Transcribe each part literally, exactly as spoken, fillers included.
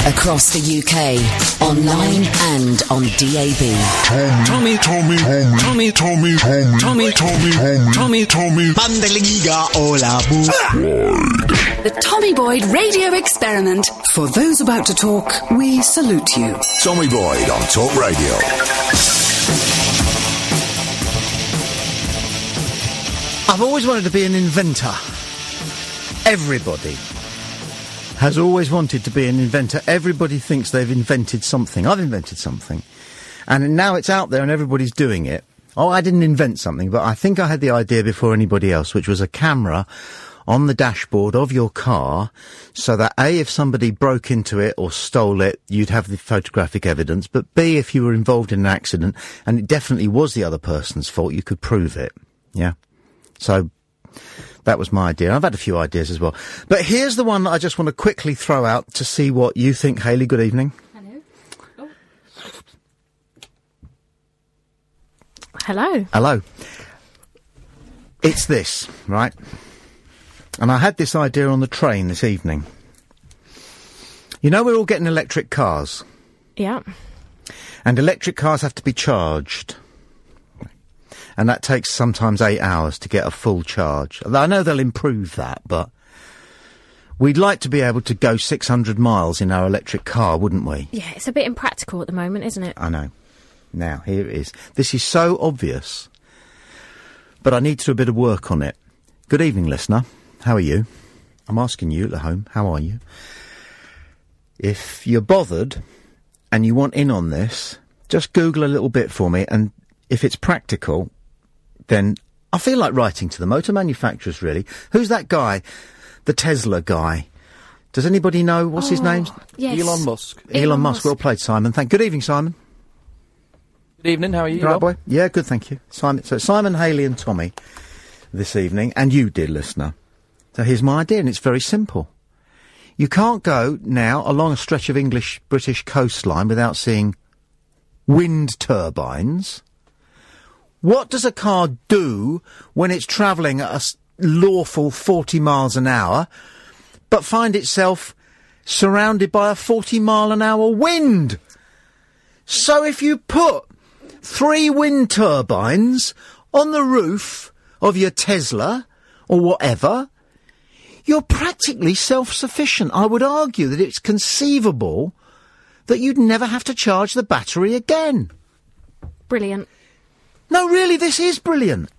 Across the U K, online and on D A B. Tommy, Tommy, Tommy, Tommy, Tommy, Tommy, Tommy, Tommy, Tommy, Tommy. Bandeliga hola boo. The Tommy Boyd Radio Experiment. For those about to talk, we salute you. Tommy Boyd on Talk Radio. I've always wanted to be an inventor. Everybody has always wanted to be an inventor. Everybody thinks they've invented something. I've invented something. And now it's out there and everybody's doing it. Oh, I didn't invent something, but I think I had the idea before anybody else, which was a camera on the dashboard of your car, so that A, if somebody broke into it or stole it, you'd have the photographic evidence, but B, if you were involved in an accident, and it definitely was the other person's fault, you could prove it. Yeah? So that was my idea. I've had a few ideas as well. But here's the one that I just want to quickly throw out to see what you think. Hayley, good evening. Hello. Oh. Hello. Hello. It's this, right? And I had this idea on the train this evening. You know, we're all getting electric cars. Yeah. And electric cars have to be charged. And that takes sometimes eight hours to get a full charge. I know they'll improve that, but we'd like to be able to go six hundred miles in our electric car, wouldn't we? Yeah, it's a bit impractical at the moment, isn't it? I know. Now, here it is. This is so obvious, but I need to do a bit of work on it. Good evening, listener. How are you? I'm asking you at home, how are you? If you're bothered and you want in on this, just Google a little bit for me, and if it's practical, then I feel like writing to the motor manufacturers, really. Who's that guy? The Tesla guy. Does anybody know? What's oh, his name? Yes. Elon Musk. Elon, Elon Musk. Musk. Well played, Simon. Thank. Good evening, Simon. Good evening. How are you? You right, boy? Yeah, good, thank you. Simon. So Simon, Hayley and Tommy this evening, and you, dear listener. So here's my idea, and it's very simple. You can't go now along a stretch of English-British coastline without seeing wind turbines. What does a car do when it's travelling at a s- lawful forty miles an hour, but find itself surrounded by a forty mile an hour wind? So if you put three wind turbines on the roof of your Tesla, or whatever, you're practically self-sufficient. I would argue that it's conceivable that you'd never have to charge the battery again. Brilliant. No, really, this is brilliant.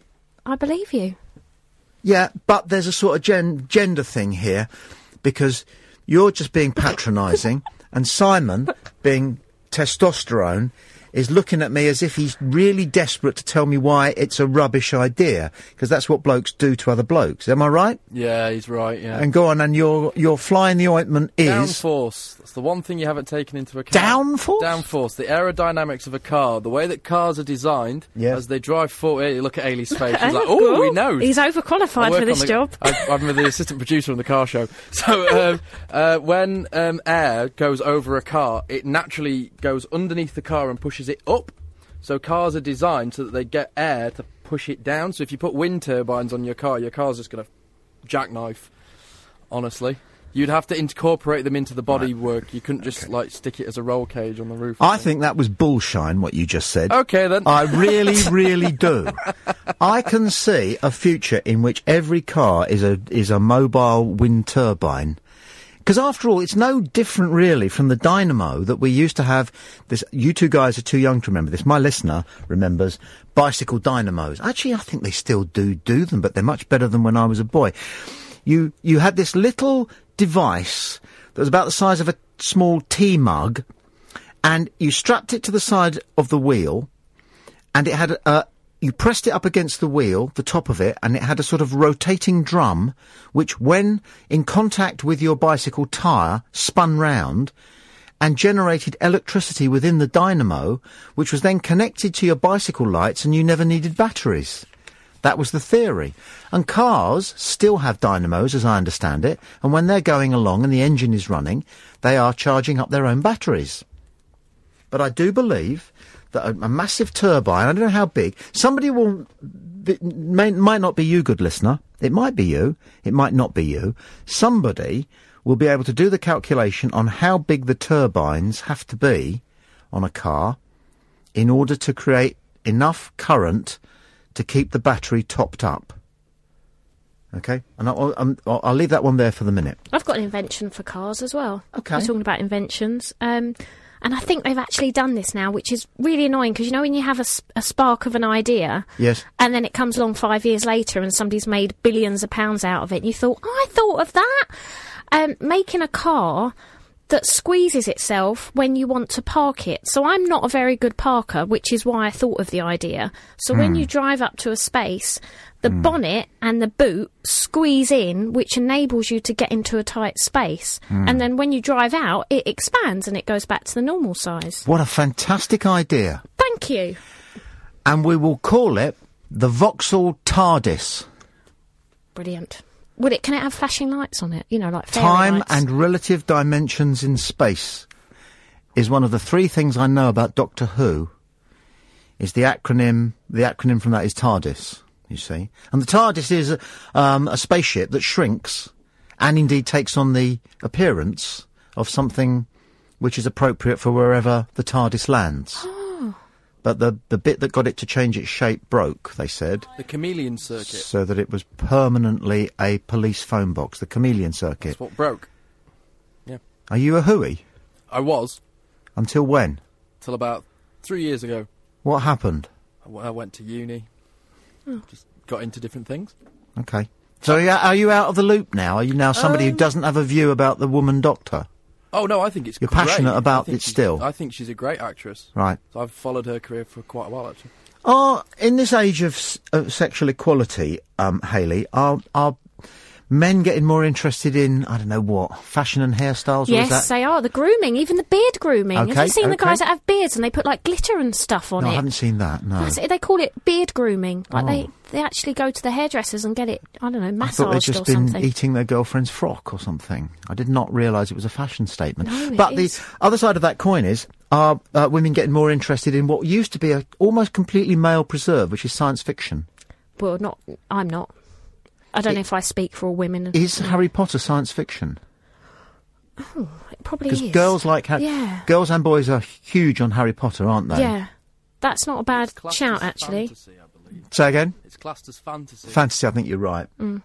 I believe you. Yeah, but there's a sort of gen- gender thing here, because you're just being patronising, and Simon, being testosterone, is looking at me as if he's really desperate to tell me why it's a rubbish idea, because that's what blokes do to other blokes. Am I right? Yeah, he's right, yeah. And go on, and your your fly in the ointment is... Downforce. That's the one thing you haven't taken into account. Downforce? Downforce. The aerodynamics of a car. The way that cars are designed, yeah. as they drive forward... Look at Ailey's face. She's like, oh, oh, he knows. He's overqualified for this the, job. I, I'm the assistant producer on the car show. So, um, uh, when um, air goes over a car, it naturally goes underneath the car and pushes it up. So cars are designed so that they get air to push it down. So if you put wind turbines on your car, your car's just going to jackknife, honestly. You'd have to incorporate them into the bodywork. You couldn't just, okay. like, stick it as a roll cage on the roof. I think that was bullshine, what you just said. Okay, then. I really, really do. I can see a future in which every car is a is a mobile wind turbine. Because after all, it's no different really from the dynamo that we used to have. This, you two guys are too young to remember this. My listener remembers bicycle dynamos. Actually, I think they still do do them, but they're much better than when I was a boy. You you had this little device that was about the size of a small tea mug, and you strapped it to the side of the wheel, and it had a... You pressed it up against the wheel, the top of it, and it had a sort of rotating drum, which, when in contact with your bicycle tyre, spun round and generated electricity within the dynamo, which was then connected to your bicycle lights, and you never needed batteries. That was the theory. And cars still have dynamos, as I understand it, and when they're going along and the engine is running, they are charging up their own batteries. But I do believe... that a, a massive turbine, I don't know how big, somebody will, it may, might not be you, good listener, it might be you, it might not be you, somebody will be able to do the calculation on how big the turbines have to be on a car in order to create enough current to keep the battery topped up. Okay? And I'll, I'll, I'll leave that one there for the minute. I've got an invention for cars as well. Okay. We're talking about inventions. Um, and I think they've actually done this now, which is really annoying, because you know when you have a, s- a spark of an idea, Yes. and then it comes along five years later and somebody's made billions of pounds out of it, and you thought, oh, I thought of that. Um, making a car that squeezes itself when you want to park it. So I'm not a very good parker, which is why I thought of the idea. So when you drive up to a space, the bonnet and the boot squeeze in, which enables you to get into a tight space. And then when you drive out, it expands and it goes back to the normal size. What a fantastic idea. Thank you. And we will call it the Vauxhall TARDIS. Brilliant. Would it? Can it have flashing lights on it? You know, like fairy Time lights? and relative dimensions in space is one of the three things I know about Doctor Who. Is the acronym, the acronym from that is TARDIS, you see. And the TARDIS is um, a spaceship that shrinks and indeed takes on the appearance of something which is appropriate for wherever the TARDIS lands. But the, the bit that got it to change its shape broke, they said, The chameleon circuit. so that it was permanently a police phone box, the chameleon circuit. That's what broke. Are you a hooey? I was, Until when? till about three years ago. What happened? I, w- I went to uni. Just got into different things. Okay. So are you, are you out of the loop now? Are you now somebody who Um, doesn't have a view about the woman doctor? Oh, no, I think it's You're great. passionate I about think it she's- still? I think she's a great actress. Right. So I've followed her career for quite a while, actually. Are, in this age of, s- of sexual equality, um, Hayley, are, are men getting more interested in, I don't know what, fashion and hairstyles? Or Yes, is that... they are. The grooming, even the beard grooming. Have Okay, you seen the okay. guys that have beards and they put like glitter and stuff on No, it? I haven't seen that, no. That's it, they call it beard grooming. Like Oh. they, they actually go to the hairdressers and get it, I don't know, I massaged thought they'd or just been something. eating their girlfriend's frock or something. I did not realise it was a fashion statement. No, it but is. the other side of that coin is, are uh, women getting more interested in what used to be a almost completely male preserve, which is science fiction? Well, not, I'm not. I don't know if I speak for all women. Is Harry Potter science fiction? It probably Because is. girls like Harry... Yeah. Girls and boys are huge on Harry Potter, aren't they? Yeah. That's not a bad It's classed shout, as actually. Fantasy, I believe. Say again? It's classed as fantasy. Fantasy, I think you're right. Mm.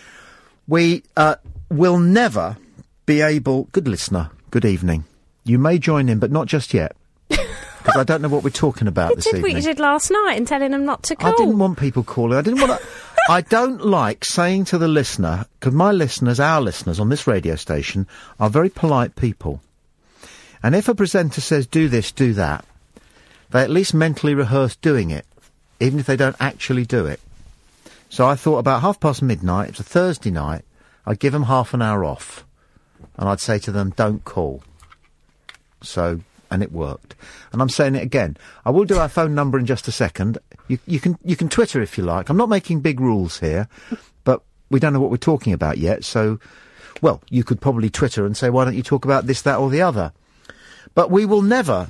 We uh, will never be able... Good listener, good evening. You may join in, but not just yet. Because I don't know what we're talking about You this did evening. what you did last night and telling them not to call. I didn't want people calling. I didn't want to... I don't like saying to the listener, because my listeners, our listeners on this radio station, are very polite people. And if a presenter says, do this, do that, they at least mentally rehearse doing it, even if they don't actually do it. So I thought about half past midnight, it's a Thursday night, I'd give them half an hour off. And I'd say to them, don't call. So... and it worked. And I'm saying it again. I will do our phone number in just a second. You, you can you can Twitter if you like. I'm not making big rules here, but we don't know what we're talking about yet. So, well, you could probably Twitter and say, why don't you talk about this, that or the other? But we will never,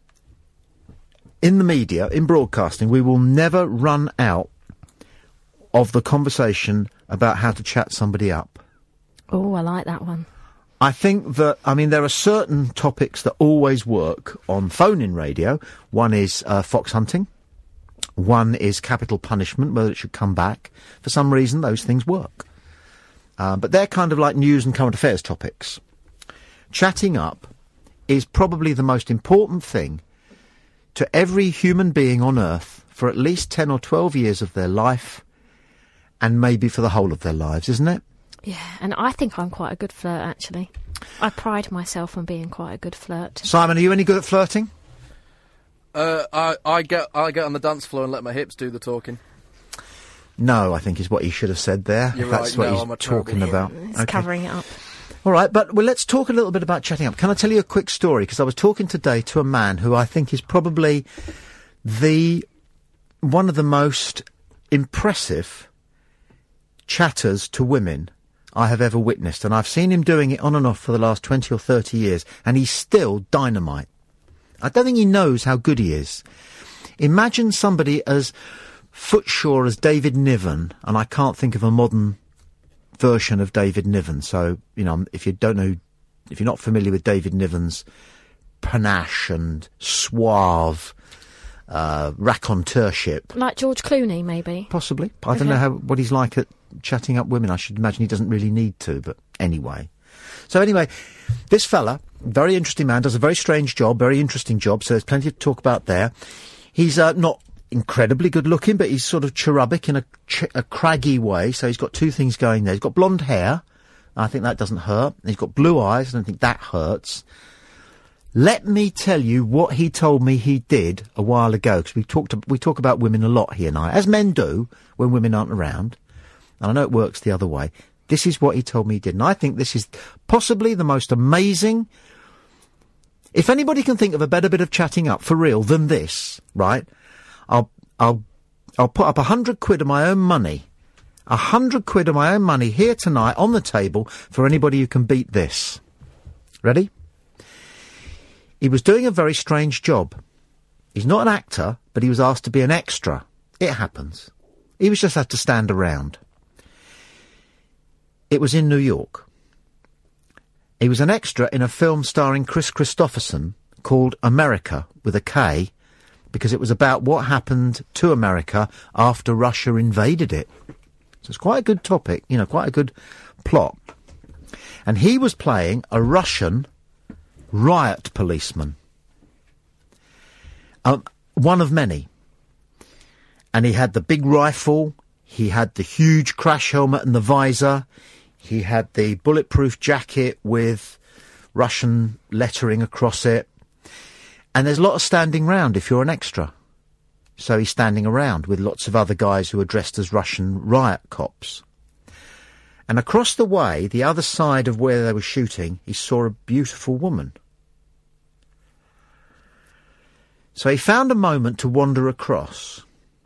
in the media, in broadcasting, we will never run out of the conversation about how to chat somebody up. Oh, I like that one. I think that, I mean, there are certain topics that always work on phone-in radio. One is uh, fox hunting. One is capital punishment, whether it should come back. For some reason, those things work. Um, but they're kind of like news and current affairs topics. Chatting up is probably the most important thing to every human being on Earth for at least ten or twelve years of their life, and maybe for the whole of their lives, isn't it? Yeah, and I think I'm quite a good flirt, actually. I pride myself on being quite a good flirt. Simon, are you any good at flirting? Uh, I, I get I get on the dance floor and let my hips do the talking. No, I think is what he should have said there. You're if that's right, what no, he's I'm a terrible talking about. It's Okay. covering it up. All right, but well, let's talk a little bit about chatting up. Can I tell you a quick story? Because I was talking today to a man who I think is probably the one of the most impressive chatters to women I have ever witnessed, and I've seen him doing it on and off for the last twenty or thirty years, and he's still dynamite. I don't think he knows how good he is. Imagine somebody as footsure as David Niven, and I can't think of a modern version of David Niven. So, you know, if you don't know, if you're not familiar with David Niven's panache and suave uh, raconteurship. Like George Clooney, maybe? Possibly. I Okay. don't know how what he's like at chatting up women. I should imagine he doesn't really need to, but anyway. So anyway, this fella, very interesting man, does a very strange job, very interesting job, so there's plenty to talk about there. He's uh, not incredibly good looking, but he's sort of cherubic in a, ch- a craggy way, so he's got two things going there. He's got blonde hair, I think that doesn't hurt. He's got blue eyes, I don't think that hurts. Let me tell you what he told me he did a while ago, because we talked, we talk about women a lot, he and I, as men do, when women aren't around. And I know it works the other way. This is what he told me he did. And I think this is possibly the most amazing... If anybody can think of a better bit of chatting up, for real, than this, right, I'll, I'll, I'll put up a hundred quid of my own money, a hundred quid of my own money here tonight on the table for anybody who can beat this. Ready? He was doing a very strange job. He's not an actor, but he was asked to be an extra. It happens. He was just had to stand around. It was in New York. He was an extra in a film starring Chris Christopherson called America, with a K, because it was about what happened to America after Russia invaded it. So it's quite a good topic, you know, quite a good plot. And he was playing a Russian riot policeman. Um, one of many. And he had the big rifle, he had the huge crash helmet and the visor, he had the bulletproof jacket with Russian lettering across it. And there's a lot of standing round if you're an extra. So he's standing around with lots of other guys who are dressed as Russian riot cops. And across the way, the other side of where they were shooting, he saw a beautiful woman. So he found a moment to wander across.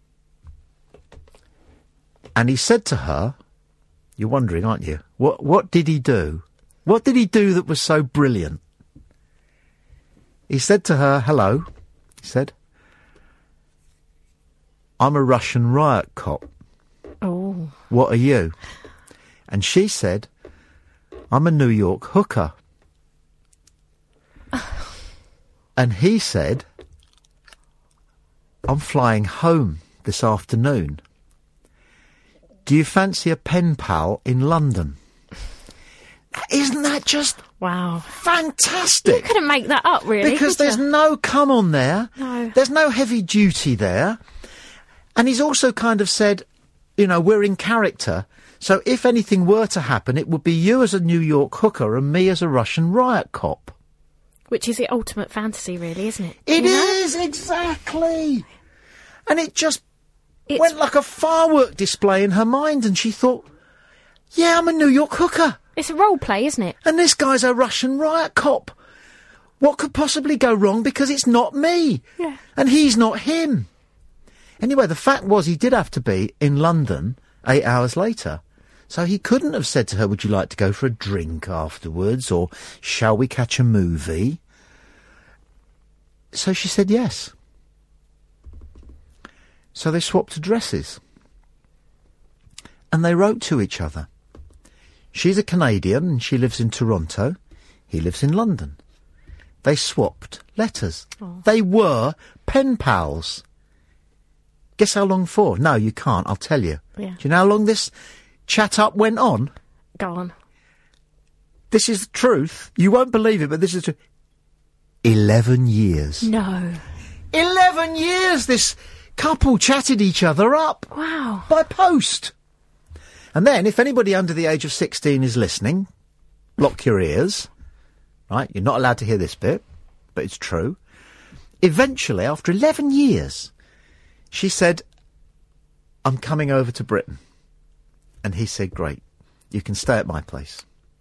And he said to her, you're wondering, aren't you? What what did he do? What did he do that was so brilliant? He said to her, hello, he said, I'm a Russian riot cop. Oh. What are you? And she said, I'm a New York hooker. And he said, I'm flying home this afternoon. Do you fancy a pen pal in London? Isn't that just Wow. fantastic? You couldn't make that up, really. Because could there's you? no come on there. No. There's no heavy duty there. And he's also kind of said, you know, we're in character. So if anything were to happen, it would be you as a New York hooker and me as a Russian riot cop. Which is the ultimate fantasy, really, isn't it? It You know? is, exactly. And it just It's- went like a firework display in her mind, and she thought, yeah, I'm a New York hooker. It's a role play, isn't it? And this guy's a Russian riot cop. What could possibly go wrong, because it's not me? Yeah. And he's not him. Anyway, the fact was he did have to be in London eight hours later. So he couldn't have said to her, would you like to go for a drink afterwards, or shall we catch a movie? So she said yes. So they swapped addresses. And they wrote to each other. She's a Canadian and she lives in Toronto. He lives in London. They swapped letters. Oh. They were pen pals. Guess how long for? No, you can't. I'll tell you. Yeah. Do you know how long this chat up went on? Go on. This is the truth. You won't believe it, but this is the truth. Eleven years. No. Eleven years this couple chatted each other up. Wow. By post. And then, if anybody under the age of sixteen is listening, block your ears. Right? You're not allowed to hear this bit, but it's true. Eventually, after eleven years, she said, I'm coming over to Britain. And he said, great, you can stay at my place.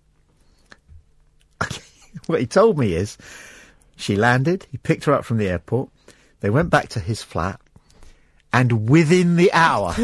What he told me is, she landed, he picked her up from the airport, they went back to his flat, and within the hour,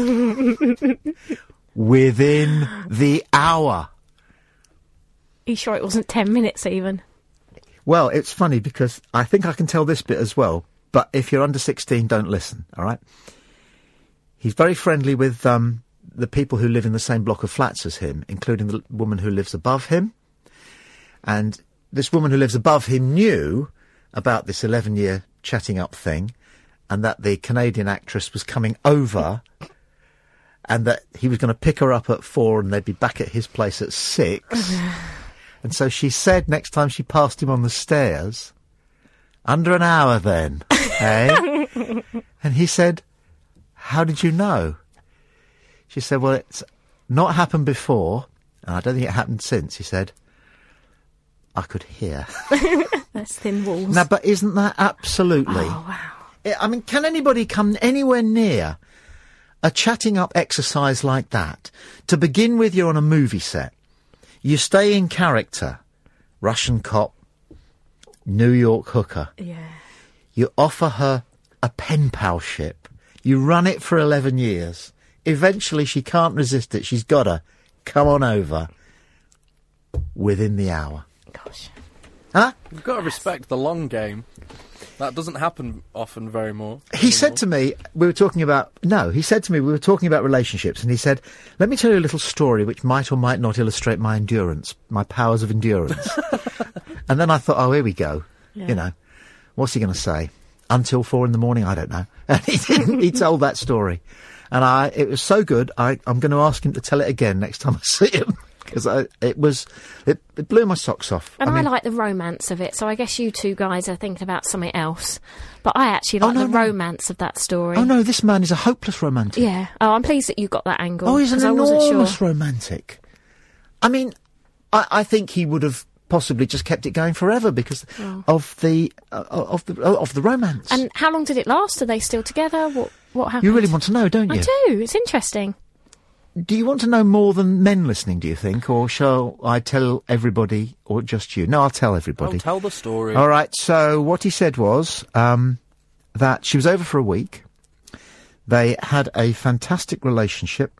within the hour. Are you sure it wasn't ten minutes even? Well, it's funny because I think I can tell this bit as well, but if you're under sixteen, don't listen, all right? He's very friendly with um, the people who live in the same block of flats as him, including the woman who lives above him. And this woman who lives above him knew about this eleven-year chatting up thing, and that the Canadian actress was coming over, and that he was going to pick her up at four and they'd be back at his place at six. And so she said next time she passed him on the stairs, under an hour then, eh? And he said, how did you know? She said, well, it's not happened before, and I don't think it happened since. He said, I could hear. That's thin walls. Now, but isn't that absolutely... Oh, wow. I mean, can anybody come anywhere near a chatting up exercise like that? To begin with, you're on a movie set. You stay in character. Russian cop, New York hooker. Yeah. You offer her a pen palship. You run it for eleven years. Eventually, she can't resist it. She's got to come on over within the hour. Gosh. Huh? You've got to respect the long game. That doesn't happen often very more. He anymore. said to me, we were talking about, no, he said to me, we were talking about relationships, and he said, let me tell you a little story which might or might not illustrate my endurance, my powers of endurance. And then I thought, oh, here we go. Yeah. You know, what's he going to say? Until four in the morning? I don't know. And he didn't, he told that story. And I, it was so good, I, I'm going to ask him to tell it again next time I see him. Because it was, it, it blew my socks off. And I, I mean, like the romance of it, so I guess you two guys are thinking about something else. But I actually like Oh, no, the no. romance of that story. oh no, this man is a hopeless romantic. Yeah. Oh, I'm pleased that you got that angle. Oh, he's an 'cause I wasn't enormous sure. romantic. I mean, I, I think he would have possibly just kept it going forever because Oh. of the uh, of the uh, of the romance. And how long did it last? Are they still together? What What happened? you really want to know, don't I you? do. It's interesting. Do you want to know more than men listening, do you think? Or shall I tell everybody, or just you? No, I'll tell everybody. I'll tell the story. All right, so what he said was um, that she was over for a week. They had a fantastic relationship.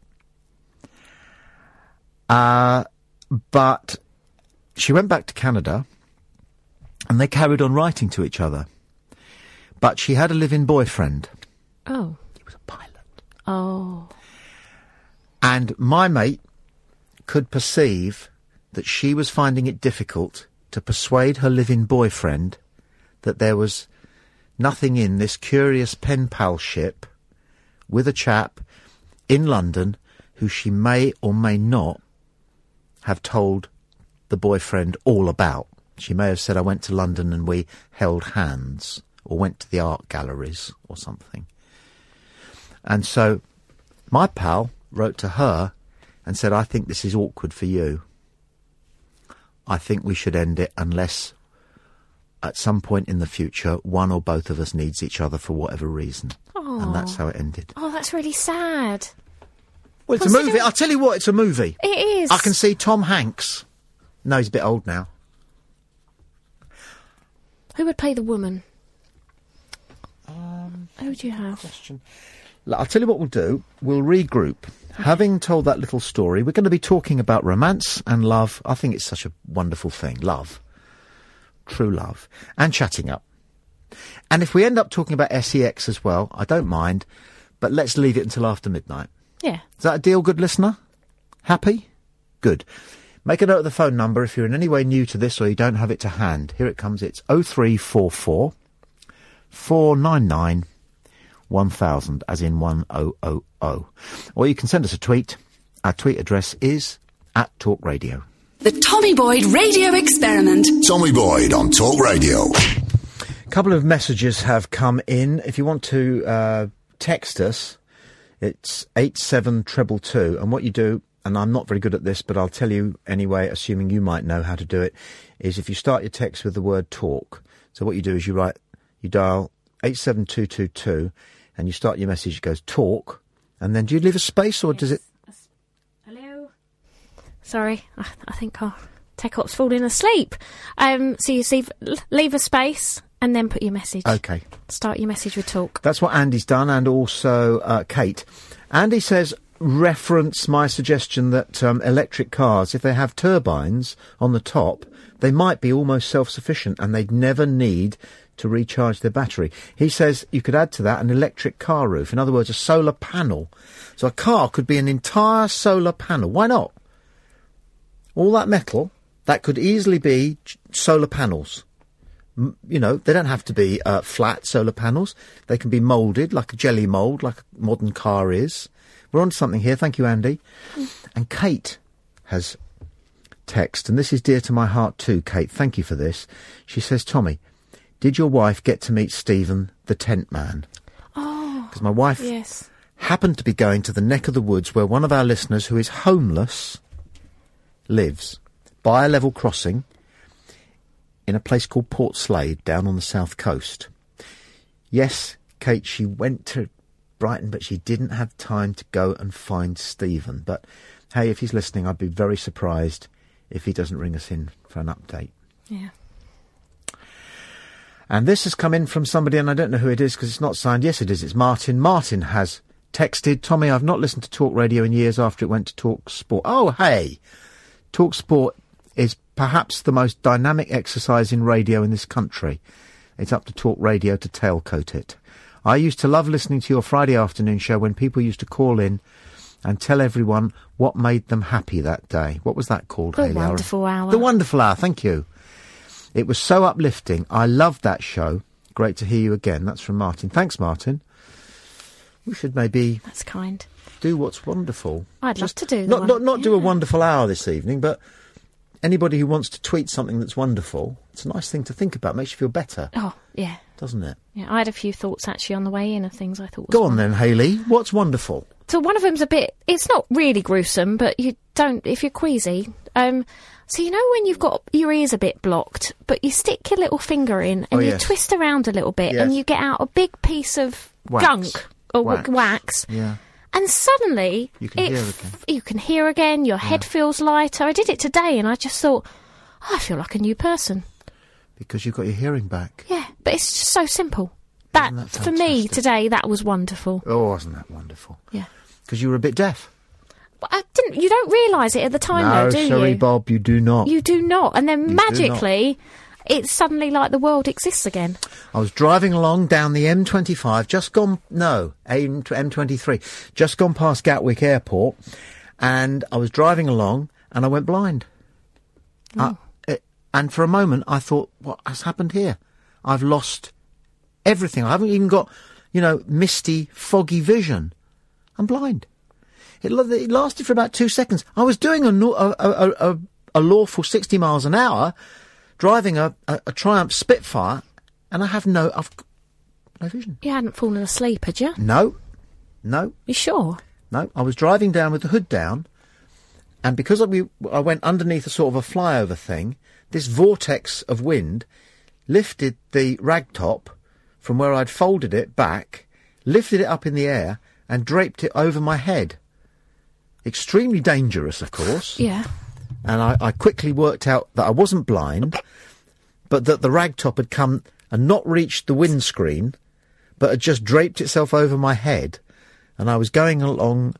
Uh, but she went back to Canada and they carried on writing to each other. But she had a live-in boyfriend. Oh. He was a pilot. Oh. And my mate could perceive that she was finding it difficult to persuade her live-in boyfriend that there was nothing in this curious pen palship with a chap in London who she may or may not have told the boyfriend all about. She may have said, I went to London and we held hands, or went to the art galleries or something. And so my pal wrote to her and said, I think this is awkward for you. I think we should end it unless at some point in the future one or both of us needs each other for whatever reason. Oh. And that's how it ended. Oh, that's really sad. Well, it's a Consider- movie. I'll tell you what, it's a movie. It is. I can see Tom Hanks. No, he's a bit old now. Who would play the woman? Um, Who would you have? Look, I'll tell you what we'll do. We'll regroup. Having told that little story, we're going to be talking about romance and love. I think it's such a wonderful thing. Love. True love. And chatting up. And if we end up talking about S E X as well, I don't mind. But let's leave it until after midnight. Yeah. Is that a deal, good listener? Happy? Good. Make a note of the phone number if you're in any way new to this or you don't have it to hand. Here it comes. It's oh three four four, four nine nine, one thousand, as in one thousand. Or you can send us a tweet. Our tweet address is at Talk Radio. The Tommy Boyd Radio Experiment. Tommy Boyd on Talk Radio. A couple of messages have come in. If you want to uh, text us, it's eight seven two two two. And what you do, and I'm not very good at this, but I'll tell you anyway, assuming you might know how to do it, is if you start your text with the word talk. So what you do is you write, you dial eight seven two two two, and you start your message, it goes talk, and then do you leave a space, or Yes. does it... Hello? Sorry, I, I think our tech op's falling asleep. Um, so you see, leave a space and then put your message. Okay. Start your message with talk. That's what Andy's done, and also uh, Kate. Andy says, reference my suggestion that um, electric cars, if they have turbines on the top, they might be almost self-sufficient and they'd never need to recharge their battery. He says you could add to that an electric car roof. In other words, a solar panel. So a car could be an entire solar panel. Why not? All that metal, that could easily be ch- solar panels. M- you know, they don't have to be uh, flat solar panels. They can be moulded, like a jelly mould, like a modern car is. We're on to something here. Thank you, Andy. Mm. And Kate has text, and this is dear to my heart too, Kate. Thank you for this. She says, Tommy, did your wife get to meet Stephen, the tent man? Oh, because my wife yes. happened to be going to the neck of the woods where one of our listeners, who is homeless, lives, by a level crossing in a place called Port Slade down on the south coast. Yes, Kate, she went to Brighton, but she didn't have time to go and find Stephen. But hey, if he's listening, I'd be very surprised if he doesn't ring us in for an update. Yeah. And this has come in from somebody, and I don't know who it is because it's not signed. Yes, it is. It's Martin. Martin has texted, Tommy, I've not listened to Talk Radio in years after it went to Talk Sport. Oh, hey! Talk Sport is perhaps the most dynamic exercise in radio in this country. It's up to Talk Radio to tailcoat it. I used to love listening to your Friday afternoon show when people used to call in and tell everyone what made them happy that day. What was that called, The Hayley? Wonderful Hour. The Wonderful Hour, thank you. It was so uplifting. I loved that show. Great to hear you again. That's from Martin. Thanks, Martin. We should maybe That's kind. do what's wonderful. I'd love to do the not one- not not do a yeah. wonderful hour this evening, but anybody who wants to tweet something that's wonderful, it's a nice thing to think about. Makes you feel better, Oh, yeah. doesn't it? Yeah, I had a few thoughts actually on the way in of things I thought was Go on wonderful. then, Hayley. What's wonderful? So one of them's a bit, it's not really gruesome, but you don't, if you're queasy, um, so you know when you've got your ears a bit blocked, but you stick your little finger in and Oh, you yes. twist around a little bit Yes. and you get out a big piece of Wax. gunk or Wax. wax, wax Yeah. and suddenly You can it hear f- again. you can hear again, your head feels lighter. I did it today and I just thought, oh, I feel like a new person. Because you've got your hearing back. Yeah, but it's just so simple. That, Isn't that for me fantastic? today, that was wonderful. Oh, wasn't that wonderful? Yeah. Because you were a bit deaf. Well, I didn't. You don't realise it at the time, no, though, do sorry, you? Bob, you do not. You do not. And then You do magically, it's suddenly like the world exists again. I was driving along down the M twenty-five, just gone, no, M twenty-three, just gone past Gatwick Airport, and I was driving along, and I went blind. Oh. I, it, and for a moment, I thought, what has happened here? I've lost everything. I haven't even got, you know, misty, foggy vision. I'm blind. It, lo- it lasted for about two seconds. I was doing a, no- a, a, a, a lawful sixty miles an hour, driving a, a, a Triumph Spitfire, and I have no, I've got no vision. You hadn't fallen asleep, had you? No, no, You sure? no. I was driving down with the hood down, and because I, we, I went underneath a sort of a flyover thing, this vortex of wind lifted the rag top from where I'd folded it back, lifted it up in the air, and draped it over my head. Extremely dangerous, of course. Yeah. And I, I quickly worked out that I wasn't blind, but that the rag top had come and not reached the windscreen, but had just draped itself over my head. And I was going along,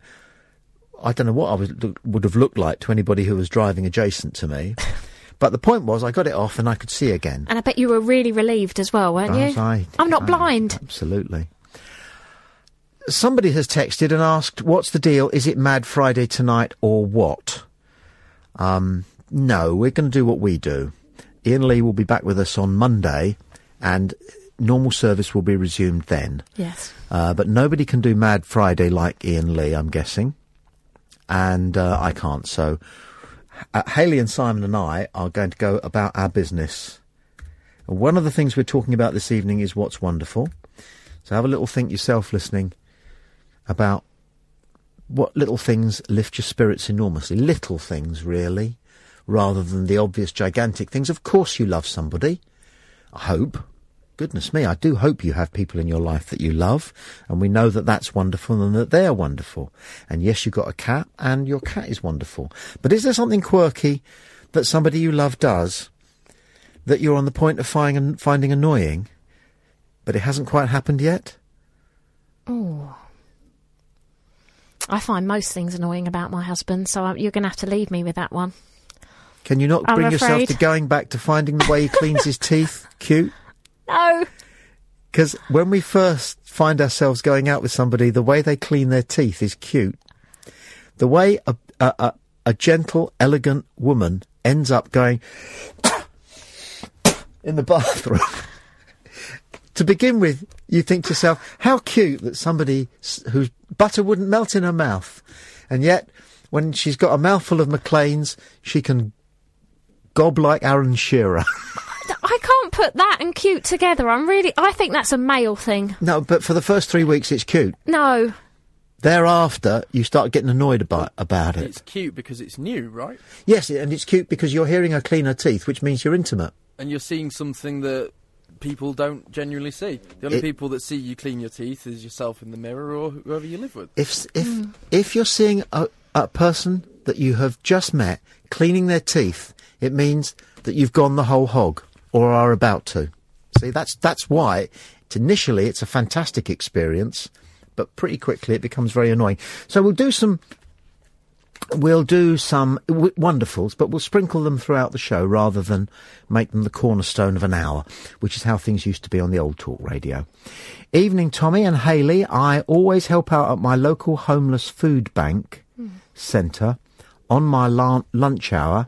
I don't know what I was, would have looked like to anybody who was driving adjacent to me. But the point was, I got it off and I could see again. And I bet you were really relieved as well, weren't Was you? I? I'm not I- blind. Absolutely. Somebody has texted and asked, what's the deal? Is it Mad Friday tonight or what? Um, no, we're going to do what we do. Ian Lee will be back with us on Monday, and normal service will be resumed then. Yes. Uh, but nobody can do Mad Friday like Ian Lee, I'm guessing. And uh, I can't. So uh, Hayley and Simon and I are going to go about our business. And one of the things we're talking about this evening is what's wonderful. So have a little think yourself, listening, about what little things lift your spirits enormously. Little things, really, rather than the obvious gigantic things. Of course you love somebody. I hope. Goodness me, I do hope you have people in your life that you love, and we know that that's wonderful and that they're wonderful. And yes, you've got a cat, and your cat is wonderful. But is there something quirky that somebody you love does that you're on the point of finding, finding annoying, but it hasn't quite happened yet? Oh. I find most things annoying about my husband, so I, you're going to have to leave me with that one. Can you not I'm bring yourself afraid. to going back to finding the way he cleans his teeth cute? No. Because when we first find ourselves going out with somebody, the way they clean their teeth is cute. The way a, a, a, a gentle, elegant woman ends up going in the bathroom. To begin with, you think to yourself, how cute that somebody s- whose butter wouldn't melt in her mouth. And yet, when she's got a mouthful of McLean's, she can gob like Aaron Shearer. I can't put that and cute together. I'm really... I think that's a male thing. No, but for the first three weeks, it's cute. No. Thereafter, you start getting annoyed about, about it. It's cute because it's new, right? Yes, and it's cute because you're hearing her clean her teeth, which means you're intimate. And you're seeing something that people don't genuinely see. The only It- people that see you clean your teeth is yourself in the mirror or whoever you live with. If if if you're seeing a, a person that you have just met cleaning their teeth, it means that you've gone the whole hog or are about to. See, that's that's why it's initially it's a fantastic experience, but pretty quickly it becomes very annoying. So we'll do some we'll do some w- wonderfuls, but we'll sprinkle them throughout the show rather than make them the cornerstone of an hour, which is how things used to be on the old talk radio. Evening, Tommy and Hayley. I always help out at my local homeless food bank centre on my la- lunch hour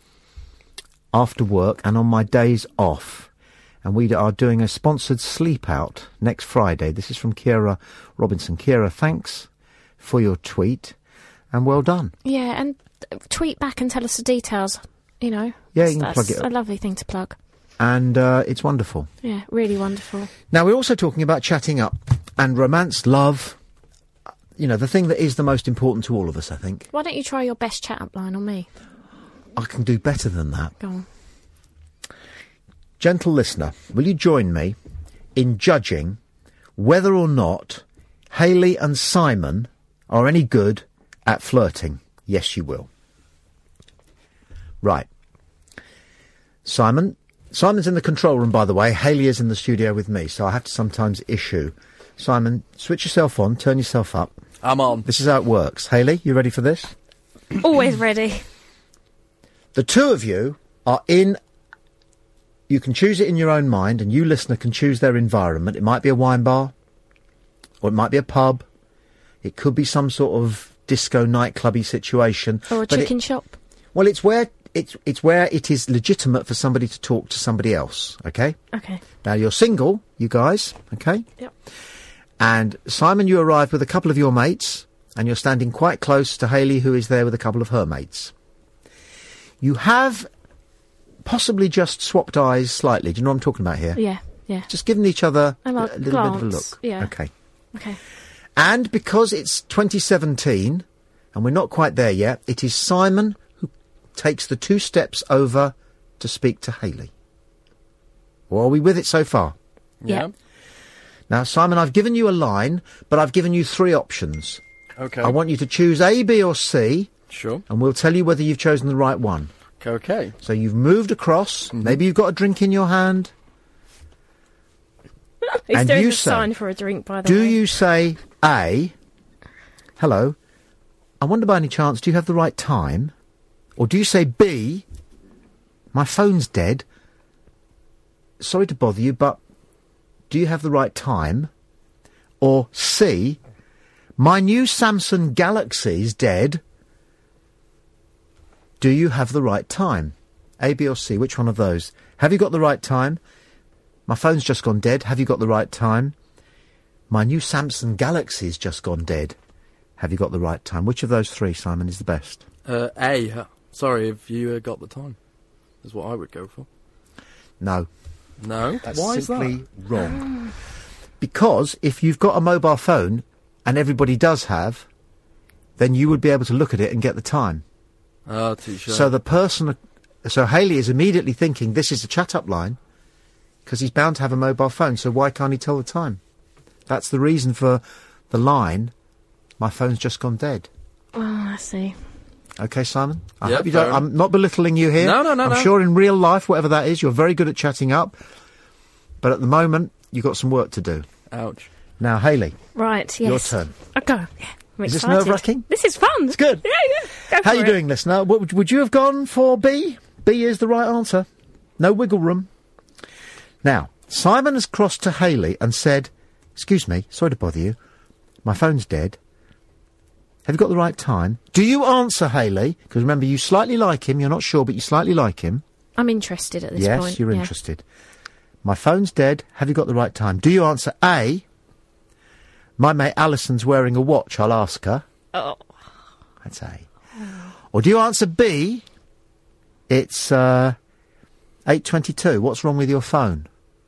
after work and on my days off. And we are doing a sponsored sleep out next Friday. This is from Kira Robinson. Kira, thanks for your tweet and well done. Yeah, and uh, tweet back and tell us the details, you know. Yeah, you can That's plug it a up. lovely thing to plug. And uh, it's wonderful. Yeah, really wonderful. Now, we're also talking about chatting up and romance, love, you know, the thing that is the most important to all of us, I think. Why don't you try your best chat-up line on me? I can do better than that. Go on. Gentle listener, will you join me in judging whether or not Hayley and Simon are any good at flirting? Yes, you will. Right. Simon. Simon's in the control room, by the way. Hayley is in the studio with me, so I have to sometimes issue. Simon, switch yourself on, turn yourself up. I'm on. This is how it works. Hayley, you ready for this? Always ready. The two of you are in... You can choose it in your own mind, and you, listener, can choose their environment. It might be a wine bar, or it might be a pub. It could be some sort of disco nightclubby situation. Or a but it- chicken shop. Well, it's where it's it's where it is legitimate for somebody to talk to somebody else. Okay. Okay. Now you're single, you guys. Okay. Yep. And Simon, you arrived with a couple of your mates, and you're standing quite close to Hayley, who is there with a couple of her mates. You have possibly just swapped eyes slightly. Do you know what I'm talking about here? Yeah, yeah. Just giving each other A a, lo- little bit of a glance, look. yeah. Okay. Okay. And because it's twenty seventeen, and we're not quite there yet, it is Simon who takes the two steps over to speak to Hayley. Well, are we with it so far? Yeah. Now, Simon, I've given you a line, but I've given you three options. Okay. I want you to choose A, B or C, Sure. and we'll tell you whether you've chosen the right one. Okay. So you've moved across, Mm-hmm. maybe you've got a drink in your hand. He's And doing you a say- sign for a drink, by the Do way. you say A, hello, I wonder by any chance, do you have the right time? Or do you say B, my phone's dead, sorry to bother you, but do you have the right time? Or C, my new Samsung Galaxy's dead, do you have the right time? A, B or C, which one of those? Have you got the right time? My phone's just gone dead, have you got the right time? My new Samsung Galaxy's just gone dead. Have you got the right time? Which of those three, Simon, is the best? Uh, A. uh, Sorry if you uh, got the time. Is what I would go for. No. No. That's Why is simply that? wrong. Because if you've got a mobile phone, and everybody does have, then you would be able to look at it and get the time. Oh, too sure. So the person... So Hayley is immediately thinking, this is a chat-up line, because he's bound to have a mobile phone, so why can't he tell the time? That's the reason for the line, my phone's just gone dead. Oh, I see. Okay, Simon? I Yeah, hope you fair don't... enough. I'm not belittling you here. No, no, no, I'm no. sure in real life, whatever that is, you're very good at chatting up. But at the moment, you've got some work to do. Ouch. Now, Hayley, Right, yes. your turn. I go. Yeah. I'm Is this excited. nerve-wracking? This is fun. It's good. Yeah, yeah. Go How for you it. doing, listener? What, would- would you have gone for B? B is the right answer. No wiggle room. Now, Simon has crossed to Hayley and said, excuse me, sorry to bother you. My phone's dead. Have you got the right time? Do you answer, Hayley? Because remember, you slightly like him. You're not sure, but you slightly like him. I'm interested at this yes, point. Yes, you're yeah. interested. My phone's dead. Have you got the right time? Do you answer A? My mate Alison's wearing a watch. I'll ask her. Oh. That's A. Or do you answer B? It's uh, eight twenty-two. What's wrong with your phone?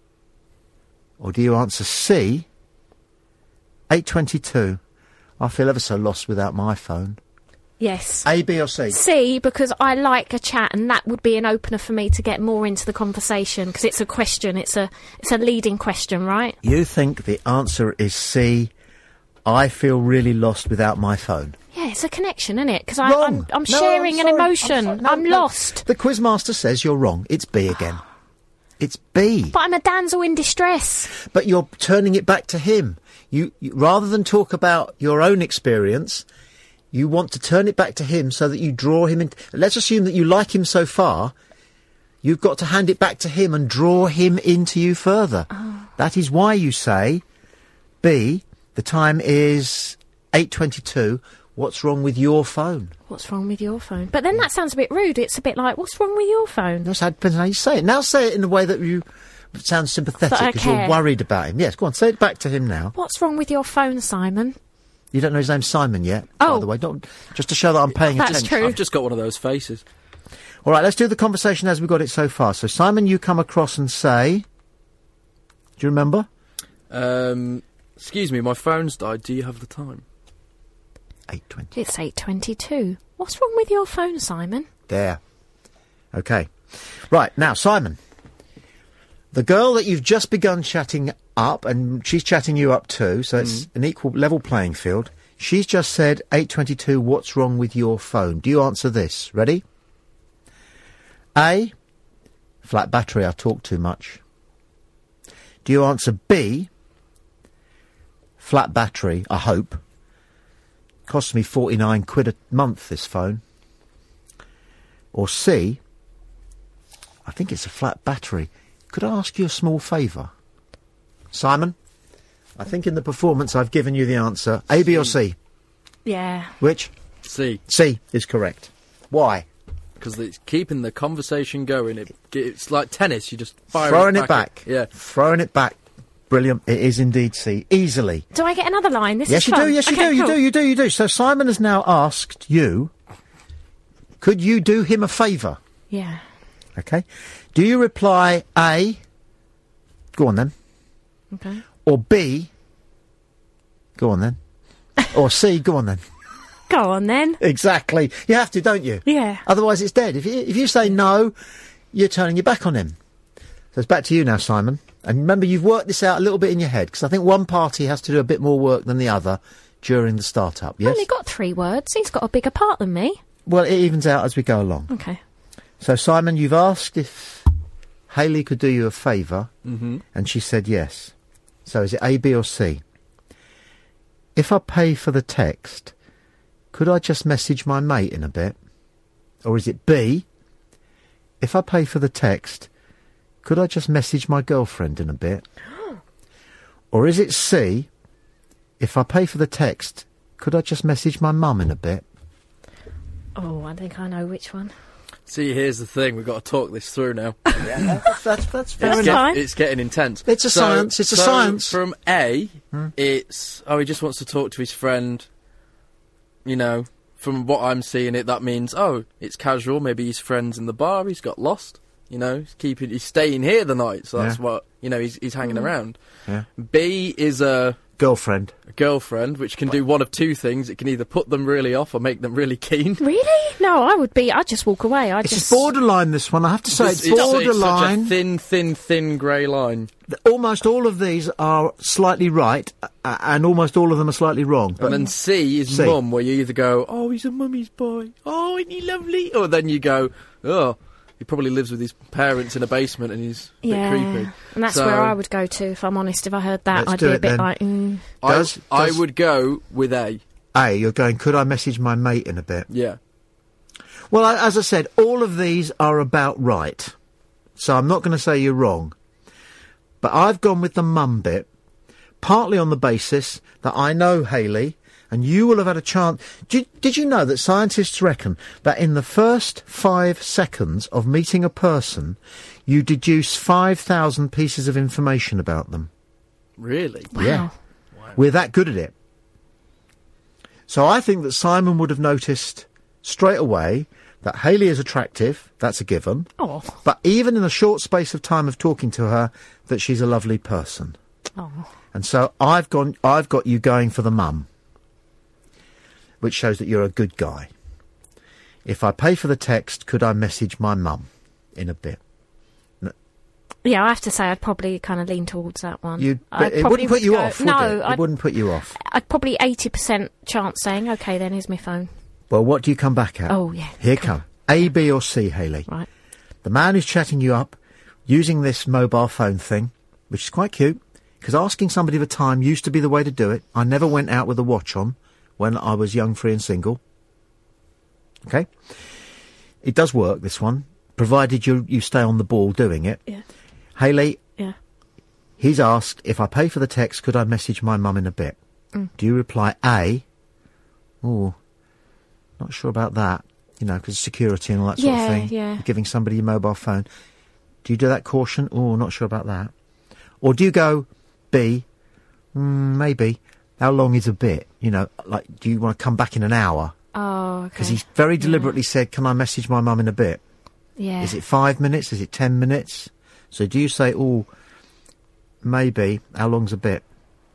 Or do you answer C? eight twenty-two. I feel ever so lost without my phone. Yes. A, B or C? C, because I like a chat, and that would be an opener for me to get more into the conversation, because it's a question, it's a it's a leading question, right? You think the answer is C, I feel really lost without my phone. Yeah, it's a connection, isn't it? Because Wrong. I'm, I'm No, sharing I'm an sorry. emotion. I'm, sorry. No, I'm no. lost. The quizmaster says you're wrong. It's B again. It's B. But I'm a damsel in distress. But you're turning it back to him. You, you rather than talk about your own experience, you want to turn it back to him so that you draw him in. Let's assume that you like him so far. You've got to hand it back to him and draw him into you further. Oh. That is why you say, B, the time is eight twenty-two. What's wrong with your phone? What's wrong with your phone? But then that sounds a bit rude. It's a bit like, what's wrong with your phone? That's how, depends on how you say it. Now say it in a way that you sound sympathetic That I because you're care. worried about him. Yes, go on, say it back to him now. What's wrong with your phone, Simon? You don't know his name's Simon yet, by Oh. the way. Don't, just to show that I'm paying That's attention. true. I've just got one of those faces. All right, let's do the conversation as we got it so far. So, Simon, you come across and say... Do you remember? Um, excuse me, my phone's died. Do you have the time? eight twenty. It's eight twenty-two. What's wrong with your phone, Simon? There. Okay. Right, now, Simon. The girl that you've just begun chatting up, and she's chatting you up too, so it's an equal level playing field. She's just said, eight twenty-two, what's wrong with your phone? Do you answer this? Ready? A, flat battery, I talk too much. Do you answer B, flat battery, I hope. Costs me forty-nine quid a month, this phone. Or C, I think it's a flat battery. Could I ask you a small favour? Simon, I think in the performance I've given you the answer. A, B or C? Yeah. Which? C. C is correct. Why? Because it's keeping the conversation going. It, it's like tennis. You just fire Throwing it it back. back. At, yeah. Throwing it back. Brilliant. It is indeed C. Easily. Do I get another line? This Yes, is you fun. do. Yes, you Okay, do. You cool. do. You do. You do. So Simon has now asked you, could you do him a favour? Yeah. Okay. Do you reply A, go on then, Okay. or B, go on then, or C, go on then? Go on then. Exactly. You have to, don't you? Yeah. Otherwise it's dead. If you, if you say no, you're turning your back on him. So it's back to you now, Simon. And remember, you've worked this out a little bit in your head, because I think one party has to do a bit more work than the other during the start-up, yes? Only got three words. He's got a bigger part than me. Well, it evens out as we go along. Okay. So, Simon, you've asked if Hayley could do you a favour, Mm-hmm. and she said yes. So is it A, B or C? If I pay for the text, could I just message my mate in a bit? Or is it B? If I pay for the text, could I just message my girlfriend in a bit? Or is it C? If I pay for the text, could I just message my mum in a bit? Oh, I think I know which one. See, here's the thing. We've got to talk this through now. Yeah, that's, that's, that's fair That's It's, enough. fine. get, it's getting intense. It's a So- science, it's a so science. From A, it's, oh, he just wants to talk to his friend. You know, from what I'm seeing it, that means, oh, it's casual. Maybe his friend's in the bar. He's got lost. You know, he's keeping, he's staying here the night. So that's Yeah. what, you know, he's, he's hanging around. Yeah. B is a, Girlfriend. a girlfriend, which can do one of two things. It can either put them really off or make them really keen. Really? No, I would be. I'd just walk away. I'd It's just. borderline, this one. I have to say, it's, It's- it's borderline. such a thin, thin, thin grey line. Th- Almost all of these are slightly right, uh, and almost all of them are slightly wrong. But And then C is C. mum, where you either go, oh, he's a mummy's boy, oh, isn't he lovely? Or then you go, oh, he probably lives with his parents in a basement and he's a yeah. bit creepy. And that's So, where I would go to, if I'm honest. If I heard that, Let's I'd do be a it bit then. like, mm. I, Does- I does- would go with A. A, you're going, could I message my mate in a bit? Yeah. Well, I, as I said, all of these are about right. So I'm not going to say you're wrong. But I've gone with the mum bit, partly on the basis that I know Hayley, and you will have had a chance... Did, did you know that scientists reckon that in the first five seconds of meeting a person, you deduce five thousand pieces of information about them? Really? Wow. Yeah. Wow. We're that good at it. So I think that Simon would have noticed straight away that Hayley is attractive, that's a given. Oh. But even in the short space of time of talking to her, that she's a lovely person. Oh. And so I've gone, I've got you going for the mum, which shows that you're a good guy. If I pay for the text, could I message my mum in a bit? No. Yeah, I have to say I'd probably kind of lean towards that one. You'd, I'd it probably wouldn't put you go- off, would no, it? It I'd, wouldn't put you off. I'd probably eighty percent chance saying, OK, then here's my phone. Well, what do you come back at? Oh, yeah. Here come. A, B or C, Hayley. Right. The man who's chatting you up, using this mobile phone thing, which is quite cute, because asking somebody the time used to be the way to do it. I never went out with a watch on when I was young, free and single. OK? It does work, this one, provided you you stay on the ball doing it. Yeah. Hayley, Yeah. he's asked, if I pay for the text, could I message my mum in a bit? Mm. Do you reply A? Oh, not sure about that. You know, because security and all that sort Yeah, of thing. yeah. Giving somebody your mobile phone. Do you do that caution? Oh, not sure about that. Or do you go B? Mm, maybe. How long is a bit? You know, like, do you want to come back in an hour? Oh, OK. Because he's very deliberately said, can I message my mum in a bit? Yeah. Is it five minutes? Is it ten minutes? So do you say, oh, maybe, how long's a bit?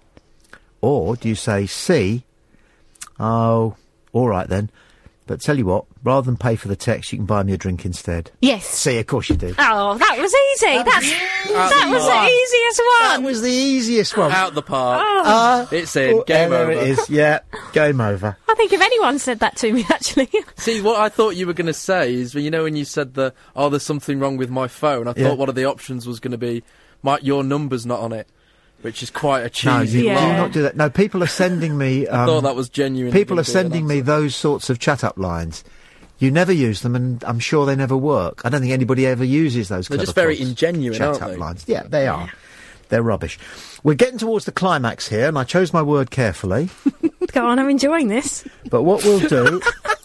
Or do you say C, oh, all right then, but tell you what, rather than pay for the text, you can buy me a drink instead. Yes. C, of course you do. Oh, that was easy. That's, that was the easiest That one. was the easiest one. Out the park. Uh, It's in. oh, Game there over. it is, yeah, game over. I think if anyone said that to me, actually. See, what I thought you were going to say is, you know, when you said the, oh, there's something wrong with my phone, I Yeah. thought one of the options was going to be, my, your number's not on it, which is quite a No, cheesy you Yeah. do line. not do that. No, people are sending me... Um, I thought that was genuine. people are sending me those sorts of chat-up lines. You never use them, and I'm sure they never work. I don't think anybody ever uses those They're clever just very false ingenuine, chat-up aren't they? lines. Yeah, they are. They're rubbish. We're getting towards the climax here, and I chose my word carefully. Go on, I'm enjoying this. But what we'll do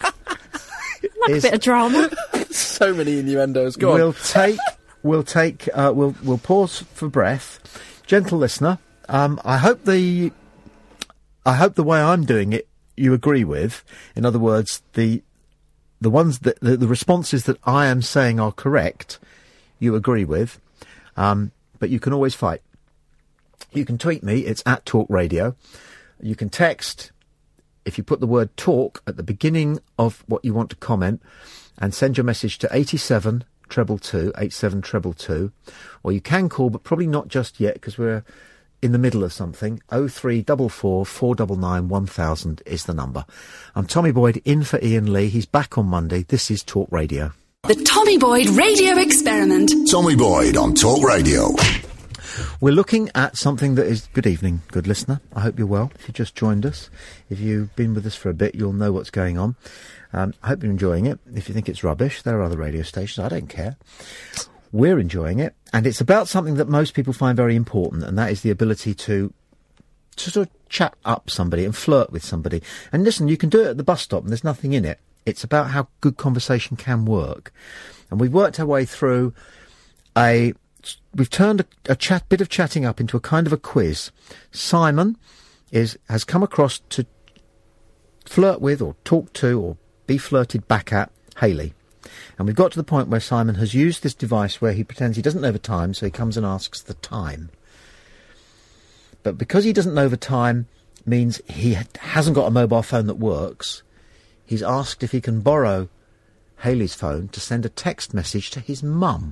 Like is a bit of drama. So many innuendos. Go we'll on. take we'll take uh, we'll we'll pause for breath. Gentle listener, um, I hope the I hope the way I'm doing it you agree with. In other words, the the ones that the, the responses that I am saying are correct, you agree with. Um, but you can always fight. You can tweet me. It's at Talk Radio. You can text. If you put the word talk at the beginning of what you want to comment and send your message to eighty-seven treble two, eighty-seven treble two, or you can call, but probably not just yet because we're in the middle of something. oh three four four, four nine nine, one thousand is the number. I'm Tommy Boyd, in for Ian Lee. He's back on Monday. This is Talk Radio. The Tommy Boyd Radio Experiment. Tommy Boyd on Talk Radio. We're looking at something that is... Good evening, good listener. I hope you're well. If you just joined us, if you've been with us for a bit, you'll know what's going on. Um, I hope you're enjoying it. If you think it's rubbish, there are other radio stations. I don't care. We're enjoying it. And it's about something that most people find very important, and that is the ability to, to sort of chat up somebody and flirt with somebody. And listen, you can do it at the bus stop and there's nothing in it. It's about how good conversation can work. And we've worked our way through a... We've turned a, a chat, bit of chatting up into a kind of a quiz. Simon is has come across to flirt with or talk to or be flirted back at Hayley. And we've got to the point where Simon has used this device where he pretends he doesn't know the time, so he comes and asks the time. But because he doesn't know the time means he ha- hasn't got a mobile phone that works, he's asked if he can borrow Hayley's phone to send a text message to his mum.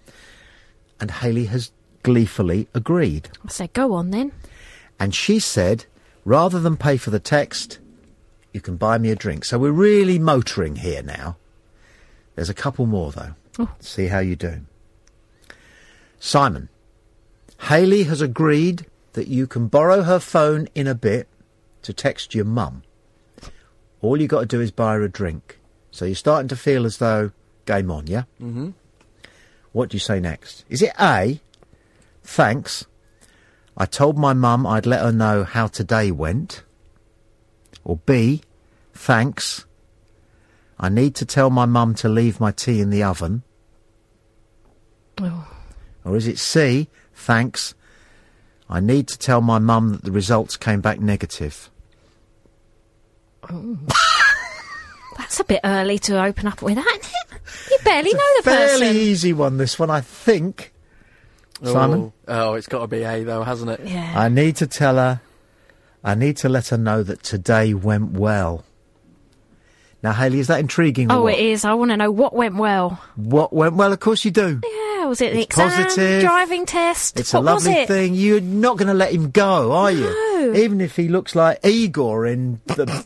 And Hayley has gleefully agreed. I said, go on then. And she said, rather than pay for the text, you can buy me a drink. So we're really motoring here now. There's a couple more, though. Oh. See how you do. Simon, Hayley has agreed that you can borrow her phone in a bit to text your mum. All you got to do is buy her a drink. So you're starting to feel as though game on, yeah? Mm-hmm. What do you say next? Is it A, thanks, I told my mum I'd let her know how today went? Or B, thanks, I need to tell my mum to leave my tea in the oven? Oh. Or is it C, thanks, I need to tell my mum that the results came back negative? Oh. That's a bit early to open up with that, isn't it? You barely It's know a the person. fairly easy one, this one, I think. Simon? Oh, oh it's got to be A, though, hasn't it? Yeah. I need to tell her, I need to let her know that today went well. Now, Hayley, is that intriguing or Oh, what? it is. I want to know what went well. What went well? Of course you do. Yeah, was it an It's exam, positive. driving test? It's what a lovely was it? thing. You're not going to let him go, are you? No. Even if he looks like Igor in the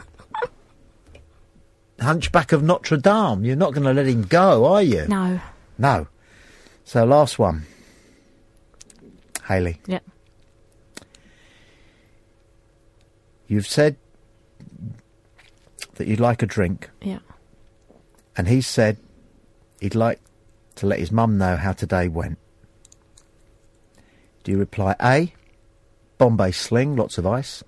Hunchback of Notre Dame, you're not going to let him go, are you? No. No. So, last one. Hayley, Yeah. you've said that you'd like a drink, Yeah. and he said he'd like to let his mum know how today went. Do you reply A, Bombay Sling, lots of ice?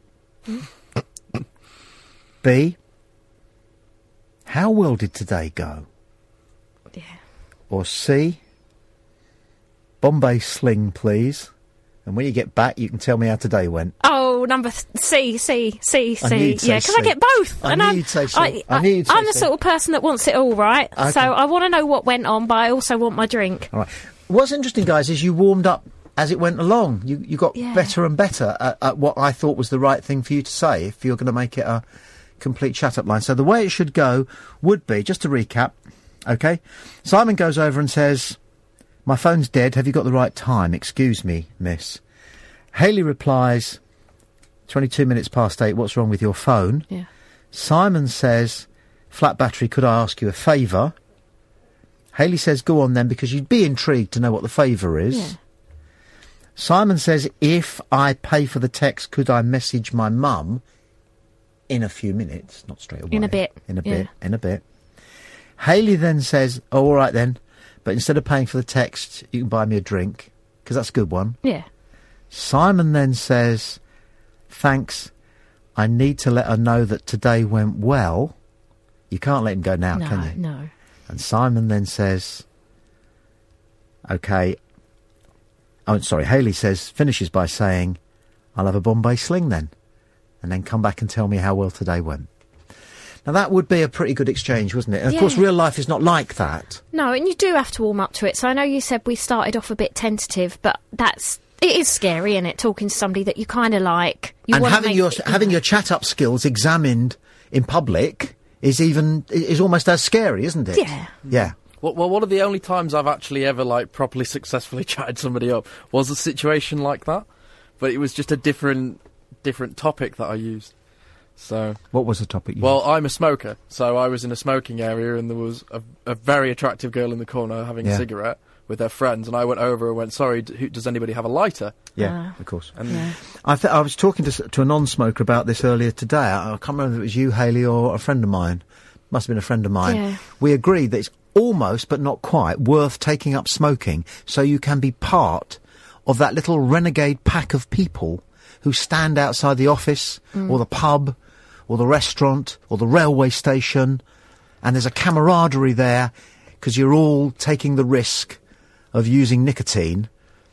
B, how well did today go? Yeah. Or C, Bombay Sling, please, and when you get back you can tell me how today went. Oh, number th- C, C, C, I knew C. you'd say Yeah, can I C. get both? I And knew I'm- you'd say C. I, I knew you'd say I'm the C. sort of person that wants it all, right? Okay. So I want to know what went on, but I also want my drink. All right. What's interesting, guys, is you warmed up as it went along. You you got Yeah. better and better at, at what I thought was the right thing for you to say if you're going to make it a complete shut-up line. So the way it should go would be, just to recap, okay, Simon goes over and says, my phone's dead, have you got the right time? Excuse me, miss. Hayley replies, twenty-two minutes past eight, what's wrong with your phone? Yeah. Simon says, flat battery, could I ask you a favour? Hayley says, go on then, because you'd be intrigued to know what the favour is. Yeah. Simon says, if I pay for the text, could I message my mum in a few minutes? Not straight away. In a bit, In a yeah. bit. In a bit. Hayley then says, oh, all right then, but instead of paying for the text, you can buy me a drink, because that's a good one. Yeah. Simon then says, thanks, I need to let her know that today went well. You can't let him go now, No, can you? no. And Simon then says, OK. Oh, sorry, Hayley says, finishes by saying, I'll have a Bombay Sling then. And then come back and tell me how well today went. Now, that would be a pretty good exchange, wouldn't it? And of Yeah. course, real life is not like that. No, and you do have to warm up to it. So I know you said we started off a bit tentative, but that's... It is scary, isn't it, talking to somebody that you kind of like. You And wanna having make- your you having know. your chat-up skills examined in public is even... is almost as scary, isn't it? Yeah. Yeah. Well, well, one of the only times I've actually ever, like, properly successfully chatted somebody up was a situation like that. But it was just a different different topic that I used. So, What was the topic you well, I'm a smoker, so I was in a smoking area and there was a, a very attractive girl in the corner having Yeah. a cigarette with her friends, and I went over and went, sorry, d- who, does anybody have a lighter? Yeah, Ah. of course. And Yeah. I, th- I was talking to, s- to a non-smoker about this earlier today. I, I can't remember if it was you, Hayley, or a friend of mine. Must have been a friend of mine. Yeah. We agreed that it's almost, but not quite, worth taking up smoking so you can be part of that little renegade pack of people who stand outside the office or the pub or the restaurant or the railway station, and there's a camaraderie there because you're all taking the risk of using nicotine,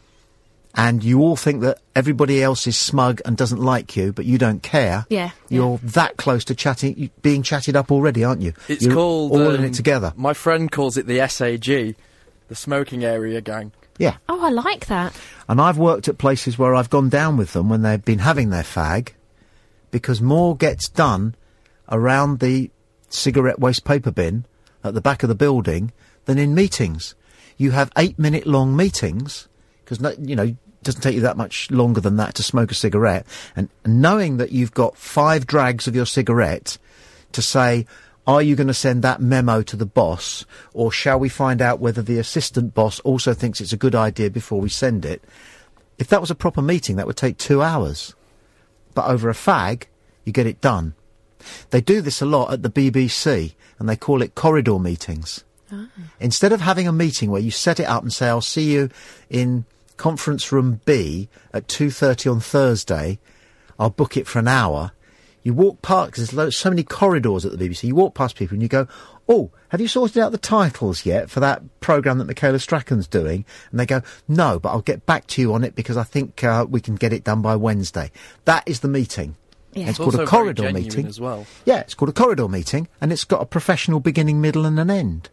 and you all think that everybody else is smug and doesn't like you, but you don't care. Yeah, You're that close to chatting, being chatted up already, aren't you? it's You're called... all in um, it together. My friend calls it the S A G, the Smoking Area Gang. Yeah. Oh, I like that. And I've worked at places where I've gone down with them when they've been having their fag, because more gets done around the cigarette waste paper bin at the back of the building than in meetings. You have eight-minute long meetings, because, no, you know, it doesn't take you that much longer than that to smoke a cigarette, and, and knowing that you've got five drags of your cigarette to say, are you going to send that memo to the boss, or shall we find out whether the assistant boss also thinks it's a good idea before we send it? If that was a proper meeting, that would take two hours. But over a fag, you get it done. They do this a lot at the B B C, and they call it corridor meetings. Oh. Instead of having a meeting where you set it up and say, I'll see you in conference room B at two thirty on Thursday, I'll book it for an hour, you walk past, because there's lo- so many corridors at the B B C, you walk past people and you go, oh, have you sorted out the titles yet for that programme that Michaela Strachan's doing? And they go, no, but I'll get back to you on it because I think uh, we can get it done by Wednesday. That is the meeting. Yeah. It's, It's called also a very corridor genuine meeting. as well. Yeah, it's called a corridor meeting, and it's got a professional beginning, middle and an end.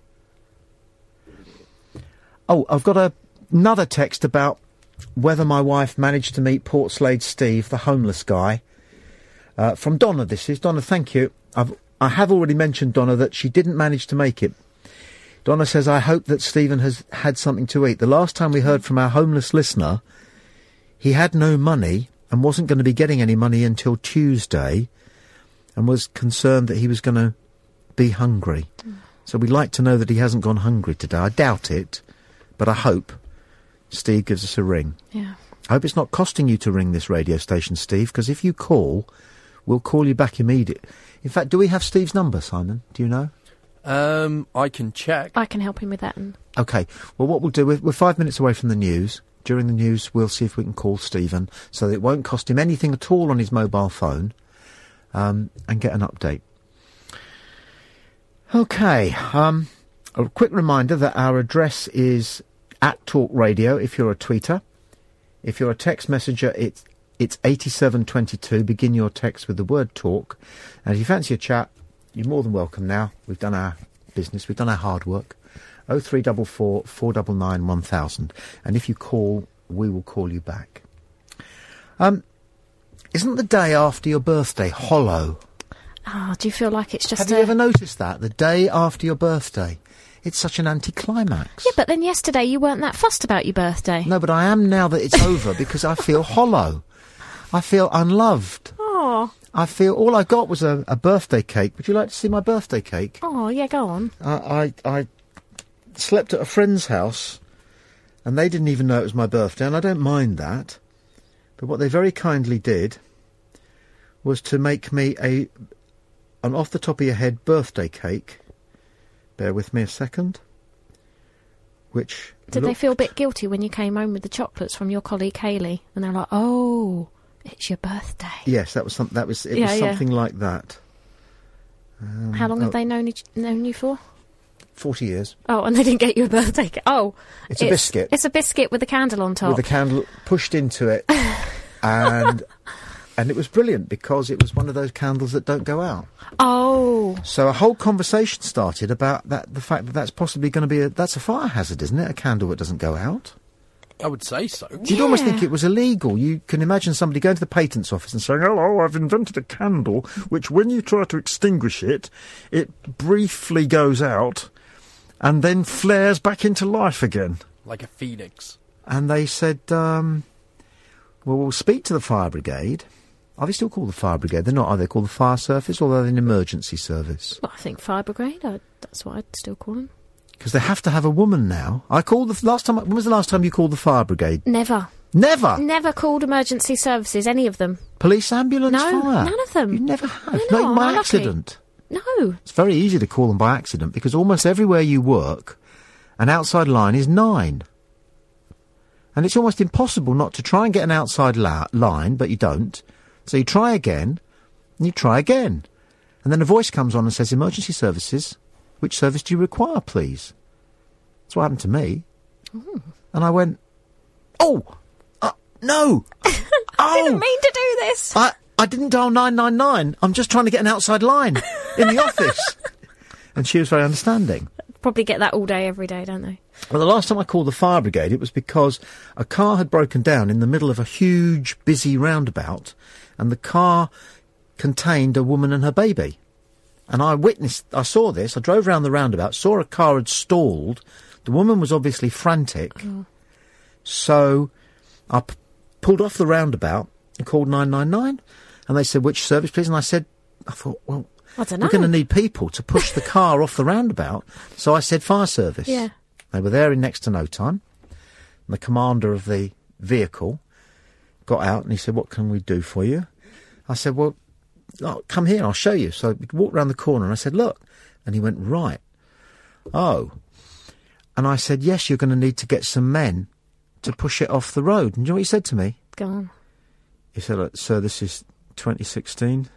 Oh, I've got a, another text about whether my wife managed to meet Portslade Steve, the homeless guy. Uh, from Donna, this is. Donna, thank you. I've, I have already mentioned, Donna, that she didn't manage to make it. Donna says, I hope that Stephen has had something to eat. The last time we heard from our homeless listener, he had no money and wasn't going to be getting any money until Tuesday, and was concerned that he was going to be hungry. Mm. So we'd like to know that he hasn't gone hungry today. I doubt it, but I hope Steve gives us a ring. Yeah. I hope it's not costing you to ring this radio station, Steve, because if you call, we'll call you back immediately. In fact, do we have Steve's number, Simon? Do you know? Um, I can check. I can help him with that. And OK. Well, what we'll do, we're, we're five minutes away from the news. During the news, we'll see if we can call Stephen so that it won't cost him anything at all on his mobile phone, um, and get an update. OK. Um, a quick reminder that our address is at Talk Radio if you're a tweeter. If you're a text messenger, it's it's eighty-seven twenty-two. Begin your text with the word talk. And if you fancy a chat, you're more than welcome now. We've done our business. We've done our hard work. oh three four four, four nine nine, one thousand. And if you call, we will call you back. Um, isn't the day after your birthday hollow? Ah, oh, do you feel like it's just Have a... you ever noticed that? The day after your birthday. It's such an anticlimax. Yeah, but then yesterday you weren't that fussed about your birthday. No, but I am now that it's over because I feel hollow. I feel unloved. Oh. I feel all I got was a, a birthday cake. Would you like to see my birthday cake? Oh, yeah, go on. I, I, I slept at a friend's house, and they didn't even know it was my birthday, and I don't mind that. But what they very kindly did was to make me a an off-the-top-of-your-head birthday cake. Bear with me a second. Which Did looked... they feel a bit guilty when you came home with the chocolates from your colleague Kaylee? And they're like, oh, it's your birthday. Yes, that was some, that was it Yeah, was yeah. something like that. Um, How long have oh, they known, each, known you for? Forty years. Oh, and they didn't get you a birthday cake. Oh. It's a biscuit. It's a biscuit with a candle on top. With a candle pushed into it. and and it was brilliant because it was one of those candles that don't go out. Oh. So a whole conversation started about that, the fact that that's possibly going to be a, that's a fire hazard, isn't it? A candle that doesn't go out. I would say so. You'd almost think it was illegal. You can imagine somebody going to the patents office and saying, hello, I've invented a candle which when you try to extinguish it, it briefly goes out and then flares back into life again. Like a phoenix. And they said, um, well, we'll speak to the fire brigade. Are they still called the fire brigade? They're not, are they called the fire service or are they an emergency service? Well, I think fire brigade, I, that's what I'd still call them. Because they have to have a woman now. I called the last time. When was the last time you called the fire brigade? Never. Never. Never called emergency services. Any of them. Police, ambulance, No, fire. none of them. You never have. No, Not no, even by I'm lucky. accident. No. It's very easy to call them by accident because almost everywhere you work, an outside line is nine. And it's almost impossible not to try and get an outside la- line, but you don't. So you try again, and you try again. And then a voice comes on and says, emergency services, which service do you require, please? That's what happened to me. Ooh. And I went, oh, uh, no. I oh, didn't mean to do this. I, I didn't dial nine nine nine. I'm just trying to get an outside line in the office. And she was very understanding. Probably get that all day, every day, don't they? Well, the last time I called the fire brigade, it was because a car had broken down in the middle of a huge, busy roundabout, and the car contained a woman and her baby. And I witnessed, I saw this, I drove round the roundabout, saw a car had stalled, the woman was obviously frantic, oh. so I p- pulled off the roundabout and called nine nine nine, and they said, which service, please? And I said, I thought, well, I don't know. we're going to need people to push the car off the roundabout, so I said fire service. Yeah. They were there in next to no time. And the commander of the vehicle got out and he said, what can we do for you? I said, well, oh, come here, I'll show you. So we walked round the corner and I said, look. And he went, right. Oh. And I said, yes, you're going to need to get some men to push it off the road. And do you know what he said to me? Go on. He said, look, sir, this is twenty sixteen.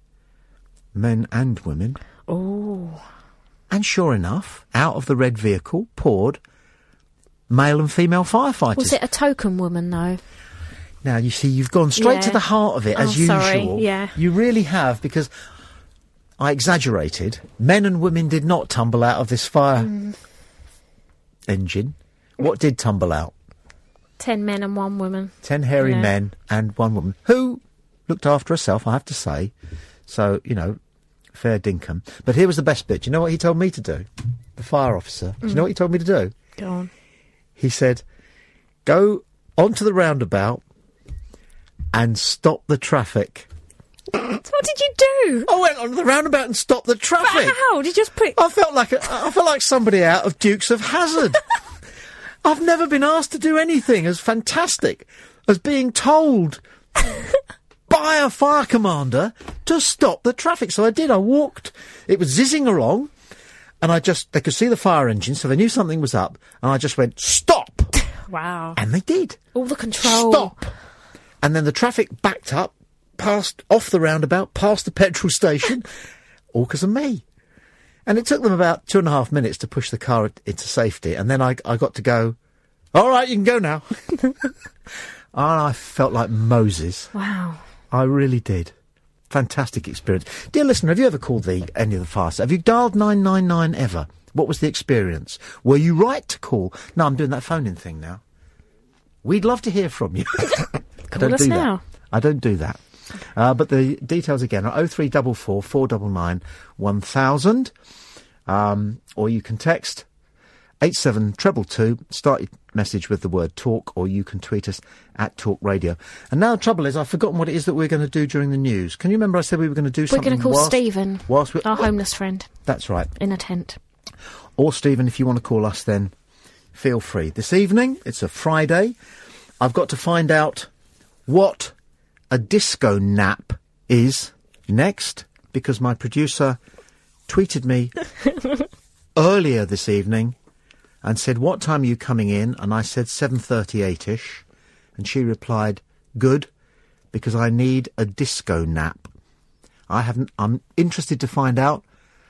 Men and women. Oh. And sure enough, out of the red vehicle poured male and female firefighters. Was it a token woman, though? Now, you see, you've gone straight Yeah. to the heart of it, as Oh, usual. sorry, yeah. You really have, because I exaggerated. Men and women did not tumble out of this fire Mm. engine. What did tumble out? Ten men and one woman. Ten hairy Yeah. men and one woman, who looked after herself, I have to say. So, you know, fair dinkum. But here was the best bit. Do you know what he told me to do? The fire officer. Do you know what he told me to do? Go on. He said, go onto the roundabout and stop the traffic. So what did you do? I went onto the roundabout and stopped the traffic. How? Did you just put... I felt like a, I felt like somebody out of Dukes of Hazzard. I've never been asked to do anything as fantastic as being told by a fire commander to stop the traffic. So I did. I walked. It was zizzing along, and I just they could see the fire engine, so they knew something was up. And I just went, stop, Wow. and they did. All the control. Stop. And then the traffic backed up, past off the roundabout, past the petrol station, all because of me. And it took them about two and a half minutes to push the car into safety. And then I, I got to go, all right, you can go now. And I felt like Moses. Wow. I really did. Fantastic experience. Dear listener, have you ever called the any of the fire? Have you dialed nine nine nine ever? What was the experience? Were you right to call? No, I'm doing that phone-in thing now. We'd love to hear from you. I don't us do now. that. I don't do that. Uh, but the details again are oh three four four, four nine nine, one thousand. Um, or you can text eight seven two two two, start your message with the word talk, or you can tweet us at Talk Radio. And now the trouble is, I've forgotten what it is that we're going to do during the news. Can you remember I said we were going to do We're something going to call whilst, Stephen, whilst we, our homeless friend, That's right. in a tent. Or Stephen, if you want to call us, then feel free. This evening, it's a Friday. I've got to find out what a disco nap is next, because my producer tweeted me earlier this evening and said, what time are you coming in? And I said seven thirty-eight-ish. And she replied, good, because I need a disco nap. I haven't, I'm interested to find out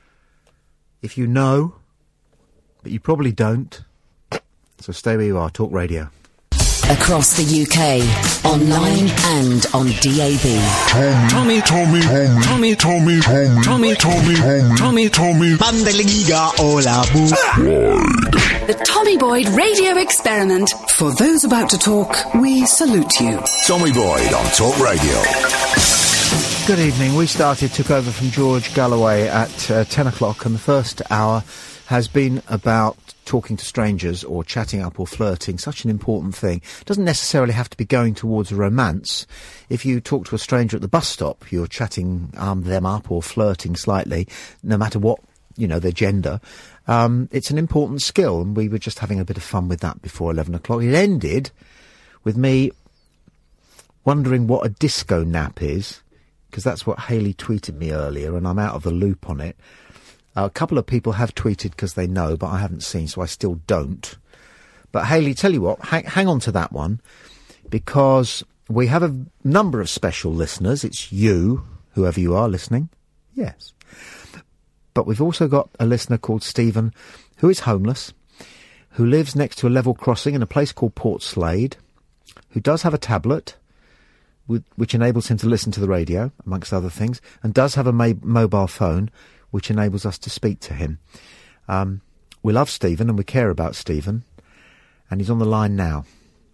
if you know, but you probably don't. So stay where you are, Talk Radio. Across the U K, online and on D A B. Tommy, Tommy, Tommy, Tommy, Tommy, Tommy, Tommy, Tommy, Tommy, Tommy, Bandeliga Ola Boo. The Tommy Boyd Radio Experiment. For those about to talk, we salute you. Tommy Boyd on Talk Radio. Good evening. We started, took over from George Galloway at uh, ten o'clock, and the first hour has been about talking to strangers or chatting up or flirting, such an important thing. It doesn't necessarily have to be going towards a romance. If you talk to a stranger at the bus stop, you're chatting um, them up or flirting slightly, no matter what, you know, their gender. Um, it's an important skill, and we were just having a bit of fun with that before eleven o'clock. It ended with me wondering what a disco nap is, because that's what Hayley tweeted me earlier, and I'm out of the loop on it. Uh, a couple of people have tweeted because they know, but I haven't seen, so I still don't. But Hayley, tell you what, hang, hang on to that one, because we have a number of special listeners. It's you, whoever you are listening. Yes. But we've also got a listener called Stephen, who is homeless, who lives next to a level crossing in a place called Port Slade, who does have a tablet, with, which enables him to listen to the radio, amongst other things, and does have a ma- mobile phone, which enables us to speak to him. Um, we love Stephen and we care about Stephen, and he's on the line now.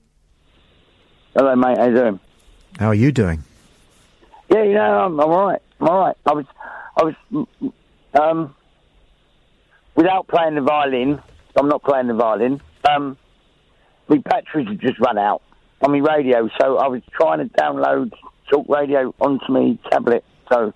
Hello, mate. How you doing? How are you doing? Yeah, you know, I'm, I'm all right. I'm all right. I was, I was, um, without playing the violin. I'm not playing the violin. Um, my batteries have just run out on my radio, so I was trying to download Talk Radio onto my tablet. So,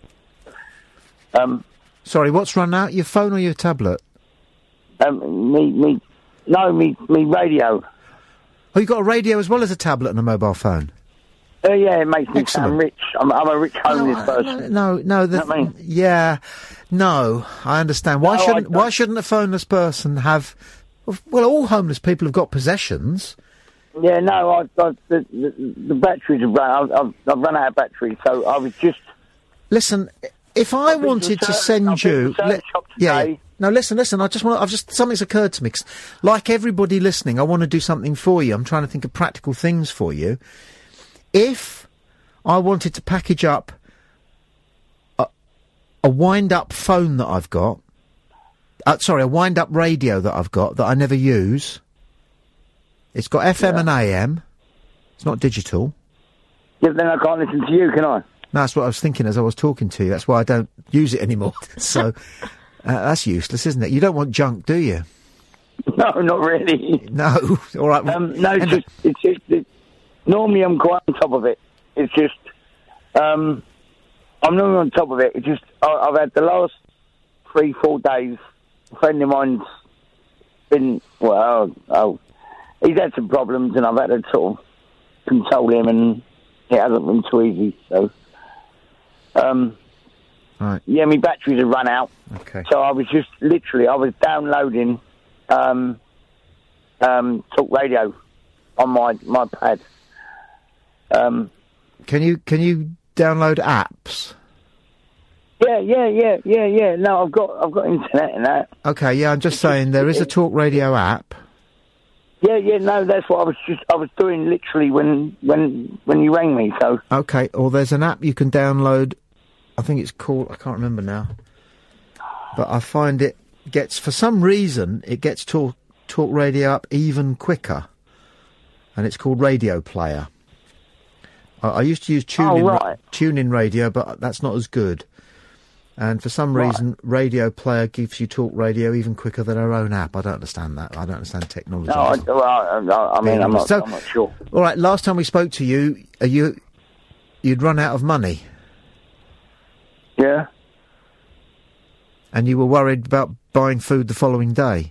um. Sorry, what's run out? Your phone or your tablet? Um, me, me, no, me, me radio. Oh, you got a radio as well as a tablet and a mobile phone? Uh, yeah, it makes me Excellent. sound rich. I'm, I'm a rich homeless no, person. no, no. The, You know what I mean? Yeah, no. I understand. Why No, I shouldn't don't. Why shouldn't a phoneless person have? Well, all homeless people have got possessions. Yeah, no, I, I, the, the, the batteries have run. I've, I've, I've run out of batteries, so I was just. Listen, if I I've been wanted to to certain- send I've been to you, certain shops yeah, today. no, listen, listen. I just want. I've just something's occurred to me. 'Cause like everybody listening, I want to do something for you. I'm trying to think of practical things for you. If I wanted to package up a, a wind-up phone that I've got, uh, sorry, a wind-up radio that I've got that I never use. It's got F M Yeah. and A M. It's not digital. Yeah, then I can't listen to you, can I? No, that's what I was thinking as I was talking to you. That's why I don't use it anymore. So uh, that's useless, isn't it? You don't want junk, do you? No, not really. No. All right. Um, no, it's And- just, it's just, it, normally I'm quite on top of it. It's just, um, I'm not on top of it. It's just, I, I've had the last three, four days, a friend of mine's been, well, oh, he's had some problems and I've had to sort of console him and it hasn't been too easy, so, um, Right. yeah, my batteries have run out. Okay. So I was just, literally, I was downloading, um, um, Talk Radio on my, my pad. Um, Can you can you download apps? yeah, yeah, yeah, yeah, yeah. No, I've got I've got internet and that. Okay. Yeah, I'm just saying there is a Talk Radio app. Yeah, yeah. No, that's what I was just I was doing literally when when when you rang me. So Okay. Or there's an app you can download. I think it's called. I can't remember now. But I find it gets for some reason it gets Talk Talk Radio up even quicker, and it's called Radio Player. I, I used to use TuneIn Oh, ra- right. TuneIn Radio, but that's not as good. And for some Right. reason, Radio Player gives you Talk Radio even quicker than our own app. I don't understand that. I don't understand technology. no, I, well, I, I, I mean I'm not So- I'm not sure. All right. Last time we spoke to you, uh, you you'd run out of money, Yeah. and you were worried about buying food the following day.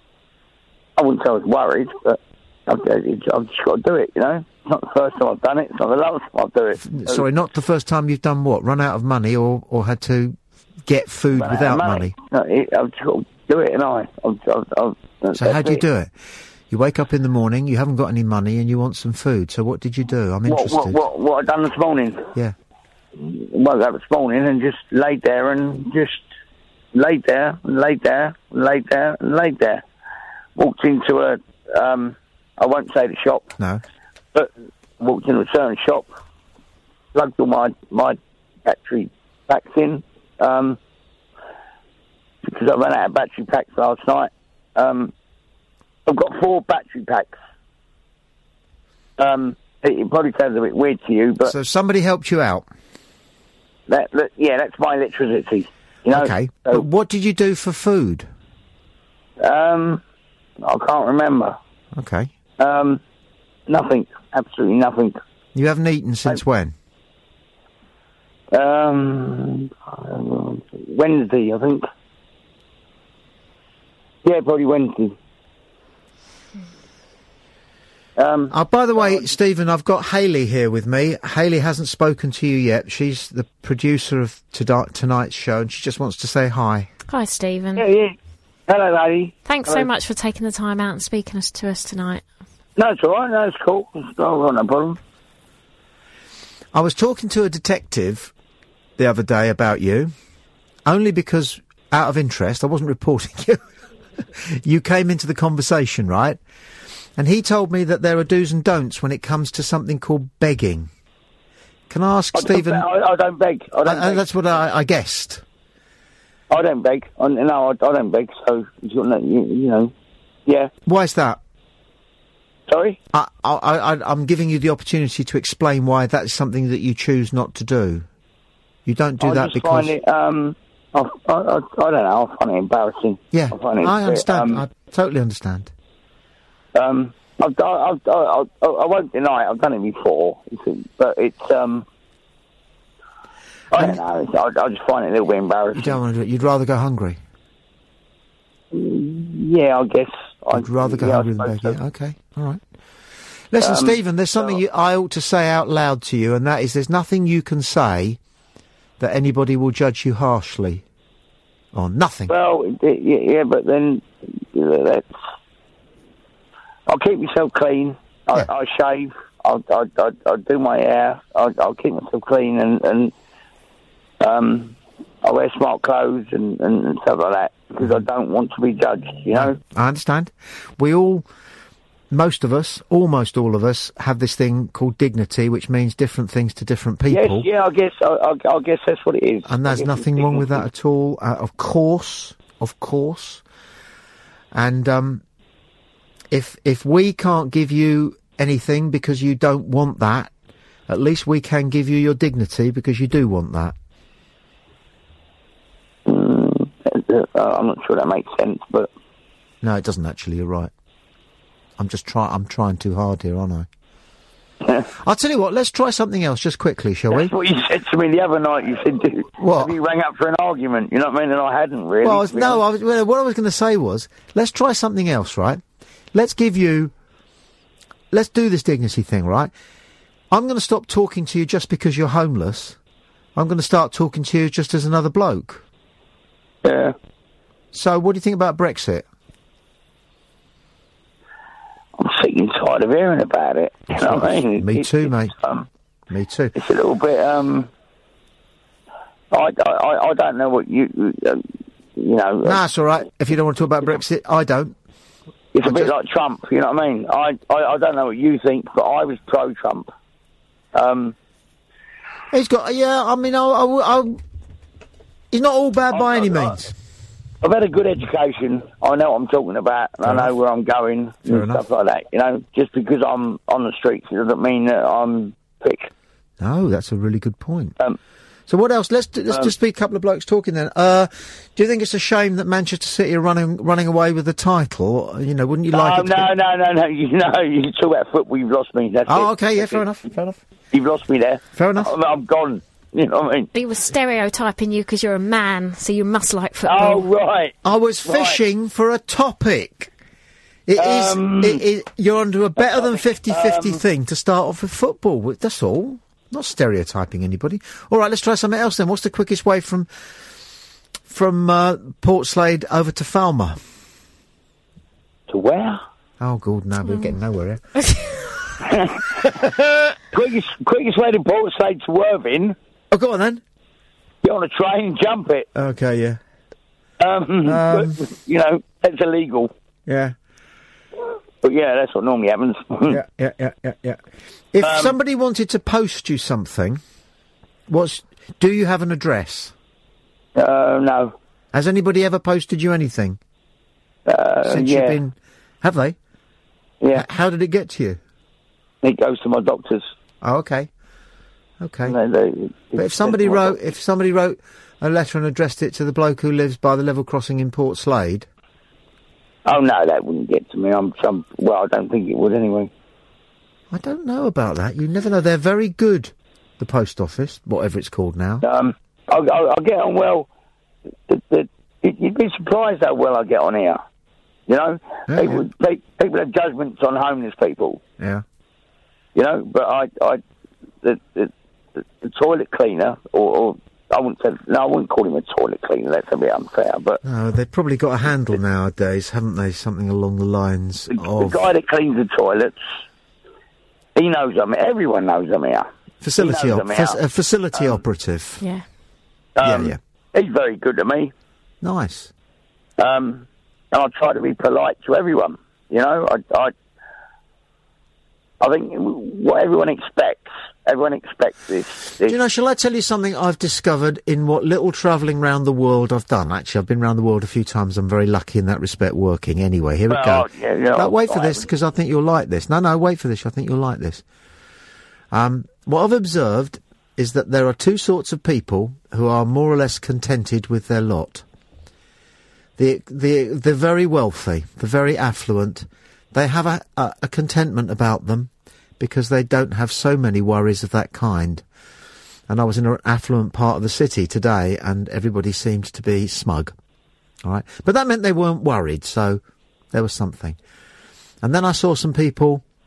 I wouldn't say I was worried, but I've, I've just got to do it. You know, it's not the first time I've done it. It's not the last time I'll do it. Sorry, not the first time you've done what? Run out of money, or or had to get food Run out of without money. No, it, I've just got to do it, and I. I've, I've, I've, So how do you do it? You wake up in the morning, you haven't got any money, and you want some food. So what did you do? I'm What, interested. what, what, what I done this morning? Yeah. Woke up this morning and just laid there and just laid there and laid there and laid there and laid there. Walked into a, um, I won't say the shop, No. but walked into a certain shop, plugged all my, my battery packs in, um, because I ran out of battery packs last night. Um, I've got four battery packs. Um, it, it probably sounds a bit weird to you, but So somebody helped you out. that, that yeah, that's my electricity. You know? Okay. So, But what did you do for food? um, I can't remember. Okay. Um, nothing. Absolutely nothing. You haven't eaten since when? Um, Wednesday, I think. Yeah, probably Wednesday. Um, Oh, by the way, Stephen, I've got Hayley here with me. Hayley hasn't spoken to you yet. She's the producer of to- tonight's show, and she just wants to say hi. Hi, Stephen. yeah, yeah. Hello, lady. Thanks Hello. so much for taking the time out and speaking us to us tonight. No, it's all right. No, it's cool. It's no, no problem. I was talking to a detective the other day about you, only because, out of interest, I wasn't reporting you. You came into the conversation, right? And he told me that there are do's and don'ts when it comes to something called begging. Can I ask I don't Stephen? beg- I, I don't beg. I don't Uh, uh, beg. that's what I, I guessed. I don't beg. I, no, I, I don't beg. So you, you, you know, yeah. Why is that? Sorry. I, I, I, I'm giving you the opportunity to explain why that's something that you choose not to do. You don't do I that just because. find it. Um, I, I, I, I don't know. I find it embarrassing. Yeah, I, find it I a bit, understand. Um, I totally understand. um, I've, I've, I've, I, I, I won't deny it. I've done it before, but it's. Um, I don't know. It's, I, I just find it a little bit embarrassing. You don't want to do it. You'd rather go hungry. Yeah, I guess. I'd rather go yeah, I hungry than suppose beg. so. Yeah, okay, all right. Listen, Um, Stephen, there's something so- you, I ought to say out loud to you, and that is there's nothing you can say that anybody will judge you harshly on. Nothing. Well, it- yeah, yeah, but then you know, that's. I'll keep myself clean. I, Yeah. I shave. I'll, I'll, I'll, I'll do my hair. I'll, I'll keep myself clean, and, and um, I wear smart clothes and, and, and stuff like that because I don't want to be judged. You know. I understand. We all, most of us, almost all of us, have this thing called dignity, which means different things to different people. Yes, yeah, I guess. I, I, I guess that's what it is. And I there's guess nothing it's wrong with that dignity. at all. Uh, of course, of course. And um, if if we can't give you anything because you don't want that, at least we can give you your dignity because you do want that. Mm, uh, I'm not sure that makes sense, but No, it doesn't actually. You're right. I'm just trying. I'm trying too hard here, aren't I? I'll tell you what. Let's try something else, just quickly, shall we? that's what you said to me the other night. You said, "Dude, What? have you rang up for an argument?" You know what I mean? And I hadn't really. Well, I was, to be no. honest. I was, well, what I was going to say was, let's try something else, right? Let's give you. Let's do this dignity thing, right? I'm going to stop talking to you just because you're homeless. I'm going to start talking to you just as another bloke. Yeah. So, what do you think about Brexit? I'm sick and tired of hearing about it. You know what I mean? Me It- too, it's, mate. Um, Me too. it's a little bit. Um, I, I, I don't know what you. Uh, you know. Nah, it's all right. If you don't want to talk about Brexit, I don't. It's a I bit just- like Trump. You know what I mean? I, I, I don't know what you think, but I was pro-Trump. Um, He's got. Yeah, I mean, I, I, I, he's not all bad by I- any I- means. I've had a good education. I know what I'm talking about, and Fair I know enough. where I'm going Fair and enough. stuff like that. You know, just because I'm on the streets, it doesn't mean that I'm thick. No, that's a really good point. Um, So what else? Let's do, let's Um, just be a couple of blokes talking then. Uh, do you think it's a shame that Manchester City are running running away with the title? You know, wouldn't you like no, it? To no, be- no, no, no. You know, you talk about football. You've lost me. That's Oh, it. okay, yeah, That's fair it. enough, fair enough. You've lost me there. Fair enough. I'm, I'm gone. You know what I mean? He was stereotyping you because you're a man, so you must like Oh, football. right. I was Right. fishing for a topic. It is. Um, It is. You're onto a better than fifty-fifty um, thing to start off with football. With- That's all. Not stereotyping anybody. All right, let's try something else then. What's the quickest way from from uh, Port Slade over to Falmer? To where? Oh, God, no, we're getting nowhere here. Quickest, quickest way to Port Slade to Worthing. Oh, go on then. Get on a train, jump it. Okay, yeah. Um, Um, but, you know, that's illegal. Yeah. But yeah, that's what normally happens. yeah, yeah, yeah, yeah, yeah. If Um, somebody wanted to post you something, what's do you have an address? uh, no. Has anybody ever posted you anything Uh, since yeah. you've been? Have they? Yeah. H- How did it get to you? It goes to my doctors. Oh, okay, okay. They- they- But if somebody it's my wrote, doctors. if somebody wrote a letter and addressed it to the bloke who lives by the level crossing in Port Slade, Oh, no, that wouldn't get to me. I'm some. Well, I don't think it would anyway. I don't know about that. You never know. They're very good. The post office, whatever it's called now. Um, I'll, I'll, I'll get on well. The, the, you'd be surprised how well I get on here. You know? Yeah, people, pe- people have judgments on homeless people. Yeah. You know? But I... I the, the, the, the toilet cleaner, or... or I wouldn't say, no, I wouldn't call him a toilet cleaner. That's a bit unfair. But No, they've probably got a handle nowadays, haven't they? Something along the lines the, of the guy that cleans the toilets, he knows I'm here. Everyone knows I'm here. facility he knows op- I'm fac- out. a facility operative. Yeah. Um, yeah, yeah. He's very good to me. Nice. Um, and I try to be polite to everyone. You know, I, I, I think what everyone expects, everyone expects this. this Do you know, shall I tell you something I've discovered in what little travelling round the world I've done? Actually, I've been round the world a few times. I'm very lucky in that respect working. Anyway, here Well, we go. yeah, yeah, no, wait for I this, haven't. because I think you'll like this. No, no, wait for this. I think you'll like this. Um, what I've observed is that there are two sorts of people who are more or less contented with their lot. The, the, the very wealthy, the very affluent, they have a, a, a contentment about them because they don't have so many worries of that kind. And I was in an affluent part of the city today, and everybody seemed to be smug. All right, but that meant they weren't worried, so there was something. And then I saw some people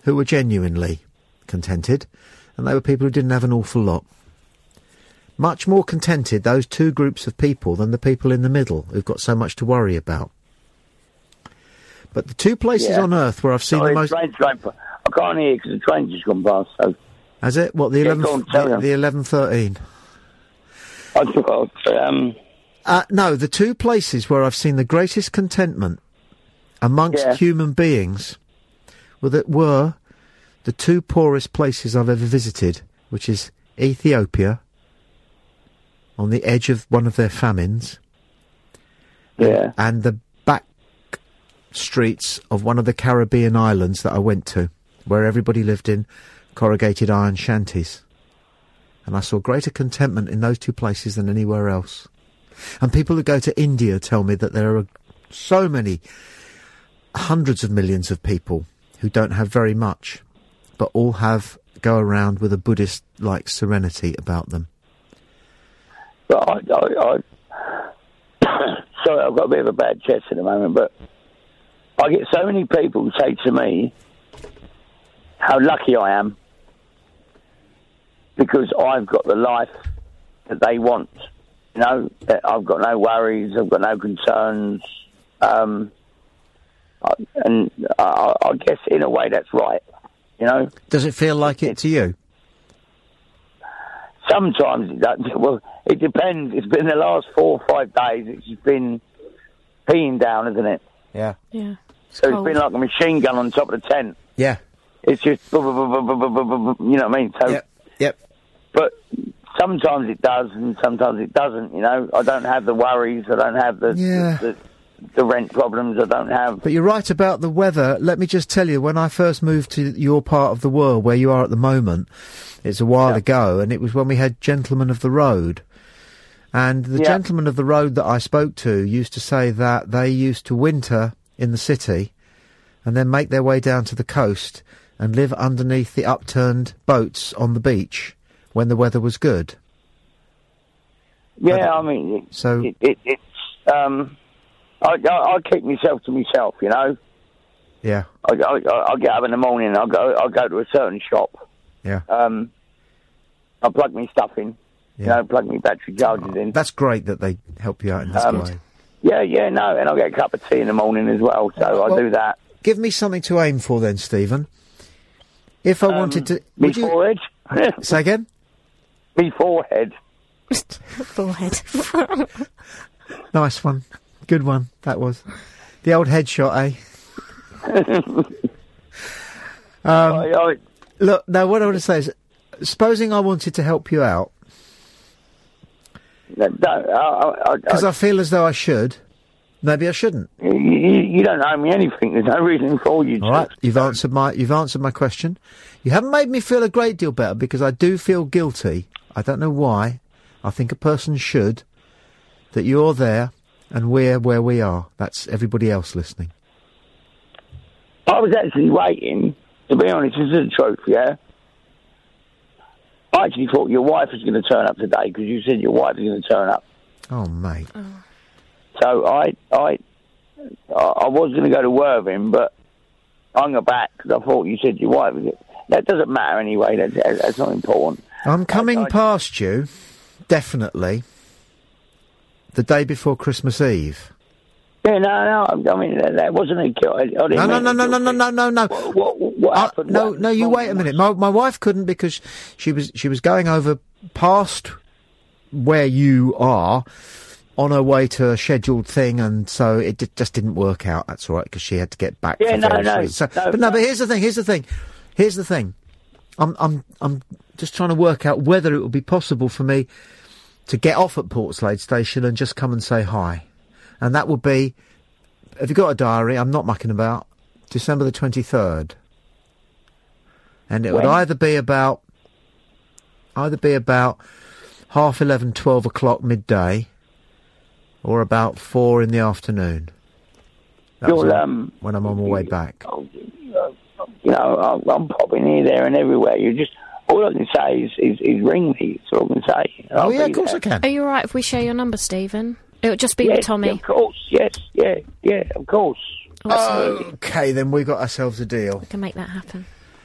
who were genuinely contented, and they were people who didn't have an awful lot. Much more contented, those two groups of people, than the people in the middle who've got so much to worry about. But the two places Yeah. on Earth where I've seen Sorry, the most... train's going pa- I can't hear because the train's just gone past. So Has it? What, the Yeah, eleven? go on, tell the, me. the eleven thirteen? I thought, um, Uh, no, the two places where I've seen the greatest contentment amongst Yeah. human beings were that were the two poorest places I've ever visited, which is Ethiopia, on the edge of one of their famines, yeah. and the back streets of one of the Caribbean islands that I went to, where everybody lived in corrugated iron shanties. And I saw greater contentment in those two places than anywhere else. And people who go to India tell me that there are so many, hundreds of millions of people who don't have very much, but all have, go around with a Buddhist-like serenity about them. But I, I, I sorry, I've got a bit of a bad chest at the moment, but I get so many people who say to me how lucky I am because I've got the life that they want. You know, that I've got no worries, I've got no concerns, um, I, and I, I guess in a way that's right. You know, Does it feel like it to you? sometimes it does. Well, it depends. It's been the last four or five days. It's just been peeing down, isn't it? Yeah. Yeah. So cold. it's been like a machine gun on top of the tent. Yeah. It's just, you know what I mean? So, Yep. Yep. but sometimes it does, and sometimes it doesn't. You know, I don't have the worries. I don't have the Yeah. the, the rent problems. I don't have. But you're right about the weather. Let me just tell you, when I first moved to your part of the world, where you are at the moment, it's a while Yeah. ago, and it was when we had Gentlemen of the Road. And the Yeah. gentlemen of the road that I spoke to used to say that they used to winter in the city and then make their way down to the coast and live underneath the upturned boats on the beach when the weather was good. Yeah, I mean, it, So- it, it, it's. Um, I, I, I keep myself to myself. You know, Yeah, I, I, I get up in the morning. I go. I go to a certain shop. yeah. Um, I plug my stuff in. You Yeah. know, plug my battery chargers in. That's great that they help you out in this Um, way. Yeah, yeah, no, and I'll get a cup of tea in the morning as well, so I Well- do that. Give me something to aim for then, Stephen. If I wanted to... Me Would you... forehead. Say again? Me forehead. Forehead. Nice one. Good one, that was. The old headshot, eh? um, I, I, look, no, what I want to say is, supposing I wanted to help you out, no, I, I, because I, I feel as though I should, maybe I shouldn't. you, you you don't owe me anything. There's no reason for you to. All right, you've answered my you've answered my question. You haven't made me feel a great deal better because I do feel guilty. I don't know why. I think a person should. That you're there and we're where we are. That's everybody else listening. I was actually waiting, to be honest, this is the truth, yeah? I actually thought your wife was going to turn up today because you said your wife was going to turn up. Oh, mate. So I I, I was going to go to Worthing, but I hung her back because I thought you said your wife was... That doesn't matter anyway. That's, that's not important. I'm coming I- past you, definitely, the day before Christmas Eve. Yeah, no, no. I mean, that, that wasn't a kill. I, I didn't No, no, mean no, to no, no, kill no, no, no, no. What, what, what Uh, happened? no, What- no, you wait a minute. My my wife couldn't because she was she was going over past where you are on her way to a scheduled thing, and so it d- just didn't work out. That's all right because she had to get back. Yeah, for no, various no, reasons. So, no, but no, no. but here's the thing. Here's the thing. Here's the thing. I'm I'm I'm just trying to work out whether it would be possible for me to get off at Portslade Station and just come and say hi, and that would be. Have you got a diary? I'm not mucking about. December the twenty-third. And it would When? either be about, either be about half eleven, twelve o'clock midday, or about four in the afternoon. That was You'll, all um, when I'm on my way back. You know, I'm, I'm popping here, there, and everywhere. You just all I can say is, is, is ring me. That's all I can say. Oh I'll yeah, be of course there. I can. Are you all right if we share your number, Stephen? It'll just be Yes, with Tommy. of course. Yes, yeah, yeah, of course. Awesome. Okay, then we got ourselves a deal. We can make that happen.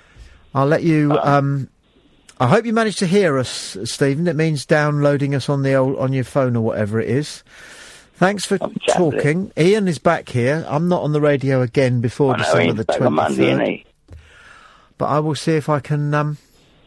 I'll let you. Um, I hope you managed to hear us, Stephen. It means downloading us on the old, on your phone or whatever it is. Thanks for talking. Ian is back here. I'm not on the radio again before I know, December Ian's the back on Monday, isn't twenty-third. he? But I will see if I can um,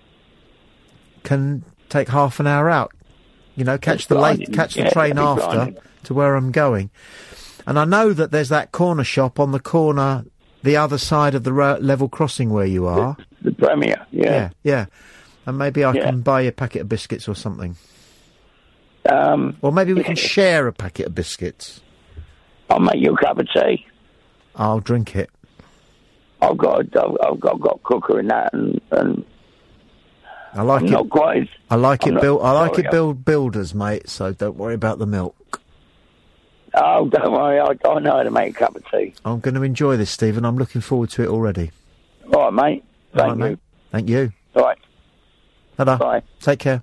can take half an hour out. You know, catch That's the late, blinding. catch the Yeah, train that'd be after blinding. to where I'm going. And I know that there's that corner shop on the corner, the other side of the ro- level crossing where you are. The Premier, yeah. Yeah, yeah. And maybe I Yeah. can buy you a packet of biscuits or something. Um, Or maybe we can share a packet of biscuits. I'll make you a cup of tea. I'll drink it. I've got, a, I've, I've got, I've got a cooker in that, and, and I like I'm it. not quite. I like I'm it not- built. I like sorry, it build builders, mate. So don't worry about the milk. Oh, don't worry. I, I know how to make a cup of tea. I'm going to enjoy this, Stephen. I'm looking forward to it already. All right, mate. Thank All right, you. mate. Thank you. All right. Ta-da. Bye. Take care.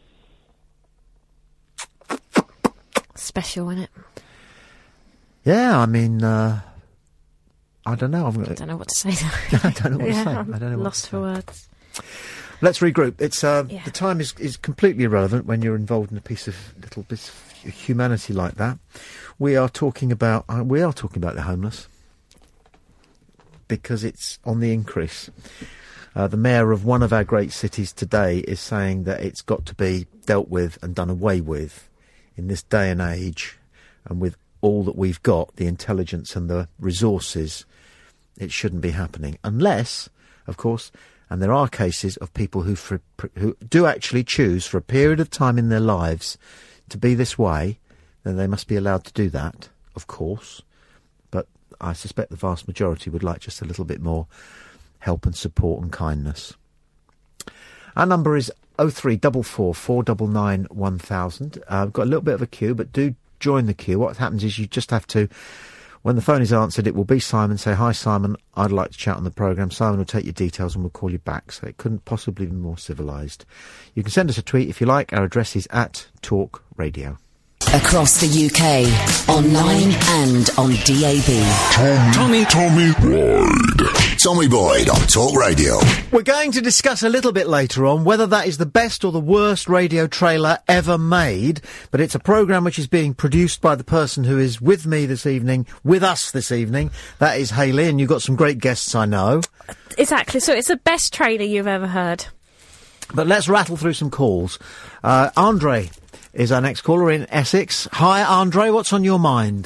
Special, isn't it? Yeah, I mean, uh, I don't know. I'm I gonna, don't know what to say. I don't know what yeah, to say. I'm I don't know what lost to for say. words. Let's regroup. It's uh, Yeah. the time is, is completely irrelevant when you're involved in a piece of little bit of humanity like that. We are talking about uh, we are talking about the homeless because it's on the increase. Uh, the mayor of one of our great cities today is saying that it's got to be dealt with and done away with in this day and age, and with all that we've got, the intelligence and the resources, it shouldn't be happening unless, of course. And there are cases of people who for, who do actually choose for a period of time in their lives to be this way. Then they must be allowed to do that, of course. But I suspect the vast majority would like just a little bit more help and support and kindness. Our number is oh three four four, four nine nine, one thousand. Uh, I've got a little bit of a queue, but do join the queue. What happens is you just have to, when the phone is answered, it will be Simon. Say, hi, Simon, I'd like to chat on the programme. Simon will take your details and we'll call you back. So it couldn't possibly be more civilised. You can send us a tweet if you like. Our address is at Talk Radio. Across the U K, online and on D A B. Tommy, Tommy, Boyd. Tommy Boyd on Talk Radio. We're going to discuss a little bit later on whether that is the best or the worst radio trailer ever made, but it's a programme which is being produced by the person who is with me this evening, with us this evening. That is Hayley, and you've got some great guests, I know. Exactly. So it's the best trailer you've ever heard. But let's rattle through some calls. Uh, Andre is our next caller in Essex. Hi, Andre, what's on your mind?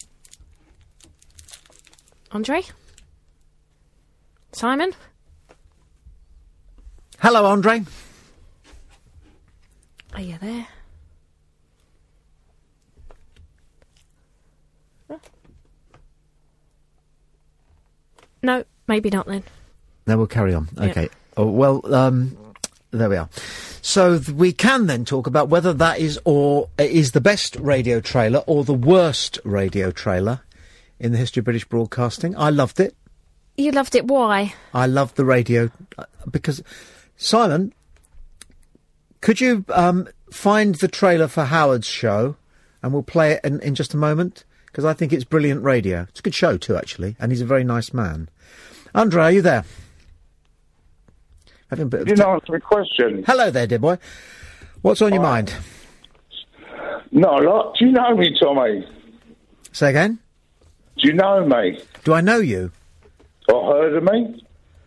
Andre? Simon? Hello, Andre. Are you there? No, maybe not then. No, we'll carry on. Yeah. Okay. Oh, well, um, there we are. So th- we can then talk about whether that is or uh, is the best radio trailer or the worst radio trailer in the history of British broadcasting. I loved it. You loved it. Why? I loved the radio uh, because Simon, could you um, find the trailer for Howard's show, and we'll play it in, in just a moment because I think it's brilliant radio. It's a good show too, actually, and he's a very nice man. Andre, are you there? Having a bit of You didn't answer the question. Hello there, dear boy. What's on your Hi. mind? Not a lot. Do you know me, Tommy? Say again? Do you know me? Do I know you? Or heard of me?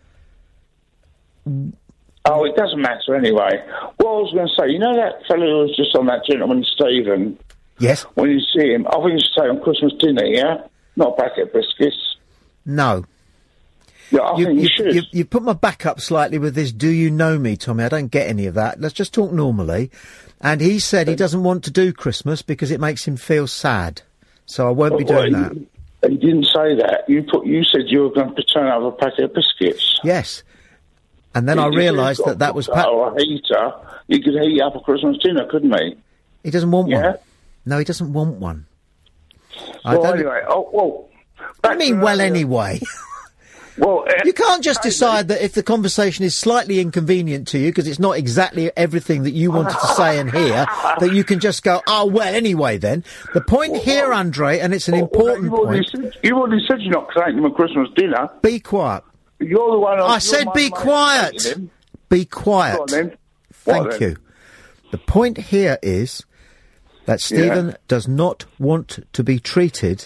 Oh, it doesn't matter anyway. What I was going to say, you know that fellow who was just on that gentleman, Stephen? Yes. When you see him, I think you should take on Christmas dinner, yeah? Not a packet of biscuits. No. Yeah, I You, think you, you, should. you, you put my back up slightly with this, do you know me, Tommy? I don't get any of that. Let's just talk normally. And he said he doesn't want to do Christmas because it makes him feel sad. So I won't be Well, doing he- that. He didn't say that. You put. You said you were going to turn over a packet of biscuits. Yes. And then I If realised you've that got that was... a Pa- or a heater. You could heat up a Christmas dinner, couldn't he? he doesn't want Yeah? one. No, he doesn't want one. I Well, don't... anyway, oh, well... I back mean, to well, earlier. anyway. Well, uh, You can't just Hayley- decide that if the conversation is slightly inconvenient to you, because it's not exactly everything that you wanted to say and hear, that you can just go, oh, well, anyway then. The point here, Andre, and it's an Well, important well, you've already point, said, you've already said you're not taking him a Christmas dinner. be quiet. You're the one. I you're said my be mate quiet. hating him. Be quiet. Go on, then. Thank What, then? you. The point here is that Stephen Yeah. does not want to be treated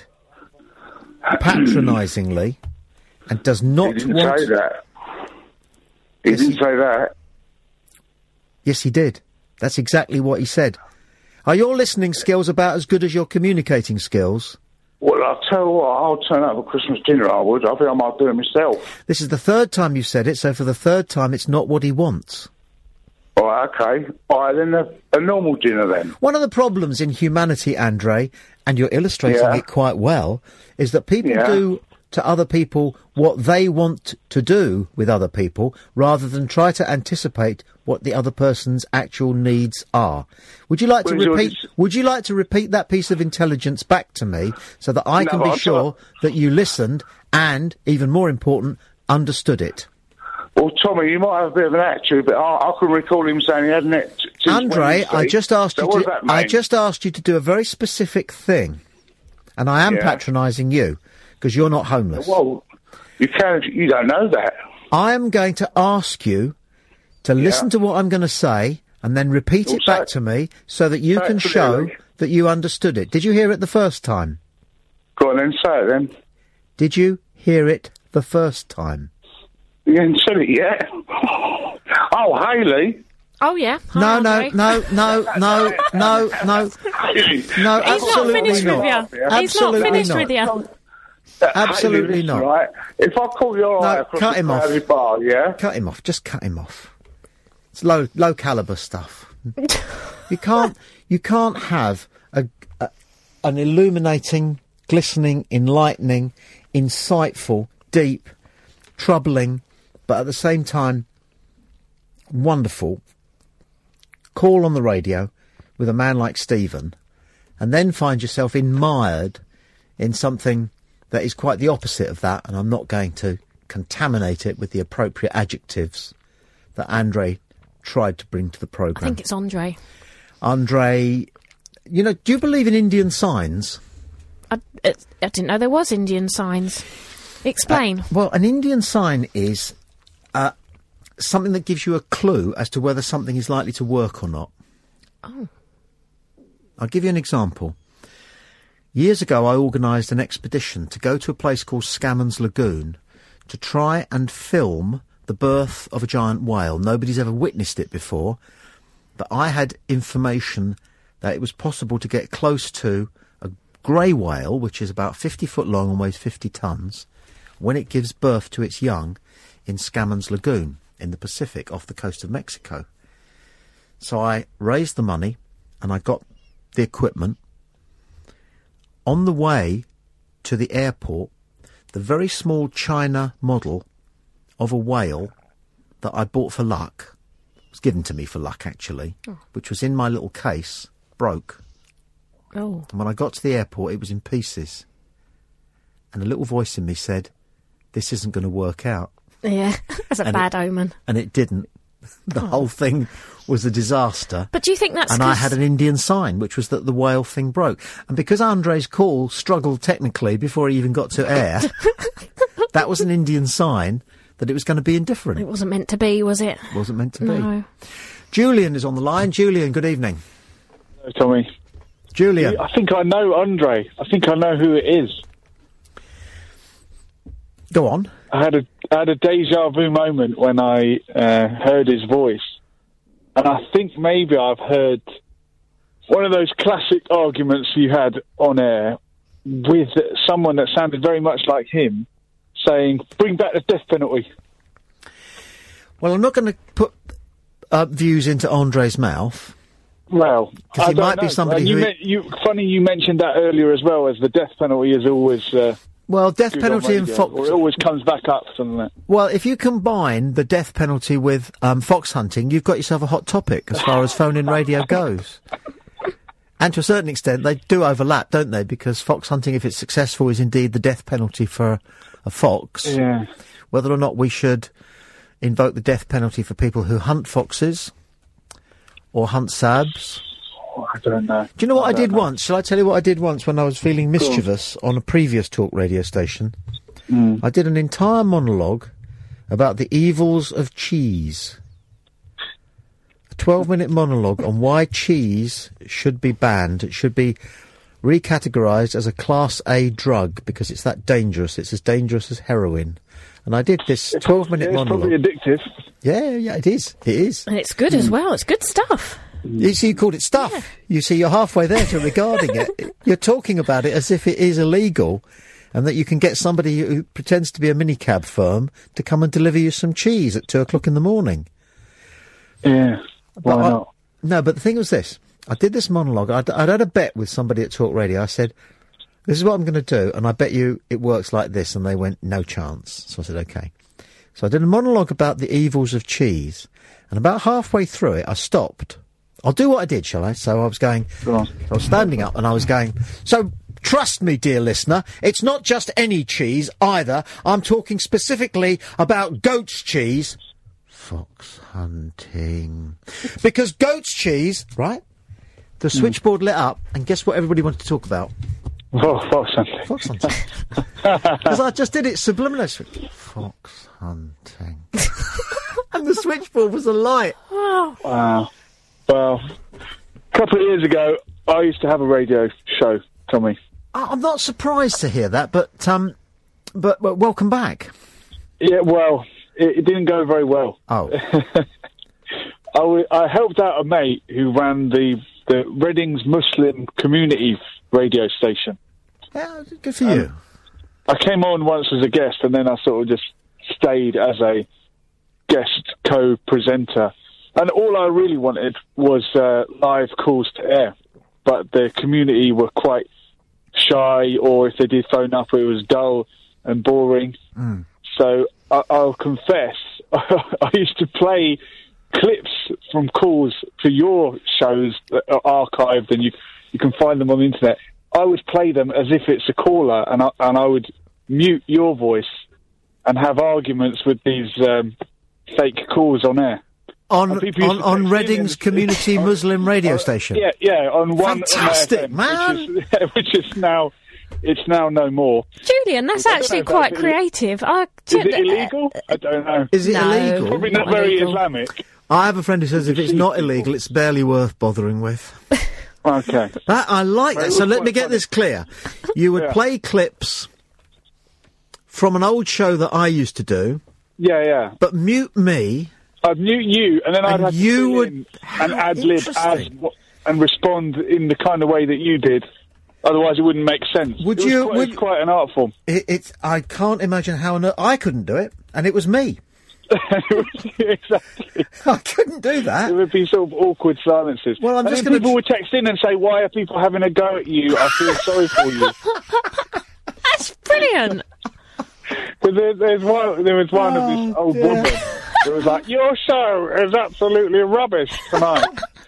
patronisingly and does He not didn't want... say that. He Yes, didn't he- say that. Yes, he did. That's exactly what he said. Are your listening skills about as good as your communicating skills? Well, I'll tell you what, I'll turn up for Christmas dinner, I would. I think I might do it myself. This is the third time you've said it, so for the third time it's not what he wants. All right, okay. All right, then a, a normal dinner then. One of the problems in humanity, Andre, and you're illustrating Yeah. it quite well, is that people Yeah. do to other people what they want to do with other people, rather than try to anticipate what the other person's actual needs are. Would you like to Well, you're repeat? just- Would you like to repeat that piece of intelligence back to me, so that I No, can be I'll sure try- that you listened and, even more important, understood it? Well, Tommy, you might have a bit of an attitude, but I, I can recall him saying he hadn't it t- since Andre, Wednesday. I just asked So you what to. does that I mean? just asked you to do a very specific thing, and I am Yeah. patronising you because you're not homeless. Well, you can. You don't know that. I am going to ask you to listen to what I'm going to say and then repeat it Well, back say- to me so that you say can it show clearly. that you understood it. Did you hear it the first time? Go on then, say it then. Did you hear it the first time? You haven't said it yet. Oh, Hayley. Oh, yeah. Hi, No, no, Andre. no, no, no, no, no, Hayley. no, He's not absolutely finished not. with you. He's Absolutely not finished not. with you. Absolutely Hayley, listen, not. Right? If I call your No, eye across cut the him off. crowded bar, yeah? Cut him off. Just cut him off. It's low, low caliber stuff. you can't, you can't have a, a, an illuminating, glistening, enlightening, insightful, deep, troubling, but at the same time, wonderful call on the radio with a man like Stephen, and then find yourself mired in something that is quite the opposite of that, and I'm not going to contaminate it with the appropriate adjectives that Andre tried to bring to the I programme. think it's Andre. Andre, you know, do you believe in Indian signs? I, I, I didn't know there was Indian signs. Explain. Uh, well, an Indian sign is uh, something that gives you a clue as to whether something is likely to work or not. Oh. I'll give you an example. Years ago, I organised an expedition to go to a place called Scammons Lagoon to try and film the birth of a giant whale. Nobody's ever witnessed it before, but I had information that it was possible to get close to a grey whale, which is about fifty foot long and weighs fifty tonnes, when it gives birth to its young in Scammons Lagoon in the Pacific off the coast of Mexico. So I raised the money and I got the equipment. On the way to the airport, the very small China model of a whale that I bought for luck, was given to me for luck actually, Oh. which was in my little case, broke. Oh. And when I got to the airport, it was in pieces. And a little voice in me said, this isn't going to work out. Yeah. That's a And bad it- omen. And it didn't. The whole thing was a disaster. But do you think that's And I 'cause- had an Indian sign, which was that the whale thing broke. And because Andre's call struggled technically before he even got to air, that was an Indian sign that it was going to be indifferent. It wasn't meant to be, was it? Wasn't meant to be. No. Julian is on the line. Julian, good evening. Hello, Tommy. Julian. I think I know Andre. I think I know who it is. Go on. I had a I had a deja vu moment when I uh, heard his voice, and I think maybe I've heard one of those classic arguments you had on air with someone that sounded very much like him, saying, "Bring back the death penalty." Well, I'm not going to put uh, views into Andre's mouth. Well, 'Cause I he don't might be know. somebody Uh, you, who- men- you funny you mentioned that earlier as well, as the death penalty is always uh, Well, death good on penalty and radio, fox... or it always comes back up, something like that. Well, if you combine the death penalty with um, fox hunting, you've got yourself a hot topic as far as phone-in radio goes. And to a certain extent, they do overlap, don't they? Because fox hunting, if it's successful, is indeed the death penalty for a fox. Yeah. Whether or not we should invoke the death penalty for people who hunt foxes or hunt sabs. I don't know. Do you know what I, don't did know. once? Shall I tell you what I did once when I was feeling mischievous on a previous talk radio station? Mm. I did an entire monologue about the evils of cheese. A twelve-minute monologue on why cheese should be banned. It should be recategorised as a Class A drug because it's that dangerous. It's as dangerous as heroin. And I did this twelve-minute It's monologue. probably addictive. Yeah, yeah, it is. It is. And it's good as well. It's good stuff. You see, you called it stuff. Yeah. You see, you're halfway there to regarding it. You're talking about it as if it is illegal and that you can get somebody who pretends to be a minicab firm to come and deliver you some cheese at two o'clock in the morning. Yeah, why But I- not? No, but the thing was this. I did this monologue. I'd, I'd had a bet with somebody at Talk Radio. I said, this is what I'm going to do, and I bet you it works like this. And they went, no chance. So I said, OK. So I did a monologue about the evils of cheese, and about halfway through it, I stopped. I'll do what I did, shall I? So I was going, Go on. I was standing up and I was going, so trust me, dear listener, it's not just any cheese either. I'm talking specifically about goat's cheese. Fox hunting. Because goat's cheese, right? The switchboard lit up, and guess what everybody wanted to talk about? Oh, fox hunting. Fox hunting. Because I just did it subliminally. Fox hunting. And the switchboard was alight. Wow. Well, a couple of years ago, I used to have a radio show, Tommy. I- I'm not surprised to hear that, but um, but, but welcome back. Yeah, well, it, it didn't go very well. Oh, I, w- I helped out a mate who ran the, the Reading's Muslim community radio station. yeah, good for you. I came on once as a guest, and then I sort of just stayed as a guest co-presenter. And all I really wanted was uh, live calls to air. But the community were quite shy, or if they did phone up, it was dull and boring. Mm. So I- I'll confess, I used to play clips from calls to your shows that are archived, and you you can find them on the internet. I would play them as if it's a caller, and I, and I would mute your voice and have arguments with these um, fake calls on air. On And people used on, to on text in Reading's and- community on- Muslim radio on- station. Yeah, yeah, on one Fantastic, on F M, man. Which is, which is now it's now no more. Julian, that's I don't know actually if quite that's- creative. I, Is it illegal? I don't know. Is it No. illegal? Probably not, Not very illegal. Islamic. I have a friend who says if it's not illegal, it's barely worth bothering with. Okay. That I like that. Well, So it was let me quite get funny. this clear. You would Yeah. play clips from an old show that I used to do, Yeah, yeah. but mute me. I'd mute you, and then I'd And have to you fill would- in How and ad lib as interesting. what- and respond in the kind of way that you did. Otherwise, it wouldn't make sense. Would it was you- Quite, would- it's quite an art form. It, it's I can't imagine how on earth I couldn't do it, and it was me. Exactly. I couldn't do that. There would be sort of awkward silences. Well, I'm and just then gonna people tr- would text in and say, "Why are people having a go at you? I feel sorry for you." that's brilliant. But there, there's one. There was one of this Oh, old dear. woman who was like, "Your show is absolutely rubbish tonight."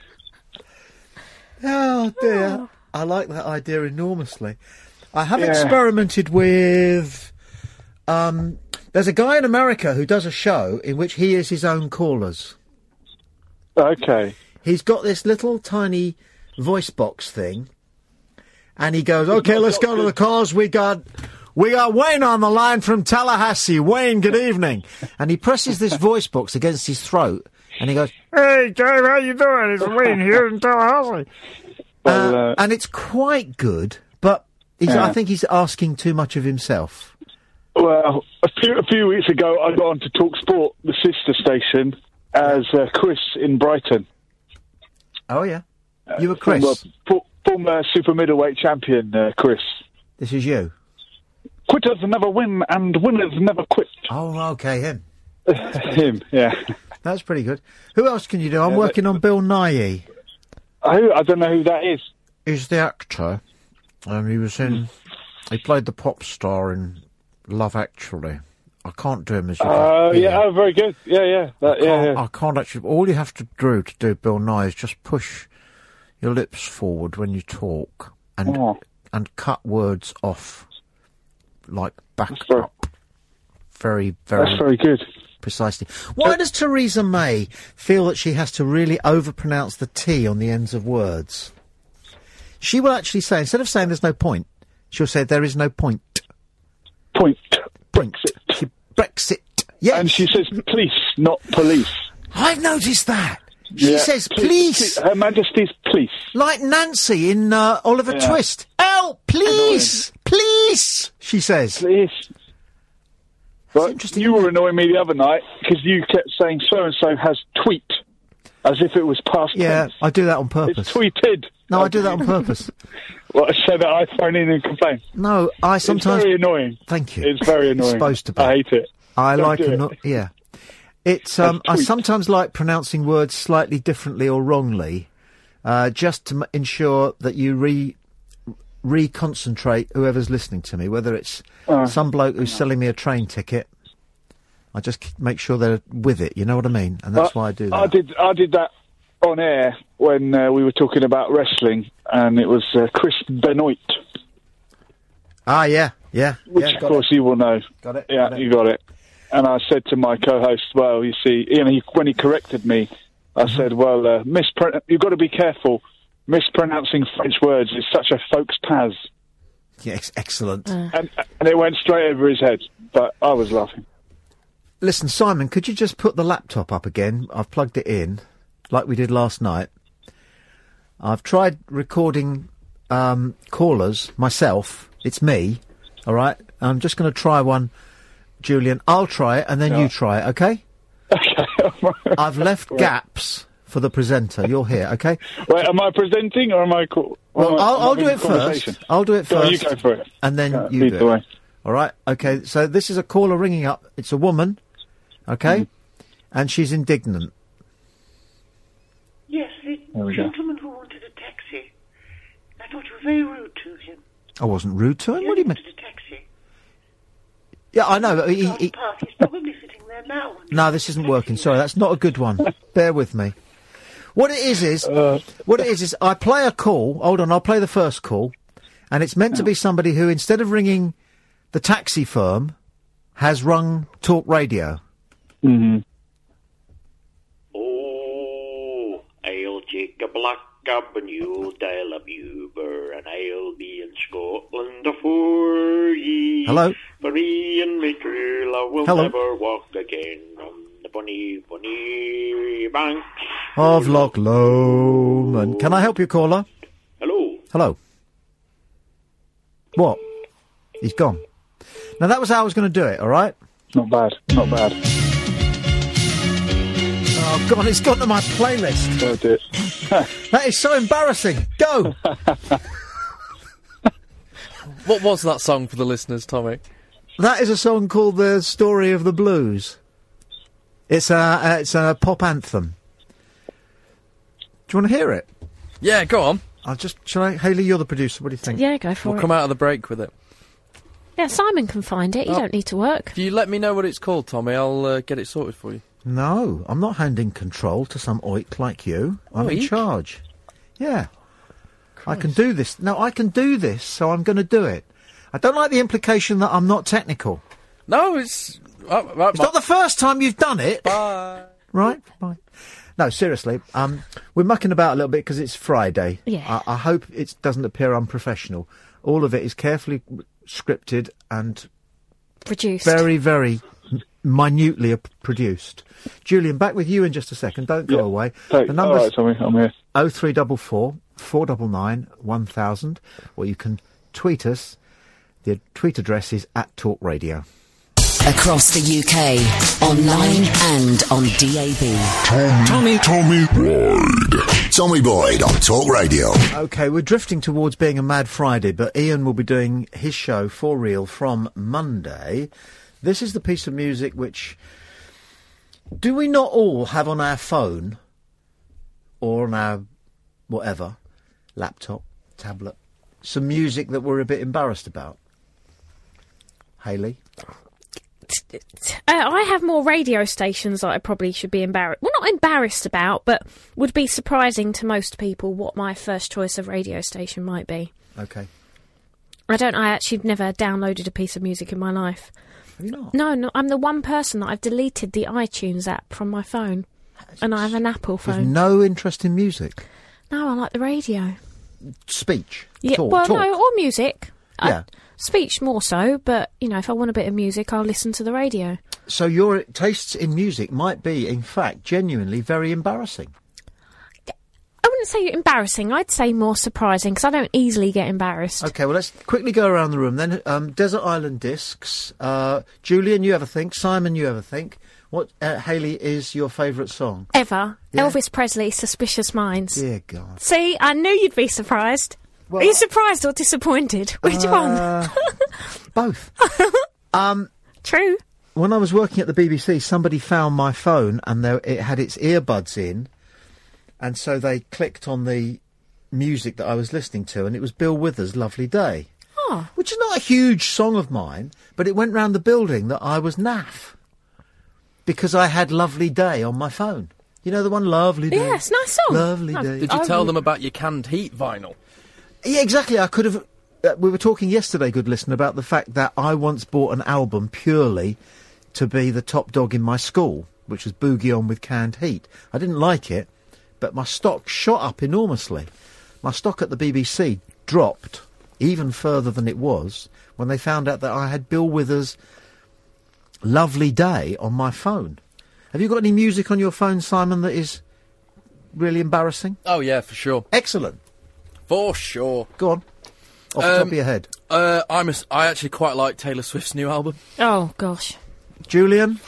Oh dear. I like that idea enormously. I have Yeah. experimented with um there's a guy in America who does a show in which he is his own callers. Okay. He's got this little tiny voice box thing, and he goes, "Okay, let's go to the calls. We got, we got Wayne on the line from Tallahassee. Wayne, good evening." And he presses this voice box against his throat, and he goes, "Hey, Dave, how you doing? It's Wayne here in Tallahassee." Well, Uh, uh, and it's quite good, but he's, Yeah. I think he's asking too much of himself. Well, a few a few weeks ago, I got on to Talk Sport, the sister station, as uh, Chris in Brighton. Oh yeah, you were Chris. Former, for- former super middleweight champion, uh, Chris. This is you. Quitters never win, and winners never quit. Oh, okay, him. Him, yeah. That's pretty good. Who else can you do? I'm Yeah, working on Bill Nighy. I, I don't know who that is. He's the actor. Um, he was in. He played the pop star in Love Actually. I can't do him as you. Uh, can yeah, hear. oh, very good. Yeah, yeah, that, I yeah, can't, yeah. I can't actually. All you have to do to do Bill Nye is just push your lips forward when you talk and Oh. and cut words off, like back That's very- up. Very, very, That's very good. precisely. Why does Theresa May feel that she has to really overpronounce the T on the ends of words? She will actually say, instead of saying there's no point, she'll say there is no point. Point. Point. She, Brexit. Yes. And she says police, not police. I've noticed that. She Yeah, says police. police. Her Majesty's police. Like Nancy in uh, Oliver Yeah. Twist. Help, please, please, she says. Police. But interesting, you isn't were it? annoying me the other night because you kept saying so-and-so has tweet, as if it was past Yeah, tense. I do that on purpose. It's tweeted. No, I do that on purpose. Well, so that I phone in and complain. No, I sometimes... It's very annoying. Thank you. It's very annoying. It's supposed to be. I hate it. I Don't like do anno- it. yeah. It's um I tweet. sometimes like pronouncing words slightly differently or wrongly, uh, just to m- ensure that you re reconcentrate whoever's listening to me, whether it's Uh, some bloke who's selling me a train ticket. I just k- make sure they're with it. You know what I mean? And that's Uh, why I do that. I did. I did that on air when uh, we were talking about wrestling, and it was uh, Chris Benoit, Ah, yeah, yeah, which yeah. of got course it. you will know. Got it, Yeah, got it. you got it. And I said to my co-host, "Well, you see, you know, he, when he corrected me, I Mm-hmm. said, well, uh, mispron- you've got to be careful. Mispronouncing French words is such a folks' paz." Yes, excellent. And, and it went straight over his head, but I was laughing. Listen, Simon, could you just put the laptop up again? I've plugged it in, like we did last night. I've tried recording um, callers myself. It's me, all right? I'm just going to try one, Julian. I'll try it, and then Yeah. you try it, okay? Okay. I've left gaps for the presenter. You're here, okay? Wait, am I presenting or am I? Co- Well, am I- I'll, am I I'll having do a it conversation? first. I'll do it Go on, first. you go for it. And then Yeah, you lead do the it. way. All right? Okay, so this is a caller ringing up. It's a woman, okay? Mm. And she's indignant. Yes, the There we go. gentleman who wanted a taxi. I thought you were very rude to him. I wasn't rude to him. He What do you only mean? wanted a taxi. Yeah, I know. But he, Garden he, Park. He's probably sitting there now. no, this isn't working. Sorry, that's not a good one. Bear with me. What it is is, Uh, what it is is, I play a call. Hold on, I'll play the first call, and it's meant to be somebody who, instead of ringing the taxi firm, has rung Talk Radio. mhm. Oh, I'll take a black cab and you'll dial a Uber, and I'll be in Scotland for ye. Hello? For me and me true love will Hello? never walk again on the bonny, bonny banks. Of Loch Lomond. Can I help you, caller? Hello. Hello. What? He's gone. Now that was how I was going to do it. All right. Not bad. Not bad. Oh God, it's gone to my playlist. So it. That is so embarrassing. Go. What was that song for the listeners, Tommy? That is a song called "The Story of the Blues." It's a uh, it's a pop anthem. Do you want to hear it? Yeah, go on. I'll just. Shall I? Haley, you're the producer. What do you think? Yeah, go for We'll it. come out of the break with it. Yeah, Simon can find it. You Oh. don't need to work. If you let me know what it's called, Tommy, I'll uh, get it sorted for you. No, I'm not handing control to some oik like you. I'm in Oik? charge. Yeah. I can do this. No, I can do this, so I'm going to do it. I don't like the implication that I'm not technical. No, it's... Uh, uh, It's not the first time you've done it. Bye. Right? Bye. No, seriously, um, we're mucking about a little bit because it's Friday. Yeah. I, I hope it doesn't appear unprofessional. All of it is carefully scripted and Produced. very, very m- minutely ap- produced. Julian, back with you in just a second. Don't go Yeah. away. Hey, The all number's right, Tommy, I'm here. oh three four four, four nine nine, one thousand, or you can tweet us. The tweet address is at Talk Radio. Across the U K, online and on D A B. Tommy, Tommy, Boyd. Tommy Boyd on Talk Radio. Okay, we're drifting towards being a Mad Friday, but Ian will be doing his show for real from Monday. This is the piece of music which... Do we not all have on our phone, or on our whatever, laptop, tablet, some music that we're a bit embarrassed about? Hayley? Uh, I have more radio stations that I probably should be embarrassed... Well, not embarrassed about, but would be surprising to most people what my first choice of radio station might be. Okay. I don't... I actually never downloaded a piece of music in my life. Have you not? No, no, I'm the one person that I've deleted the iTunes app from my phone. And I have an Apple With phone. no interest in music? No, I like the radio. Speech? Yeah, Talk? well, talk. no, or music. Yeah. I, speech more so, but, you know, if I want a bit of music, I'll listen to the radio. So your tastes in music might be, in fact, genuinely very embarrassing. I wouldn't say embarrassing. I'd say more surprising, because I don't easily get embarrassed. Okay, well, let's quickly go around the room then. Um, Desert Island Discs. Uh, Julian, you ever think? Simon, you ever think? What, uh, Hayley, is your favourite song? Ever. Yeah. Elvis Presley, Suspicious Minds. Dear God. See, I knew you'd be surprised. Well, Are you surprised or disappointed? Which uh, one? Both. um, True. When I was working at the B B C, somebody found my phone and there, it had its earbuds in, and so they clicked on the music that I was listening to, and it was Bill Withers' Lovely Day. Oh. Which is not a huge song of mine, but it went round the building that I was naff. Because I had Lovely Day on my phone. You know the one, Lovely Day? Yes, nice song. Lovely No, Day. Did you I tell would- them about your canned heat vinyl? Yeah, exactly. I could have... Uh, we were talking yesterday, good listener, about the fact that I once bought an album purely to be the top dog in my school, which was Boogie On with Canned Heat. I didn't like it, but my stock shot up enormously. My stock at the B B C dropped even further than it was when they found out that I had Bill Withers' Lovely Day on my phone. Have you got any music on your phone, Simon, that is really embarrassing? Oh, yeah, for sure. Excellent. For sure. Go on. Off the top Um, of your head. Uh, I'm a s I actually quite like Taylor Swift's new album. Oh, gosh. Julian?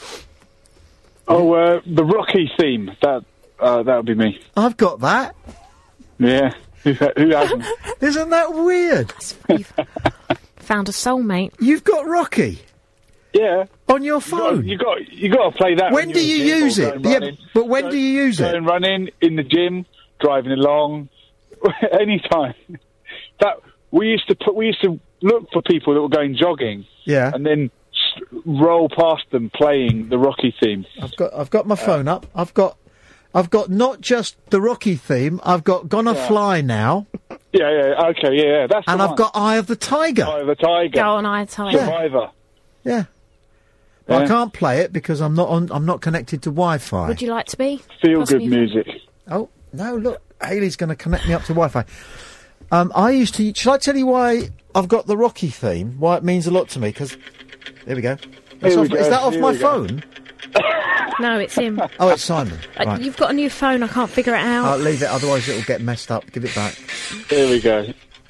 Oh, uh, the Rocky theme. That uh, that would be me. I've got that. Yeah. Who, ha- who hasn't? Isn't that weird? Found a soulmate. You've got Rocky Yeah. on your phone. You got you got to play that. When when do you're you in the use gym or it? going Yeah, running. but when Go- do you use it? Going running in the gym, driving along, any time. That we used to put. We used to look for people that were going jogging. Yeah. And then s- roll past them playing the Rocky theme. I've got I've got my phone up. I've got I've got not just the Rocky theme. I've got Gonna Yeah. Fly Now, Yeah, yeah, okay, yeah, yeah. That's and the I've one. got Eye of the Tiger. Eye of the Tiger. Go on, I tell you. Survivor. Yeah. But I Yeah. can't play it because I'm not on. I'm not connected to Wi-Fi. Would you like to be? Feel Pass me good a- music. Oh no! Look, Hayley's going to connect me up to Wi-Fi. Um, I used to. Shall I tell you why I've got the Rocky theme? Why it means a lot to me? Because there we go. That's Here we off- go, Is that off here my we go. phone? No, it's him. Oh, it's Simon. Uh, Right. You've got a new phone. I can't figure it out. I'll leave it, otherwise it'll get messed up. Give it back. Here we go.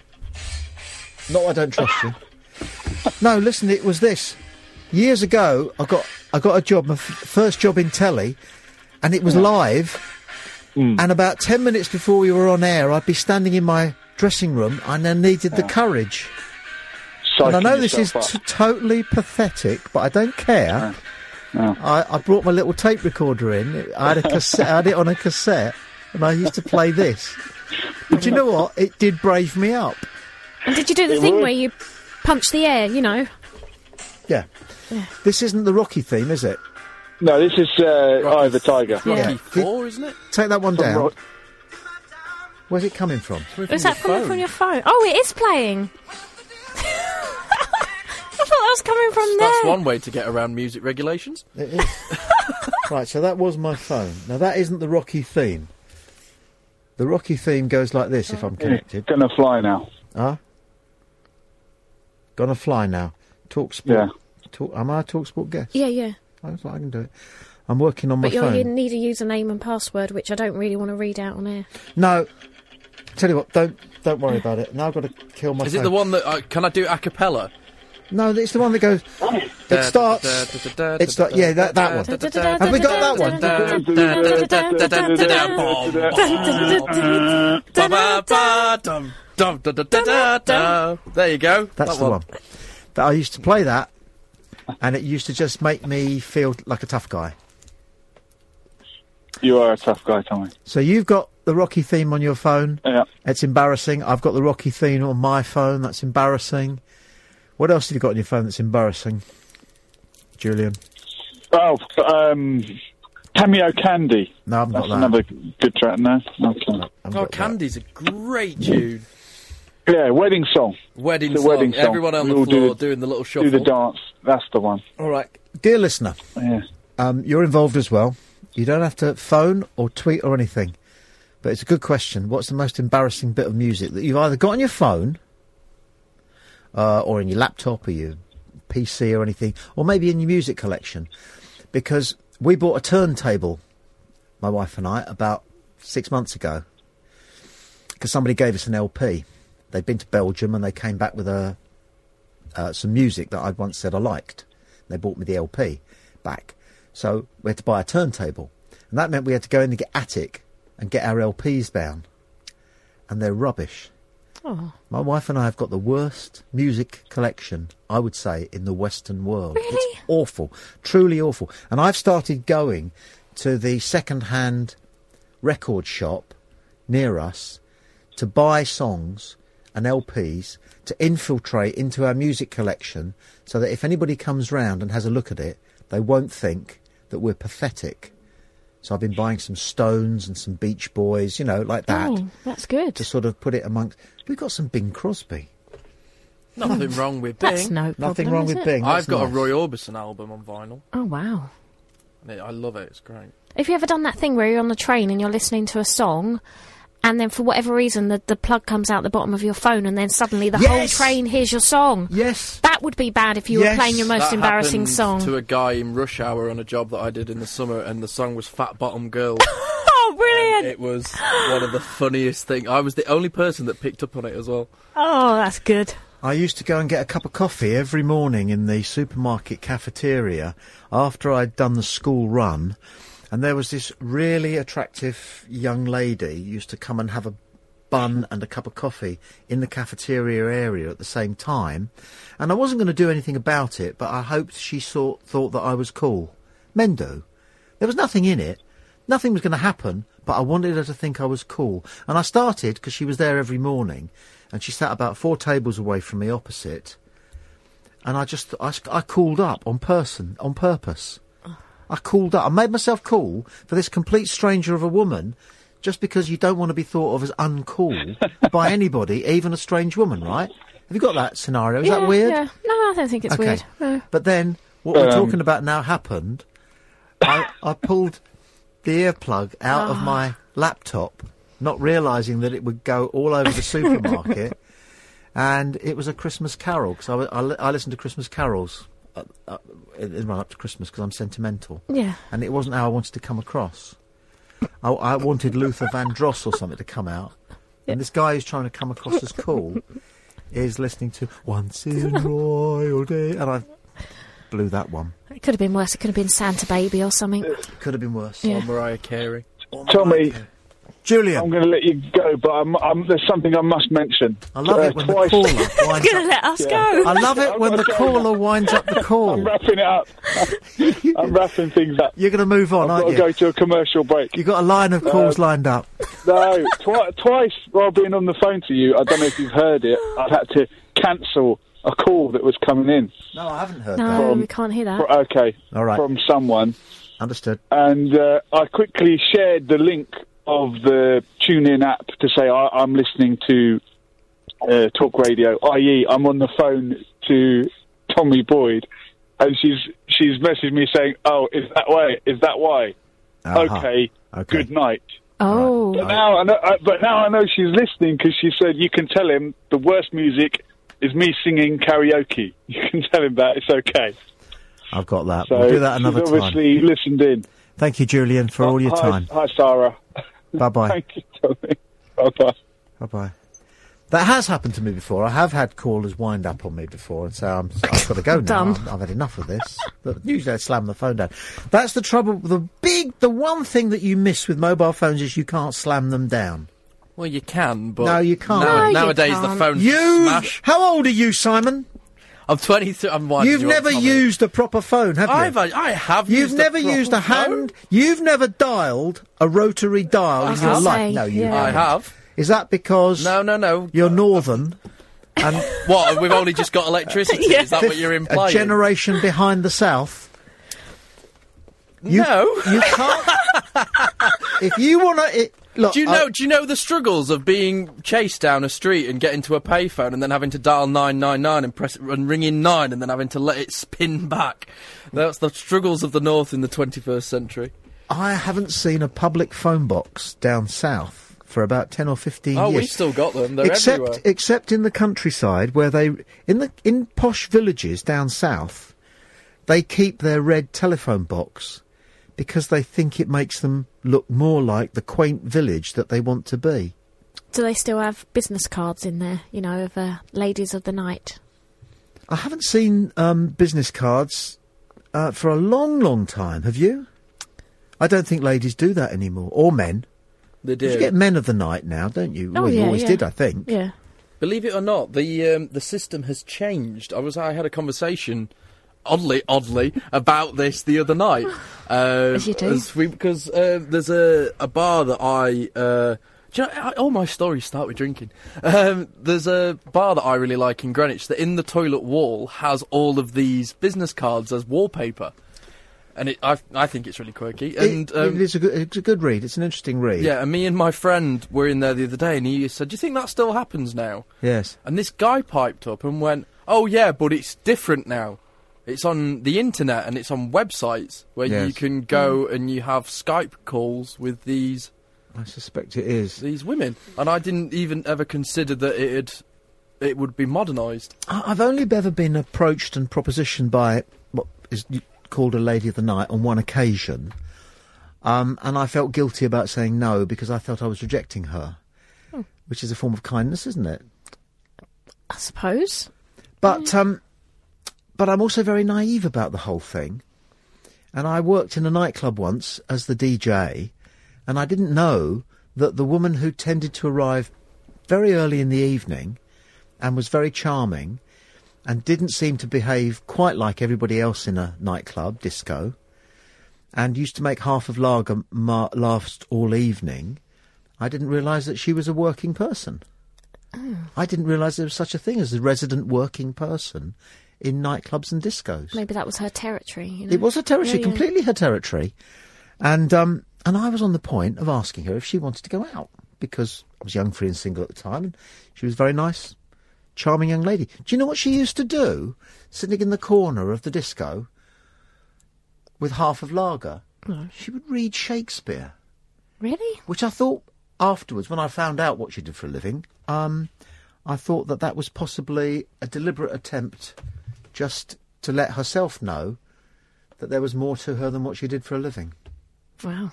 Not I don't trust you. No, listen, it was this. Years ago, I got I got a job, my f- first job in telly, and it was live. And about ten minutes before we were on air, I'd be standing in my dressing room, and I needed the courage. And I Psyching know this is yourself t- up. totally pathetic, but I don't care. No. I, I brought my little tape recorder in. I had a cassette. I had it on a cassette, and I used to play this. But you know what? It did brave me up. And did you do the It thing would. where you punch the air, you know? Yeah. This isn't the Rocky theme, is it? No, this is uh, Eye of the Tiger. Rocky Yeah. four, isn't it? Take that one From down. Ro- Where's it coming from? Is that coming from your phone? Oh, it is playing. I thought that was coming from there. That's one way to get around music regulations. It is. Right, so that was my phone. Now, that isn't the Rocky theme. The Rocky theme goes like this, if I'm connected. Gonna fly now. Huh? Gonna fly now. Talk sport. Yeah. Talk, am I a Talk Sport guest? Yeah, yeah. I was like, I can do it. I'm working on my But you're, phone. you need a username and password, which I don't really want to read out on air. No. Tell you what, don't don't worry about it. Now I've got to kill my Is phone. it the one that uh, can I do a cappella? No, it's the one that goes. It starts. It starts. Yeah, that that one. Have we got that one? There you go. That's That the one. That I used to play that, and it used to just make me feel like a tough guy. You are a tough guy, Tommy. So you've got the Rocky theme on your phone. Yeah. It's embarrassing. I've got the Rocky theme on my phone. That's embarrassing. What else have you got on your phone that's embarrassing, Julian? Oh, um, Cameo Candy. No, I haven't That's got that. another good track now. Okay. I haven't Oh, got that. Candy's a great tune. Yeah, wedding song. Wedding The song. wedding song. Everyone on We the all floor do the- doing the little shuffle. Do the dance. That's the one. All right, dear listener, Yeah. um, you're involved as well. You don't have to phone or tweet or anything, but it's a good question. What's the most embarrassing bit of music that you've either got on your phone, uh, or in your laptop or your P C or anything, or maybe in your music collection, because we bought a turntable, my wife and I, about six months ago, because somebody gave us an L P. They'd been to Belgium and they came back with a uh, some music that I'd once said I liked. They bought me the L P back. So we had to buy a turntable. And that meant we had to go in the attic and get our L Ps down. And they're rubbish. Oh. My wife and I have got the worst music collection, I would say, in the Western world. Really? It's awful. Truly awful. And I've started going to the second-hand record shop near us to buy songs and L Ps to infiltrate into our music collection so that if anybody comes round and has a look at it, they won't think that we're pathetic. So I've been buying some Stones and some Beach Boys, you know, like that. Oh, that's good. To sort of put it amongst... We've got some Bing Crosby. Nothing wrong with Bing. That's no problem, Nothing wrong is with it? Bing. I've That's got nice. a Roy Orbison album on vinyl. Oh, wow. And it- I love it. It's great. Have you ever done that thing where you're on the train and you're listening to a song, and then for whatever reason the, the plug comes out the bottom of your phone, and then suddenly the Yes! whole train hears your song? Yes. That would be bad if you Yes. were playing your most That embarrassing happened song. to a guy in Rush Hour on a job that I did in the summer, and the song was Fat Bottom Girl. Oh, brilliant! It was one of the funniest things. I was the only person that picked up on it as well. Oh, that's good. I used to go and get a cup of coffee every morning in the supermarket cafeteria after I'd done the school run, and there was this really attractive young lady who used to come and have a bun and a cup of coffee in the cafeteria area at the same time, and I wasn't going to do anything about it, but I hoped she saw, thought that I was cool. Men do. There was nothing in it. Nothing was going to happen, but I wanted her to think I was cool. And I started, because she was there every morning, and she sat about four tables away from me opposite, and I just, I, I cooled up on person, on purpose. I cooled up. I made myself cool for this complete stranger of a woman, just because you don't want to be thought of as uncool by anybody, even a strange woman, right? Have you got that scenario? Is yeah, that weird? Yeah. No, I don't think it's Okay. weird. No. But then, what we're Um, talking about now happened. I, I pulled the earplug out of Ah. my laptop, not realising that it would go all over the supermarket, and it was a Christmas carol, because I, w- I, li- I listen to Christmas carols uh, uh, in in run up to Christmas, because I'm sentimental. Yeah. And it wasn't how I wanted to come across. I, I wanted Luther Vandross or something to come out, and this guy who's trying to come across as cool is listening to Once in Royal Day, and I blew that one. It could have been worse. It could have been Santa Baby or something. Could have been worse. Yeah. Or Mariah Carey. Tommy, Julian, I'm going to let you go, but I'm, I'm, there's something I must mention. I love Uh, it when twice- the caller winds You're going to up. let us Yeah. go. I love it when the caller winds up the I'm call. wrapping it up. I'm wrapping things up. You're going to move on, I've got aren't to you? go to a commercial break. You've got a line of calls Um, lined up. No, twi- twice while being on the phone to you, I don't know if you've heard it, I've had to cancel a call that was coming in. No, I haven't heard No, that. From- we can't hear that. Fr- Okay, All right. from someone. Understood. And uh, I quickly shared the link of the TuneIn app to say I, I'm listening to uh, Talk Radio, that is I'm on the phone to Tommy Boyd, and she's she's messaged me saying, "Oh, is that why? Is that why? Uh-huh. Okay, Okay. good night." Oh. But now I know, uh, but now I know she's listening because she said, "You can tell him the worst music is me singing karaoke. You can tell him that it's okay." I've got that. So We'll do that another she's time. obviously listened in. Thank you, Julian, for all your hi, time. Hi, Sarah. Bye-bye. Thank you, Tommy. Bye-bye. Bye-bye. That has happened to me before. I have had callers wind up on me before and say, I'm, I've got to go now. Dumb. I've, I've had enough of this. But usually I slam the phone down. That's the trouble. The big, the one thing that you miss with mobile phones is you can't slam them down. Well, you can, but No, you can't. now- No, you nowadays the can't. phone's You, smash. how old are you, Simon? I'm twenty-three. I'm winding You've you up, never Tommy. used a proper phone, have you? I've, I, I have. You've used never a proper used a phone. hand. You've never dialed a rotary dial I in your can't life. say, No, you yeah. I haven't. have. Is that because No, no, no. you're northern and What? We've only just got electricity. Yeah. Is that what you're a implying? generation behind the South? You, No. you can't. If you want to, look. Do you I- know? Do you know the struggles of being chased down a street and getting to a payphone and then having to dial nine nine nine and press and ring in nine and then having to let it spin back? That's the struggles of the North in the twenty-first century. I haven't seen a public phone box down south for about ten or fifteen Oh, years. we've still got them. They're except, everywhere. Except in the countryside, where they, in the in posh villages down south, they keep their red telephone box because they think it makes them look more like the quaint village that they want to be. Do they still have business cards in there, you know, of uh, ladies of the night? I haven't seen um, business cards uh, for a long, long time. Have you? I don't think ladies do that anymore, or men. They do. You get men of the night now, don't you? Oh, well, you yeah, always yeah. did, I think. Yeah. Believe it or not, the um, the system has changed. I was I had a conversation, oddly, oddly, about this the other night. Uh, As you do. as we, because uh, there's a, a bar that I... Uh, do you know, I, all my stories start with drinking. Um, there's a bar that I really like in Greenwich that in the toilet wall has all of these business cards as wallpaper. And it, I, I think it's really quirky. And it, um, it is a good, it's a good read. It's an interesting read. yeah, and me and my friend were in there the other day, and he said, "Do you think that still happens now?" Yes. And this guy piped up and went, "Oh yeah, but it's different now. It's on the internet and it's on websites where Yes. you can go and you have Skype calls with these I suspect it is. these women." And I didn't even ever consider that it it would be modernised. I- I've only ever been approached and propositioned by what is called a lady of the night on one occasion, um, and I felt guilty about saying no because I felt I was rejecting her, Hmm. which is a form of kindness, isn't it? I suppose. But um, but I'm also very naive about the whole thing, and I worked in a nightclub once as the D J, and I didn't know that the woman who tended to arrive very early in the evening and was very charming and didn't seem to behave quite like everybody else in a nightclub, disco, and used to make half of lager ma- last all evening, I didn't realise that she was a working person. Oh. I didn't realise there was such a thing as a resident working person in nightclubs and discos. Maybe that was her territory. You know? It was her territory, Yeah, yeah. completely her territory. And um, and I was on the point of asking her if she wanted to go out, because I was young, free and single at the time, and she was a very nice, charming young lady. Do you know what she used to do, sitting in the corner of the disco with half of lager? No. She would read Shakespeare. Really? Which I thought, afterwards, when I found out what she did for a living, um, I thought that that was possibly a deliberate attempt just to let herself know that there was more to her than what she did for a living. Wow.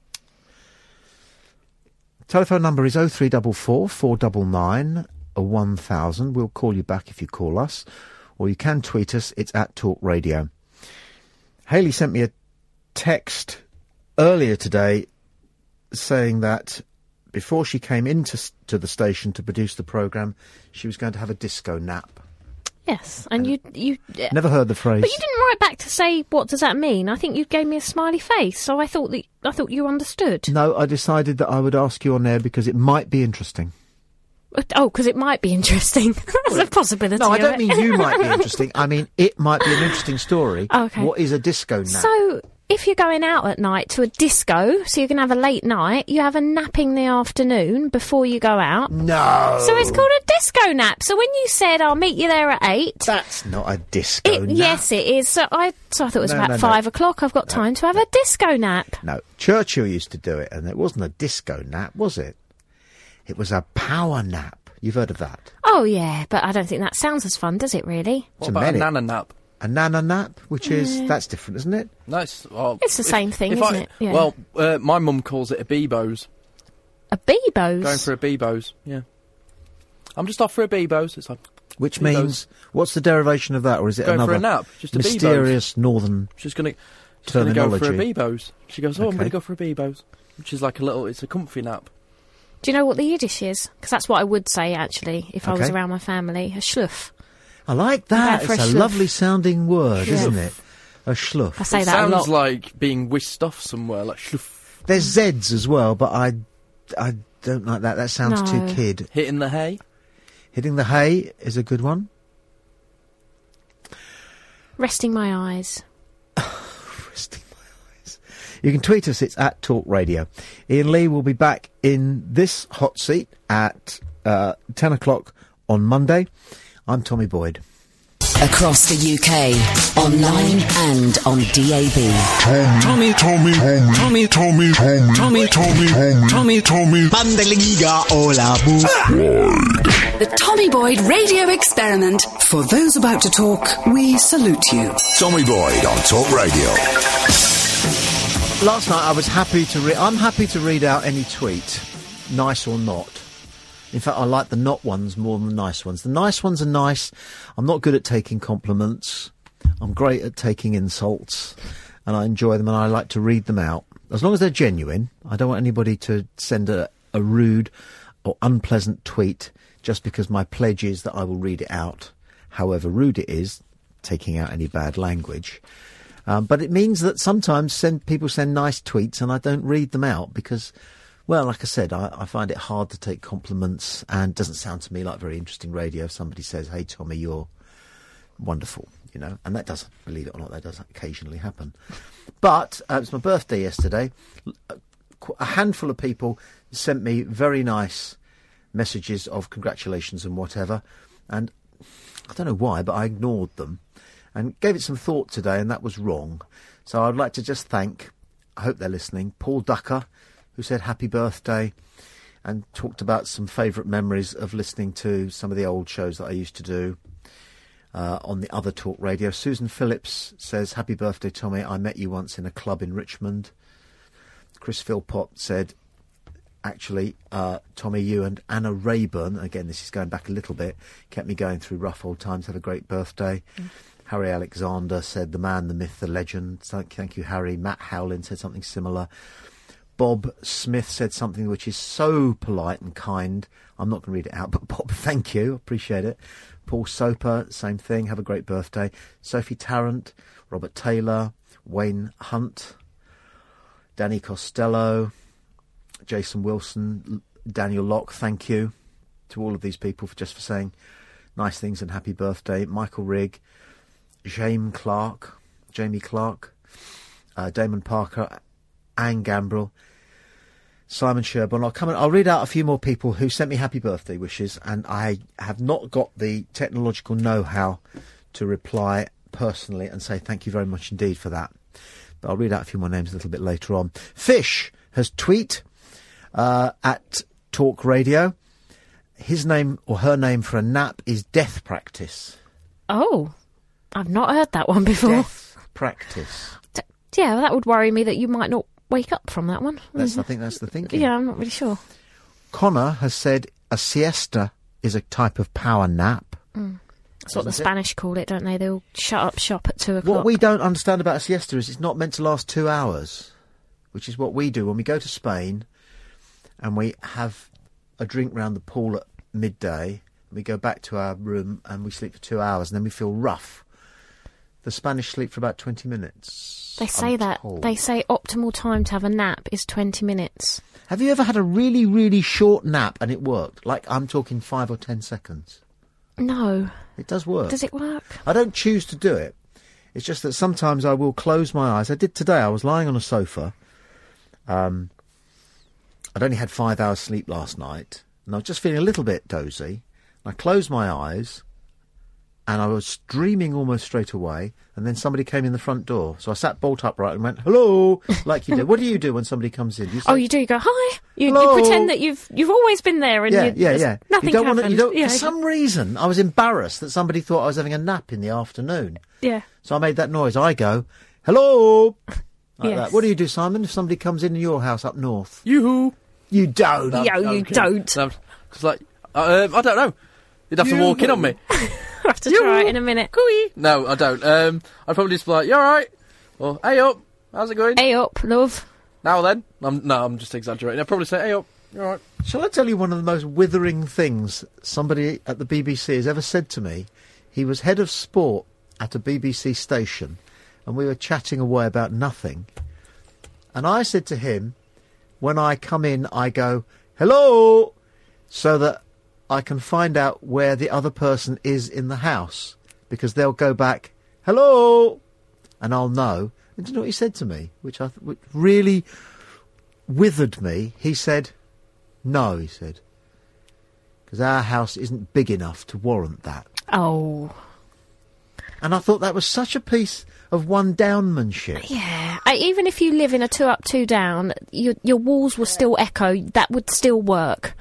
Telephone number is oh three four four, four nine nine, one thousand. We'll call you back if you call us, or you can tweet us. It's at Talk Radio. Hayley sent me a text earlier today saying that before she came into s- to the station to produce the programme, she was going to have a disco nap. Yes, and you... you uh, Never heard the phrase. But you didn't write back to say, what does that mean? I think you gave me a smiley face, so I thought that I thought you understood. No, I decided that I would ask you on air because it might be interesting. Oh, because it might be interesting. That's a possibility. No, I of don't it. mean you might be interesting. I mean, it might be an interesting story. Okay. What is a disco nap? So, if you're going out at night to a disco, so you can have a late night, you have a napping the afternoon before you go out. No. So it's called a disco nap. So when you said, I'll meet you there at eight... That's not a disco it, nap. Yes, it is. So I, so I thought it was No, about no, no. five o'clock. I've got time to have a disco nap. No, Churchill used to do it, and it wasn't a disco nap, was it? It was a power nap. You've heard of that? Oh, yeah, but I don't think that sounds as fun, does it, really? What To about men a it- nana nap? A nana nap, which is, Yeah. that's different, isn't it? Nice. Well, It's the if- same thing, if isn't I- it? Yeah. Well, uh, my mum calls it a Bebo's. A Bebo's? Going for a Bebo's, yeah. I'm just off for a Bebo's. It's like, Which Bebo's. means, what's the derivation of that, or is it Going for another a nap, just a Bebo's. mysterious northern she's going to she's gonna go for a terminology? Bebo's. She goes, oh, I'm Okay. going to go for a Bebo's. Which is like a little, it's a comfy nap. Do you know what the Yiddish is? Because that's what I would say, actually, if I was Okay. around my family. A schluff. I like that. Go for It's a a schluff. lovely sounding word, Yeah. isn't it? A schluff. I say it that a sounds lot. like being whisked off somewhere, like schluff. There's Z's as well, but I, I don't like that. That sounds No. too kid. Hitting the hay. Hitting the hay is a good one. Resting my eyes. Resting my eyes. You can tweet us. It's at Talk Radio. Ian Lee will be back in this hot seat at uh, ten o'clock on Monday. I'm Tommy Boyd. Across the U K, online and on D A B. Tommy, Tommy, Tommy, Tommy, Tommy, Tommy, Tommy, Tommy, Tommy, Tommy, Bandeliga Olabu. The Tommy Boyd Radio Experiment. For those about to talk, we salute you. Tommy Boyd on Talk Radio. Last night I was happy to read... I'm happy to read out any tweet, nice or not. In fact, I like the not ones more than the nice ones. The nice ones are nice. I'm not good at taking compliments. I'm great at taking insults. And I enjoy them and I like to read them out. As long as they're genuine. I don't want anybody to send a, a rude or unpleasant tweet just because my pledge is that I will read it out, however rude it is, taking out any bad language. Um, but it means that sometimes send, people send nice tweets and I don't read them out because... Well, like I said, I, I find it hard to take compliments and it doesn't sound to me like very interesting radio if somebody says, hey, Tommy, you're wonderful, you know, and that does, believe it or not, that does occasionally happen. But uh, it was my birthday yesterday. A handful of people sent me very nice messages of congratulations and whatever, and I don't know why, but I ignored them and gave it some thought today, and that was wrong. So I'd like to just thank, I hope they're listening, Paul Ducker, who said happy birthday and talked about some favourite memories of listening to some of the old shows that I used to do uh, on the other talk radio. Susan Phillips says, happy birthday, Tommy. I met you once in a club in Richmond. Chris Philpott said, actually, uh, Tommy, you and Anna Rayburn, again, this is going back a little bit, kept me going through rough old times. Have a great birthday. Mm. Harry Alexander said, the man, the myth, the legend. Thank, thank you, Harry. Matt Howlin said something similar. Bob Smith said something which is so polite and kind. I'm not going to read it out, but Bob, thank you. Appreciate it. Paul Soper, same thing. Have a great birthday. Sophie Tarrant, Robert Taylor, Wayne Hunt, Danny Costello, Jason Wilson, Daniel Locke, thank you to all of these people for just for saying nice things and happy birthday. Michael Rigg, Jamie Clark, Jamie Clark, uh, Damon Parker, Anne Gambrel, Simon Sherborne. I'll come and I'll read out a few more people who sent me happy birthday wishes, and I have not got the technological know-how to reply personally and say thank you very much indeed for that. But I'll read out a few more names a little bit later on. Fish has tweet uh, at Talk Radio. His name or her name for a nap is Death Practice. Oh, I've not heard that one before. Death Practice. D- yeah, well, that would worry me that you might not wake up from that one. That's, I think that's the thinking. Yeah, I'm not really sure. Connor has said a siesta is a type of power nap. Mm. That's what the Spanish call it, don't they? They'll shut up shop at two o'clock. What we don't understand about a siesta is it's not meant to last two hours, which is what we do when we go to Spain and we have a drink round the pool at midday. We go back to our room and we sleep for two hours and then we feel rough. The Spanish sleep for about twenty minutes. They say I'm that. told. They say optimal time to have a nap is twenty minutes. Have you ever had a really, really short nap and it worked? Like, I'm talking five or ten seconds. No. It does work. Does it work? I don't choose to do it. It's just that sometimes I will close my eyes. I did today. I was lying on a sofa. Um, I'd only had five hours sleep last night. And I was just feeling a little bit dozy. I closed my eyes. And I was dreaming almost straight away, and then somebody came in the front door. So I sat bolt upright and went, hello, like you do. What do you do when somebody comes in? You say, oh, you do? You go, hi? You, you hello? pretend that you've you've always been there and yeah, you, yeah, yeah. nothing you don't happened. Wanna, you don't, yeah. For some reason, I was embarrassed that somebody thought I was having a nap in the afternoon. Yeah. So I made that noise. I go, hello. Like yes. that. What do you do, Simon, if somebody comes in your house up north? Yoo-hoo. You don't. No, Yo, you don't. No, it's like, uh, um, I don't know. You'd have to walk in on me. I'll have to try it in a minute. Cooey. No, I don't. Um, I'd probably just be like, you alright? Or, hey up, how's it going? Hey up, love. Now then. I'm, no, I'm just exaggerating. I'd probably say, hey up, you alright? Shall I tell you one of the most withering things somebody at the B B C has ever said to me? He was head of sport at a B B C station, and we were chatting away about nothing. And I said to him, when I come in, I go, hello, so that I can find out where the other person is in the house, because they'll go back, hello, and I'll know. And do you know what he said to me, which I th- which really withered me? He said, no, he said, because our house isn't big enough to warrant that. Oh. And I thought that was such a piece of one-downmanship. Yeah. I, even if you live in a two up, two down, your, your walls will still echo. That would still work.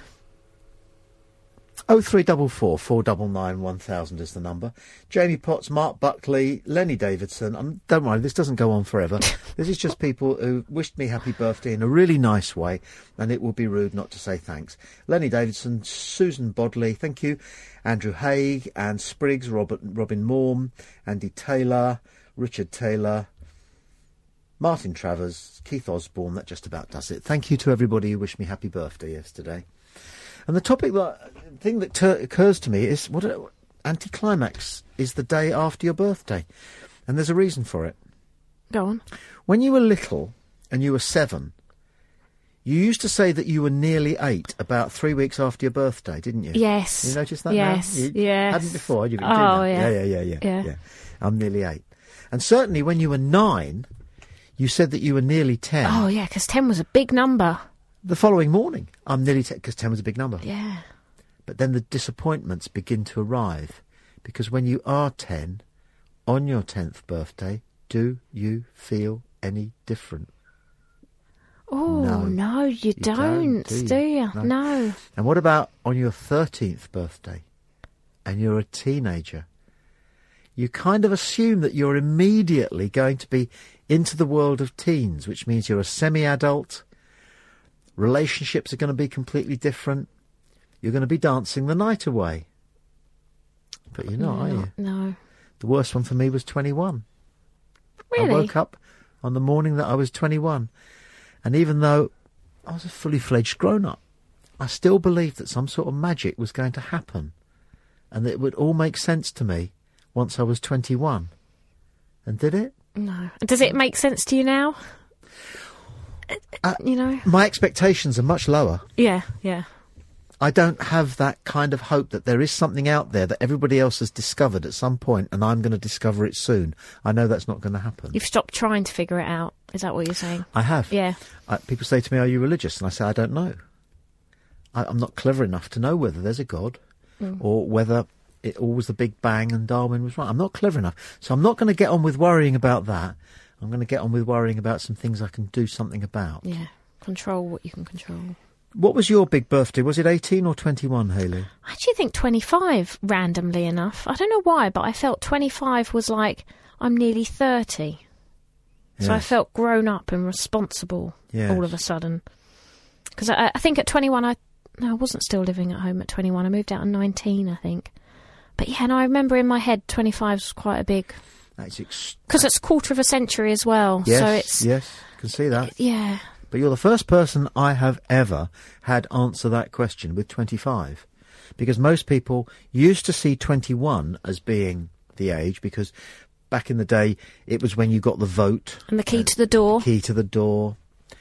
Oh three four four, four nine nine, one thousand is the number. Jamie Potts, Mark Buckley, Lenny Davidson. Um, don't worry, this doesn't go on forever. This is just people who wished me happy birthday in a really nice way, and it would be rude not to say thanks. Lenny Davidson, Susan Bodley, thank you. Andrew Haig, Anne Spriggs, Robert, Robin Morm, Andy Taylor, Richard Taylor, Martin Travers, Keith Osborne. That just about does it. Thank you to everybody who wished me happy birthday yesterday. And the topic, that thing that ter- occurs to me is what a, anticlimax is the day after your birthday. And there's a reason for it. Go on. When you were little and you were seven, you used to say that you were nearly eight about three weeks after your birthday, didn't you? Yes. You noticed that yes. now? You yes. hadn't before, you didn't Oh, you? yeah. Yeah, yeah, yeah, yeah, Yeah. I'm nearly eight. And certainly when you were nine, you said that you were nearly ten. Oh, yeah, because ten was a big number. The following morning, I'm nearly ten, because ten was a big number. Yeah. But then the disappointments begin to arrive, because when you are ten, on your tenth birthday, do you feel any different? Oh, No. no, you, You don't, don't, do you? do you? No. No. And what about on your thirteenth birthday, and you're a teenager? You kind of assume that you're immediately going to be into the world of teens, which means you're a semi-adult. Relationships are going to be completely different. You're going to be dancing the night away. But you're not, no, are you? No. The worst one for me was twenty-one. Really? I woke up on the morning that I was twenty-one. And even though I was a fully fledged grown-up, I still believed that some sort of magic was going to happen. And that it would all make sense to me once I was twenty-one. And did it? No. Does it make sense to you now? Uh, you know? My expectations are much lower. Yeah, yeah. I don't have that kind of hope that there is something out there that everybody else has discovered at some point and I'm going to discover it soon. I know that's not going to happen. You've stopped trying to figure it out. Is that what you're saying? I have. Yeah. Uh, people say to me, are you religious? And I say, I don't know. I, I'm not clever enough to know whether there's a God Mm. or whether it all was the Big Bang and Darwin was right. I'm not clever enough. So I'm not going to get on with worrying about that. I'm going to get on with worrying about some things I can do something about. Yeah. Control what you can control. What was your big birthday? Was it eighteen or twenty-one, Hayley? I actually think twenty-five, randomly enough. I don't know why, but I felt twenty-five was like, I'm nearly thirty. So I Yes. felt grown up and responsible Yes. all of a sudden. Because I, I think at twenty-one, I no, I wasn't still living at home at twenty-one. I moved out at nineteen, I think. But yeah, no, I remember in my head, twenty-five was quite a big... That's ex- Because it's a quarter of a century as well. Yes, so it's yes, can see that. Yeah. But you're the first person I have ever had answer that question with twenty-five. Because most people used to see twenty-one as being the age, because back in the day, it was when you got the vote. And the key to the door. The key to the door.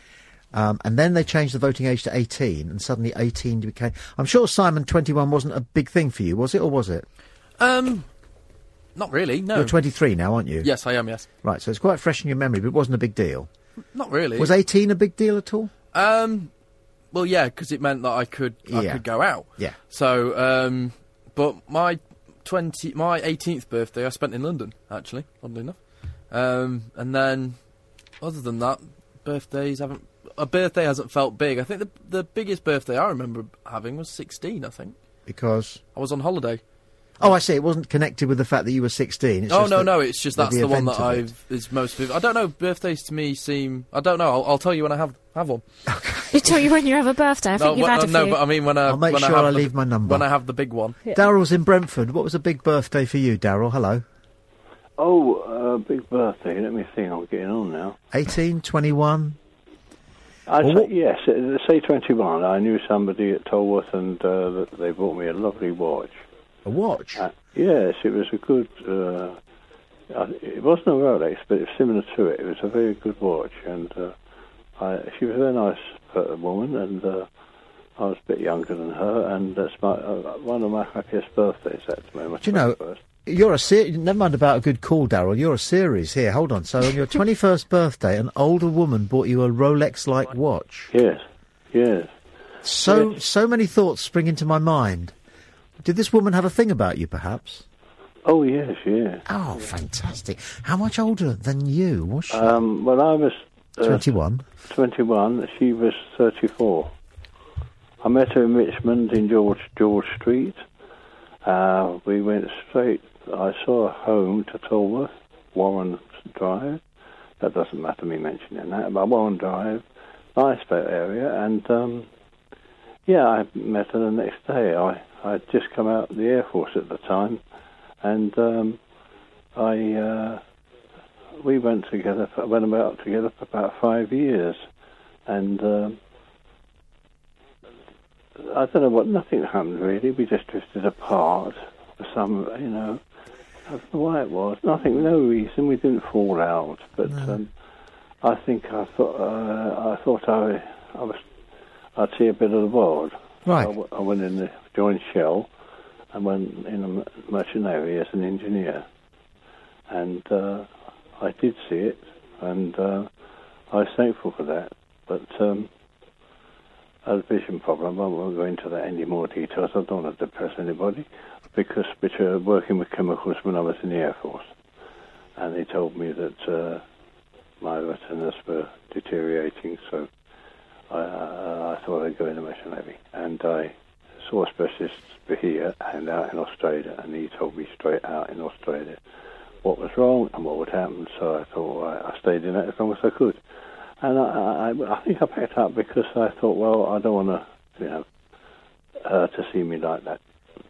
Um, and then they changed the voting age to eighteen, and suddenly eighteen became... I'm sure, Simon, twenty-one wasn't a big thing for you, was it, or was it? Um, not really, no. You're twenty-three now, aren't you? Yes, I am, yes. Right, so it's quite fresh in your memory, but it wasn't a big deal. Not really. Was eighteen a big deal at all? Um, well, yeah, because it meant that I could I Yeah. could go out. Yeah. So, um, but my twenty, my eighteenth birthday, I spent in London. Actually, oddly enough. Um, and then, other than that, birthdays haven't. A birthday hasn't felt big. I think the the biggest birthday I remember having was sixteen. I think Because... I was on holiday. Oh, I see. It wasn't connected with the fact that you were sixteen. It's oh just no, that- no, it's just that's the the, one event that of it. I've is most. vivid. I don't know. Birthdays to me seem. I don't know. I'll, I'll tell you when I have have one. You tell you when you have a birthday. I think you've when- had a no, few. but I mean when I I'll make when sure I, have I the, leave my number. when I have the big one. Yeah. Daryl's in Brentford. What was a big birthday for you, Daryl? Hello. Oh, uh, big birthday. Let me think. I'm getting on now. eighteen, twenty-one? I'd Well, say, what- yes, uh, say twenty-one. I knew somebody at Tolworth, and uh, that they bought me a lovely watch. A watch? Uh, yes, it was a good... Uh, uh, it wasn't a Rolex, but it was similar to it. It was a very good watch, and uh, I, she was a very nice uh, woman, and uh, I was a bit younger than her, and that's my uh, one of my happiest birthdays, actually. My Do you know, twenty-first. you're a series... Never mind about a good call, Daryl. You're a series. Here, hold on. So on your twenty-first birthday, an older woman bought you a Rolex-like watch. Yes, yes. So, Yes. so many thoughts spring into my mind. Did this woman have a thing about you, perhaps? Oh, yes, yeah. Oh, fantastic. How much older than you was she? Um, well, I was... Uh, twenty-one. twenty-one. She was thirty-four. I met her in Richmond in George George Street. Uh, we went straight... I saw her home to Tolworth, Warren Drive. That doesn't matter me mentioning that, but Warren Drive, nice area, and... Um, yeah, I met her the next day. I I'd just come out of the Air Force at the time, and um, I uh, we went together. For, went about together for about five years, and um, I don't know what. Nothing happened really. We just drifted apart for some, you know. I don't know why it was. Nothing, no reason. We didn't fall out, but No. um, I think I thought uh, I thought I I was. I'd see a bit of the world. Right. I, w- I went in the joined Shell and went in the merchant navy as an engineer, and uh, I did see it, and uh, I was thankful for that. But um, I had a vision problem. I won't go into that any more details. I don't want to depress anybody, because which uh, working with chemicals when I was in the Air Force, and they told me that uh, my retinas were deteriorating, so. I, uh, I thought I'd go in the merchant navy, and I saw a specialist here and out in Australia, and he told me straight out in Australia what was wrong and what would happen. So I thought I, I stayed in it as long as I could, and I, I, I think I packed up because I thought, well, I don't want to, you know, her to see me like that.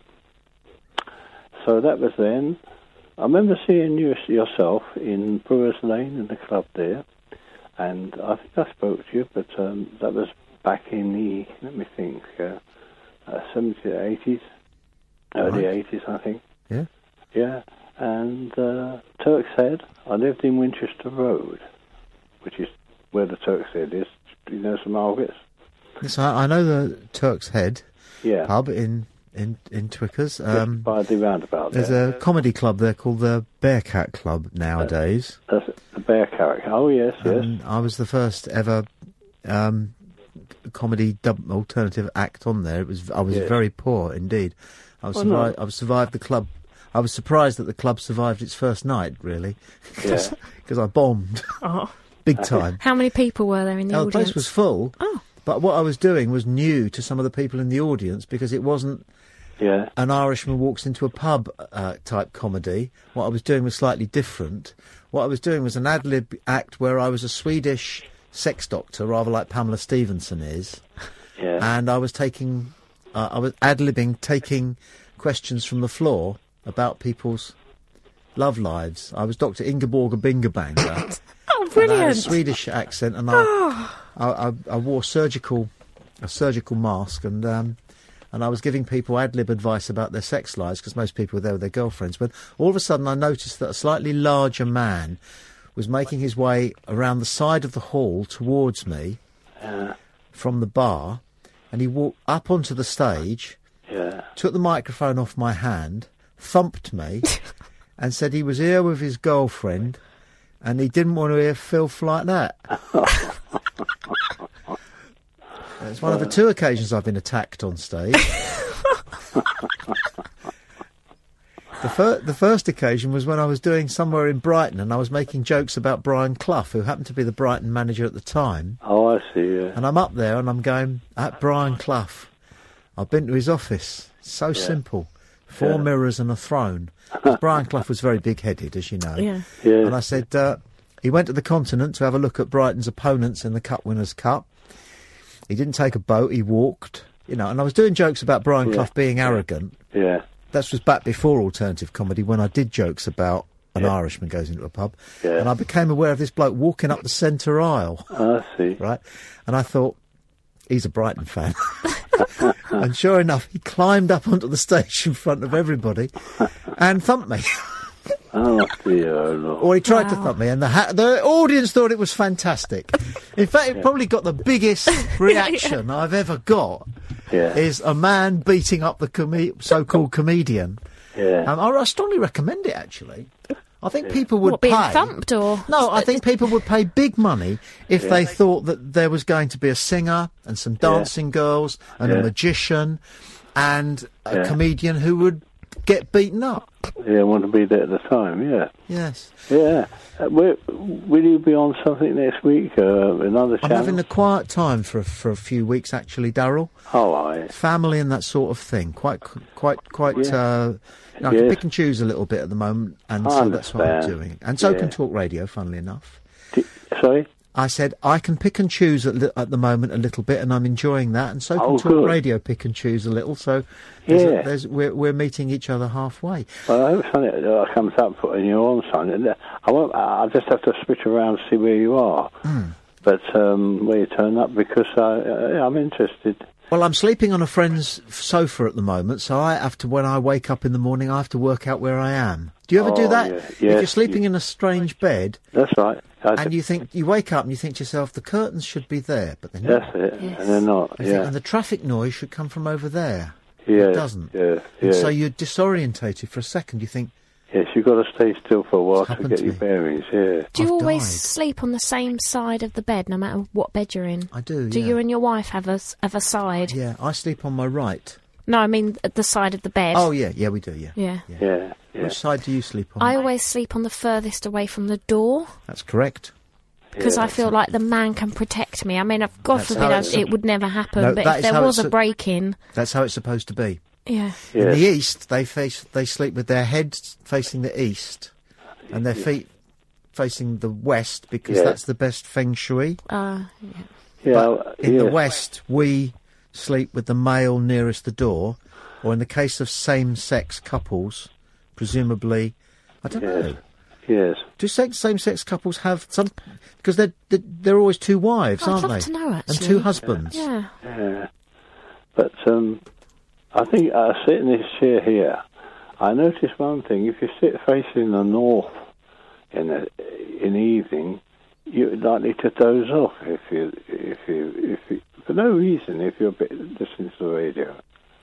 So that was then. I remember seeing you yourself in Brewers Lane in the club there. And I think I spoke to you, but um, that was back in the, let me think, uh, uh, seventies, eighties, early Right. eighties, I think. Yeah? Yeah, and uh, Turk's Head, I lived in Winchester Road, which is where the Turk's Head is. Do you know St Margaret's? Yes, I, I know the Turk's Head Yeah. pub in, in, in Twickers. Just Um, by the roundabout there's there. a comedy club there called the Bearcat Club nowadays. That's the Bear Carrick. Oh, yes, yes. And I was the first ever um, comedy dub- alternative act on there. It was I was Yes. very poor indeed. I was Oh, no. survived. I was survived the club. I was surprised that the club survived its first night. Really, because Yeah. I bombed Oh. big time. How many people were there in the Oh, the audience? place was full. Oh. But what I was doing was new to some of the people in the audience because it wasn't Yeah. an Irishman walks into a pub uh, type comedy. What I was doing was slightly different. What I was doing was an ad-lib act where I was a Swedish sex doctor, rather like Pamela Stevenson is. Yeah. And I was taking, uh, I was ad-libbing, taking questions from the floor about people's love lives. I was Doctor Ingeborg Bingerbanger. Oh, And I had a brilliant. Swedish accent, and I, I, I, I wore surgical, a surgical mask, and um, and I was giving people ad lib advice about their sex lives because most people were there with their girlfriends. But all of a sudden, I noticed that a slightly larger man was making his way around the side of the hall towards me Yeah. from the bar, and he walked up onto the stage, Yeah. took the microphone off my hand, thumped me, and said he was here with his girlfriend. And he didn't want to hear filth like that. It's one of the two occasions I've been attacked on stage. the, fir- the first occasion was when I was doing somewhere in Brighton and I was making jokes about Brian Clough, who happened to be the Brighton manager at the time. Oh, I see, yeah. And I'm up there and I'm going, at Brian Clough. I've been to his office. It's so simple. Four Yeah. mirrors and a throne. 'Cause Brian Clough was very big-headed, as you know. Yeah. Yeah. And I said, uh, he went to the continent to have a look at Brighton's opponents in the Cup Winners' Cup. He didn't take a boat, he walked. You know, and I was doing jokes about Brian Yeah. Clough being arrogant. Yeah. That was back before alternative comedy, when I did jokes about an Yeah. Irishman goes into a pub. Yeah. And I became aware of this bloke walking up the centre aisle. I see. Right? And I thought, he's a Brighton fan. And sure enough, he climbed up onto the stage in front of everybody and thumped me. Oh, dear, oh, Lord. Or he tried to thump me, and the ha- the audience thought it was fantastic. In fact, it probably got the biggest reaction I've ever got. Yeah. Is a man beating up the com- so-called comedian. Yeah. Um, I, I strongly recommend it, actually. I think people would What, being pay. thumped or? No, I think people would pay big money if Yeah. they thought that there was going to be a singer and some dancing girls and Yeah. a magician and a Yeah. comedian who would get beaten up. Yeah, I want to be there at the time, yeah. Yes. Yeah. Uh, will, will you be on something next week? Uh, another I'm channel? having a quiet time for a, for a few weeks, actually, Darryl. Oh, I. Family and that sort of thing. Quite, quite, quite. Yeah. Uh, I can Yes. pick and choose a little bit at the moment, and I so that's what I'm understand. doing. And so Yeah. can Talk Radio, funnily enough. D- sorry? I said I can pick and choose at, li- at the moment a little bit, and I'm enjoying that. And so can Oh, Talk good. Radio pick and choose a little. So there's a- Yeah. there's, we're we're meeting each other halfway. Well, I hope something uh, comes up and you're on something. I won't, I'll just have to switch around to see where you are. Mm. But um, where you turn up, because I, uh, I'm interested. Well, I'm sleeping on a friend's sofa at the moment, so I have to, when I wake up in the morning, I have to work out where I am. Do you ever do Oh, that? yeah. If Yes, you're sleeping in a strange bed, That's right. I and you think, you wake up and you think to yourself, the curtains should be there, but they're not. That's it. And they're not. You think, Yeah. and the traffic noise should come from over there. Yeah. It doesn't. Yeah. And Yeah. so you're disorientated for a second. You think, Yes, you've got to stay still for a while to happened get to your me. bearings. Yeah. Do you I've always died. sleep on the same side of the bed, no matter what bed you're in? I do, Do yeah. you and your wife have a, s- have a side? yeah, I sleep on my right. No, I mean at the side of the bed. Oh, yeah, yeah, we do, yeah. Yeah. Yeah. Yeah. Which side do you sleep on? I always sleep on the furthest away from the door That's correct. because Yeah. I feel like the man can protect me. I mean, I've- God That's forbid how I, it's- it would never happen, No, but that if is there how was it's a a- break-in, That's how it's supposed to be. yeah. In Yes. the east, they face they sleep with their heads facing the east, and their feet facing the west because Yeah. that's the best feng shui. Uh, yeah. Yeah. But in the yes. west, we sleep with the male nearest the door, or in the case of same-sex couples, presumably, I don't Yes. know. Yes. Do sex, same-sex couples have some? Because they're they're, they're always two wives, I'd aren't love they? to know, and actually. two husbands. Yeah. Yeah. But um, I think I sit in this chair here. I notice one thing: if you sit facing the north in the in the evening, you're likely to doze off if you if you if you, for no reason if you're a bit listening to the radio.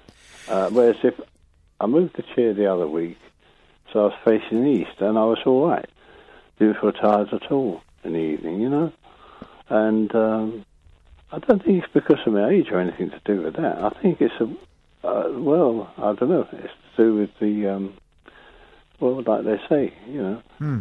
Uh, whereas if I moved the chair the other week, so I was facing east, and I was all right. Didn't feel tired at all in the evening, you know. And um, I don't think it's because of my age or anything to do with that. I think it's a uh, well, I don't know. It's to do with the um, well, like they say, you know. Hmm.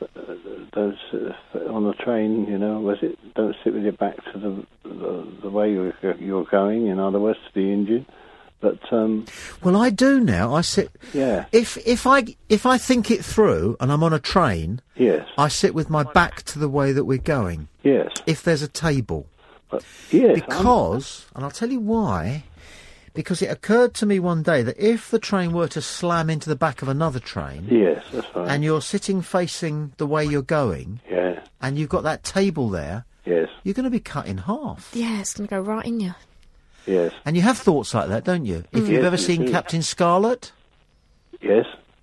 Those uh, on the train, you know, was it? Don't sit with your back to the the, the way you're, you're going. In other words, to the engine. But um, Well, I do now. I sit. yeah, If if I if I think it through and I'm on a train, yes, I sit with my back to the way that we're going. yes, If there's a table, but yes, because, and I'll tell you why. Because it occurred to me one day that if the train were to slam into the back of another train, I'm- yes, that's right. and you're sitting facing the way you're going, yeah, and you've got that table there, yes, you're going to be cut in half. Yeah, it's going to go right in you. yes, And you have thoughts like that, don't you? If Mm. you've Yes, ever you seen do. Captain Scarlet, yes.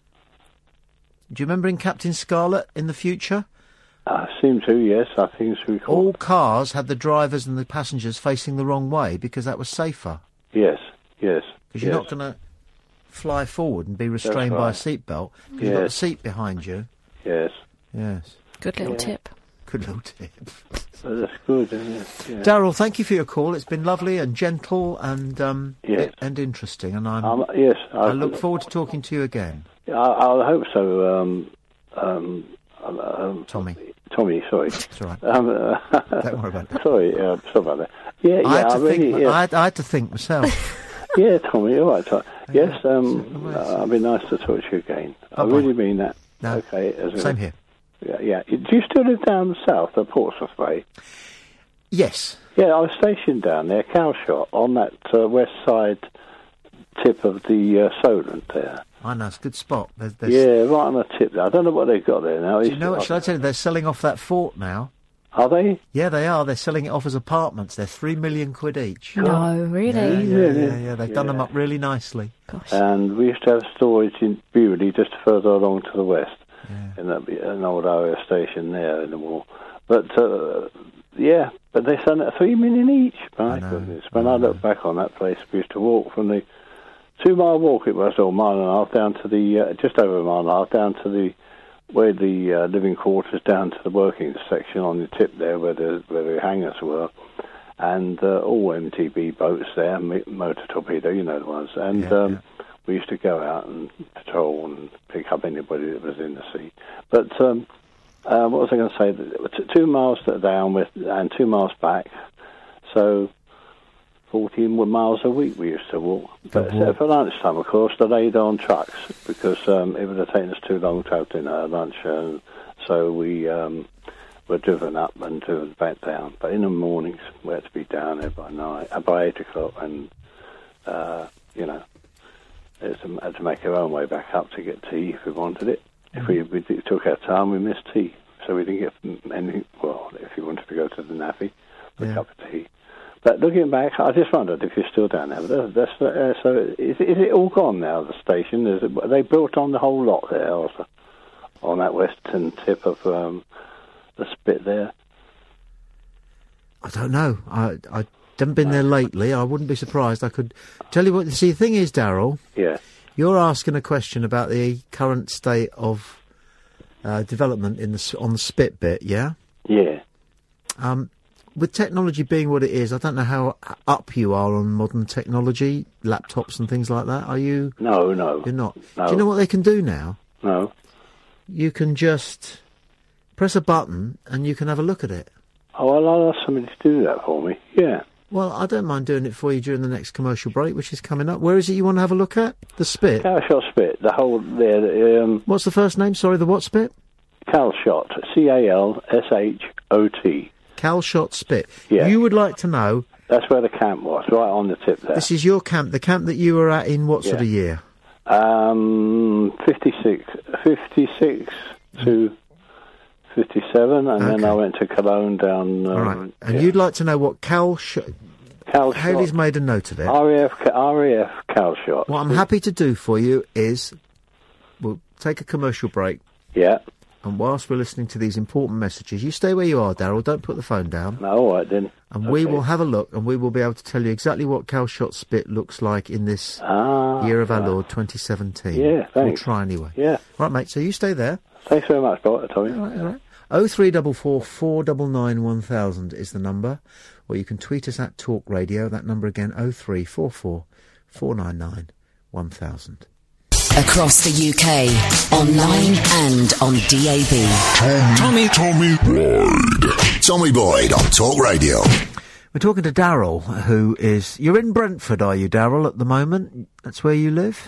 do you remember in Captain Scarlet in the future? I seem to. Yes, I think so. Recall. All cars had the drivers and the passengers facing the wrong way because that was safer. Yes, yes, Because you're yes. not going to fly forward and be restrained by a right. seatbelt. You've got the Yes. seat behind you. Yes, Good Yes. little Yeah. tip. Good little tip. well, that's good. Isn't it? Yeah. Darryl, thank you for your call. It's been lovely and gentle and um, Yes. i- and interesting. And I'm, Um, yes, I look forward to talking to you again. I, I hope so. Um, um, um, um, Tommy. Tommy, sorry. It's all right. Um, uh, Don't worry about it. sorry, uh, sorry about that. Yeah, yeah, I had I, to really, think. yeah, I, had, I had to think myself. yeah, Tommy, all right. Tom. Yes, um, Amazing. uh, it'd be nice to talk to you again. I Bye-bye. really mean that. No. Okay. As a- Same here. Yeah, yeah. Do you still live down south of Portsmouth Way? Yes. Yeah, I was stationed down there, Cowshot, on that uh, west side tip of the uh, Solent there. I know it's a good spot. There's, there's, Yeah, right on the tip there. I don't know what they've got there now. Do you know what? Shall I tell you? They're selling off that fort now. Are they? Yeah, they are. They're selling it off as apartments. They're three million quid each. No, really? Yeah, yeah, Really? yeah, yeah. They've done Yeah. them up really nicely. Gosh. And we used to have storage in Bewley just further along to the west, Yeah. in that, an old area station there in the wall. But, uh, yeah, but they sell it at three million each. My I know, goodness. When I I look back on that place, we used to walk from the two-mile walk, it was, or mile and a half, down to the, uh, just over a mile and a half, down to the, where the uh, living quarters, down to the working section on the tip there, where the, where the hangars were. And uh, all M T B boats there, m- motor torpedo, you know the ones. And Yeah, um, yeah. we used to go out and patrol and pick up anybody that was in the sea. But um, uh, what was I going to say? T- two miles down with and two miles back, so fourteen miles a week we used to walk. But except for lunchtime, of course, they laid on trucks because um, it would have taken us too long to have dinner at lunch, and so we um, were driven up and driven back down. But in the mornings, we had to be down there by night, uh, by eight o'clock, and uh, you know, had to, had to make our own way back up to get tea if we wanted it. If we, we did- took our time, we missed tea, so we didn't get any. Well, if you wanted to go to the Naffy, for Yeah. a cup of tea. But looking back, I just wondered if you're still down there. But that's, that's, uh, so is, is it all gone now, the station? Is it, are they built on the whole lot there, also, on that western tip of um, the spit there? I don't know. I I haven't been there lately. I wouldn't be surprised. I could tell you what. See, the thing is, Darryl. Yeah. You're asking a question about the current state of uh, development in the s- on the spit bit. Yeah. Yeah. Um, with technology being what it is, I don't know how up you are on modern technology, laptops and things like that. Are you? No, no. You're not. No. Do you know what they can do now? No. You can just press a button and you can have a look at it. Oh, well, I'll ask somebody to do that for me. Yeah. Well, I don't mind doing it for you during the next commercial break, which is coming up. Where is it you want to have a look at? The spit? Calshot spit, the whole there. the, Um, What's the first name? Sorry, the what spit? Calshot, C A L S H O T. Calshot spit. Yeah. You would like to know... That's where the camp was, right on the tip there. This is your camp, the camp that you were at in what sort Yeah. of year? Um, fifty-six, fifty-six to fifty-seven, and then Okay. I went to Cologne down. Um, All right. And yeah. you'd like to know what Calshot... Calshot. Haley's made a note of it. R A F, R A F Calshot. What I'm happy to do for you is... We'll take a commercial break. Yeah. And whilst we're listening to these important messages, you stay where you are, Darryl. Don't put the phone down. No, all right then. And we Okay. will have a look, and we will be able to tell you exactly what Calshot spit looks like in this Ah, year of our right. Lord, twenty seventeen. Yeah, We'll thanks. try anyway. Yeah. Right, mate, so you stay there. Thanks very much, Doctor Tommy. All right, all right. oh three four four, four nine nine, one thousand is the number, or you can tweet us at Talk Radio. That number again, oh three four four, four nine nine, one thousand. Across the U K, online and on D A B. Tommy, Tommy, Boyd. Tommy Boyd on Talk Radio. We're talking to Darryl, who is... You're in Brentford, are you, Darryl, at the moment? That's where you live?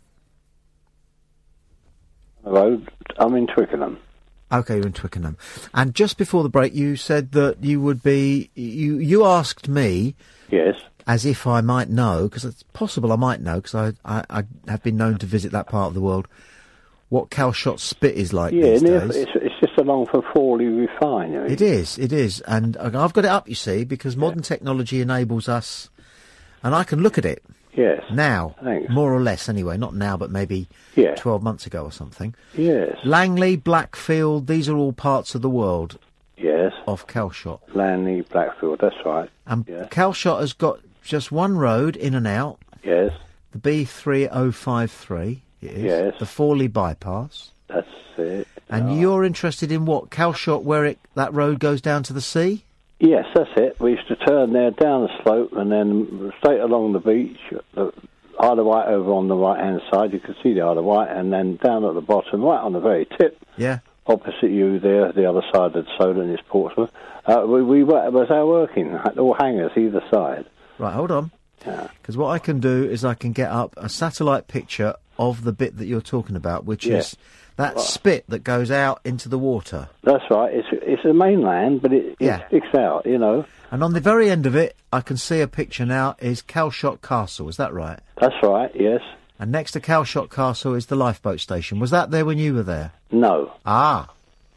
Hello, I'm in Twickenham. Okay, you're in Twickenham. And just before the break, you said that you would be... You, you asked me... Yes. As if I might know, because it's possible I might know, because I, I, I have been known to visit that part of the world, what Calshot spit is like Yeah, these near, days. it's, it's just along for Fawley Refinery. It is, it is. And I- I've got it up, you see, because modern technology enables us... And I can look at it. Yes. Now. Thanks. More or less, anyway. Not now, but maybe Yeah. twelve months ago or something. Yes. Langley, Blackfield, these are all parts of the world Yes. of Calshot. Lanley, Blackfield, that's right. And Yeah. Calshot has got just one road in and out. Yes. The B three oh five three, it is. Yes. The Fawley bypass. That's it. And you're interested in what? Calshot, where it that road goes down to the sea? Yes, that's it. We used to turn there down the slope and then straight along the beach, the Isle of Wight over on the right-hand side. You could see the Isle of Wight, and then down at the bottom, right on the very tip, Yeah. opposite you there, the other side of the Solent is Portsmouth. Uh, we, we were, it was our working, all hangars either side. Right, hold on. Yeah. Because what I can do is I can get up a satellite picture of the bit that you're talking about, which Yeah. is that Right. spit that goes out into the water. That's right. It's it's a mainland, but it, it Yeah. sticks out, you know. And on the very end of it, I can see a picture now, is Calshot Castle, is that right? That's right, yes. And next to Calshot Castle is the lifeboat station. Was that there when you were there? No. Ah.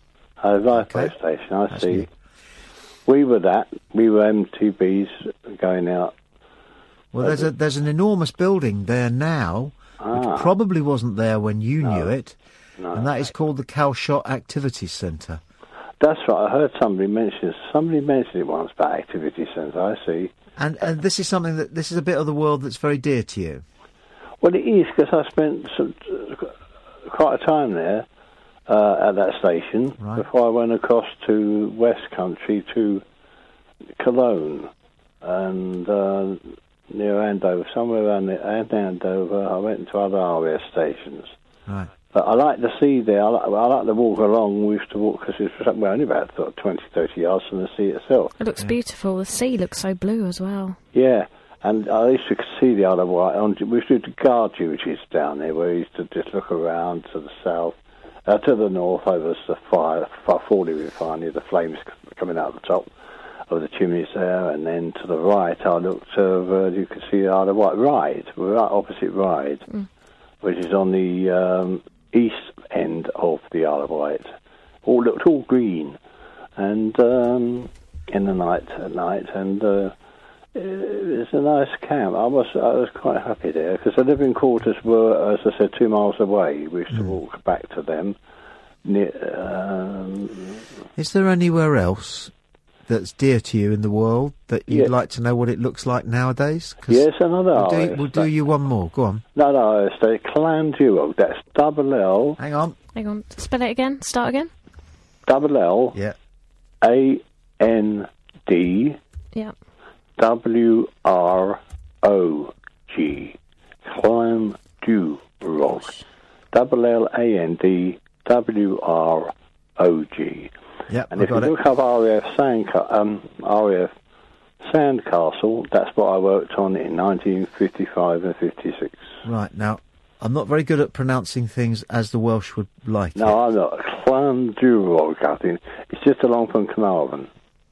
A lifeboat station, I That's see. new. We were that. We were M T Bs going out. Well, there's a there's an enormous building there now, Ah. which probably wasn't there when you No. knew it, No. and that is called the Calshot Activities Centre. That's right. I heard somebody mention somebody mentioned it once about activity centre. I see. And and this is something that this is a bit of the world that's very dear to you. Well, it is because I spent some, quite a time there uh, at that station Right. before I went across to West Country to Cologne, and uh, near Andover, somewhere around the, around Andover. I went to other R A F stations. Right. But I like the sea there. I like, I like to walk along. We used to walk because it's well, only about sort of twenty, thirty yards from the sea itself. It looks beautiful. The sea looks so blue as well. Yeah, and I used to see the Isle of Wight. On, we used to do guard duties down there, where we used to just look around to the south, uh, to the north over the fire, fire Fawley refinery, the flames coming out the top of the chimneys there, and then to the right, I looked over. You could see the Isle of Wight. Ryde, we're right opposite Ryde, mm. which is on the um, east end of the Isle of Wight. All looked all green, and um, in the night at night, and uh, it was a nice camp. I was I was quite happy there because the living quarters were, as I said, two miles away. We used to mm. walk back to them. Near, um, is there anywhere else that's dear to you in the world that you'd yeah. like to know what it looks like nowadays? Yes, another. We'll do, we'll do you one more. Go on. No, no, it's the Llanduog. That's double L. Hang on. Hang on. Spell it again. Start again. Double L. Yeah. A N D. Yeah. W R O G. Llanduog. Double L A N D W R O G. Yep, and I if you got look it. up R A F Sandca- um, R A F Sandcastle, that's what I worked on in nineteen fifty-five and fifty-six. Right, now, I'm not very good at pronouncing things as the Welsh would like No, it. I'm not. Llanduog, I think. It's just along from Carnarvon.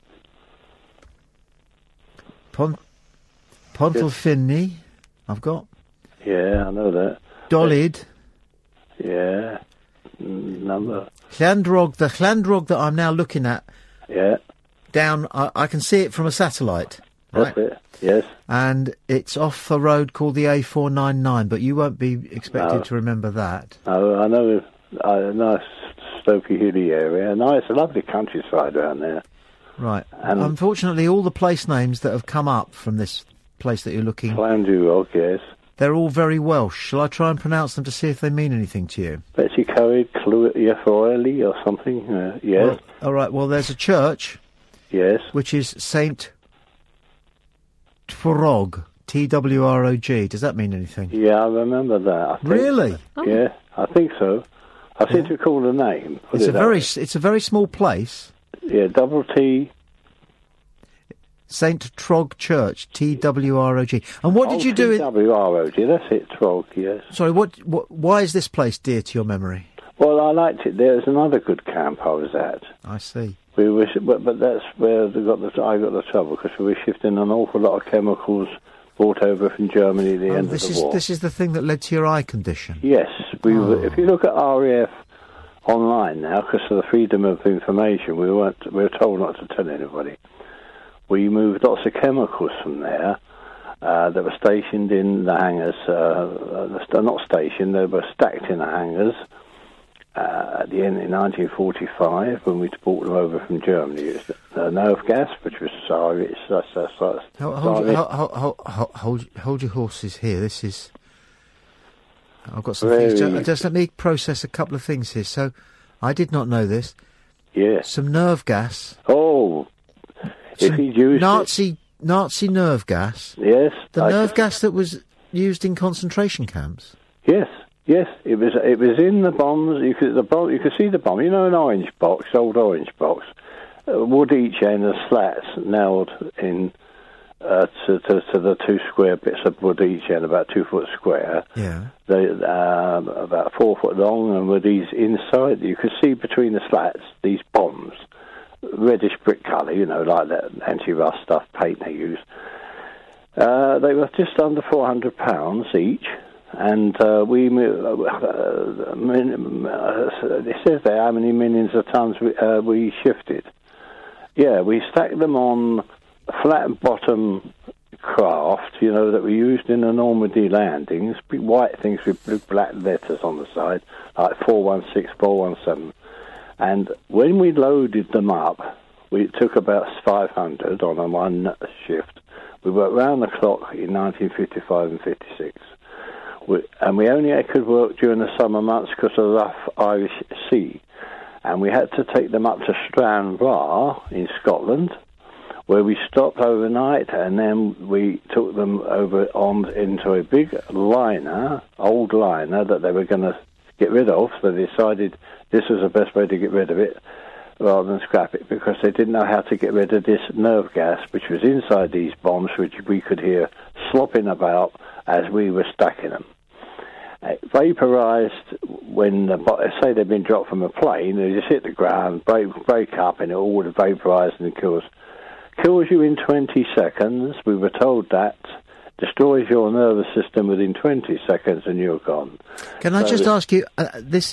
Pont- Pontelfinni, I've got. Yeah, I know that. Dolid. Yeah. N- number. Llandrog, the Llandrog that I'm now looking at. Yeah. Down, I, I can see it from a satellite. That's right? it, yes. And it's off a road called the A four ninety-nine, but you won't be expected No. to remember that. No, I know a nice Stokey Hilly area. Nice, lovely countryside around there. Right. And unfortunately, all the place names that have come up from this place that you're looking... Llanduog, yes. They're all very Welsh. Shall I try and pronounce them to see if they mean anything to you? Betsy Coed, Clwyffoeli or something, uh, yes. Well, all right, well, there's a church... Yes. Which is Saint Tworog, T W R O G. Does that mean anything? Yeah, I remember that. I think. Really? Oh. Yeah, I think so. I seem to recall the name. Put It's it a very, way. it's a very small place. Yeah, double T. Saint Trog Church, T W R O G. And what did oh, you do? T W R O G. That's it, Trog. Yes. Sorry, what, what? Why is this place dear to your memory? Well, I liked it. There's another good camp I was at. I see. We were, but, but that's where they got the, I got the trouble because we were shifting an awful lot of chemicals brought over from Germany at the Oh, end this of the is war. this is the thing that led to your eye condition. Yes, we. Oh. Were, if you look at R A F online now, because of the freedom of information, we weren't. We were told not to tell anybody. We moved lots of chemicals from there uh, that were stationed in the hangars. Uh, uh, not stationed; they were stacked in the hangars. Uh, at the end in nineteen forty-five, when we brought them over from Germany, it was uh, nerve gas, which was sorry. It's that's that's that's. Hold, hold, hold, hold, hold, hold, hold your horses here. This is. I've got some Very things. Just, just let me process a couple of things here. So, I did not know this. Yeah. Some nerve gas. Oh. Some if he used Nazi it. Nazi nerve gas. Yes. The I nerve can. gas that was used in concentration camps. Yes. Yes, it was. It was in the bombs. You could the bomb. You could see the bomb. You know, an orange box, old orange box, uh, wood each end, and slats nailed in uh, to, to to the two square bits of wood each end, about two foot square. Yeah. They um, about four foot long, and with these inside, you could see between the slats these bombs, reddish brick colour. You know, like that anti-rust stuff paint they use. Uh, they were just under four hundred pounds each. And uh, we, uh, uh, min, uh, it says there how many millions of tons we, uh, we shifted. Yeah, we stacked them on flat bottom craft, you know, that we used in the Normandy landings, big white things with blue black letters on the side, like four one six, four one seven. And when we loaded them up, we took about five hundred on a one shift. We worked round the clock in nineteen fifty-five and fifty-six. We, and we only could work during the summer months because of the rough Irish Sea. And we had to take them up to Stranraer in Scotland, where we stopped overnight, and then we took them over on into a big liner, old liner, that they were going to get rid of. So they decided this was the best way to get rid of it, rather than scrap it, because they didn't know how to get rid of this nerve gas, which was inside these bombs, which we could hear slopping about as we were stacking them. It vaporised when, the, say they'd been dropped from a plane, they just hit the ground, break, break up, and it all would have vaporised and kills. Kills you in twenty seconds, we were told that. Destroys your nervous system within twenty seconds and you're gone. Can I so just this, ask you, uh, this...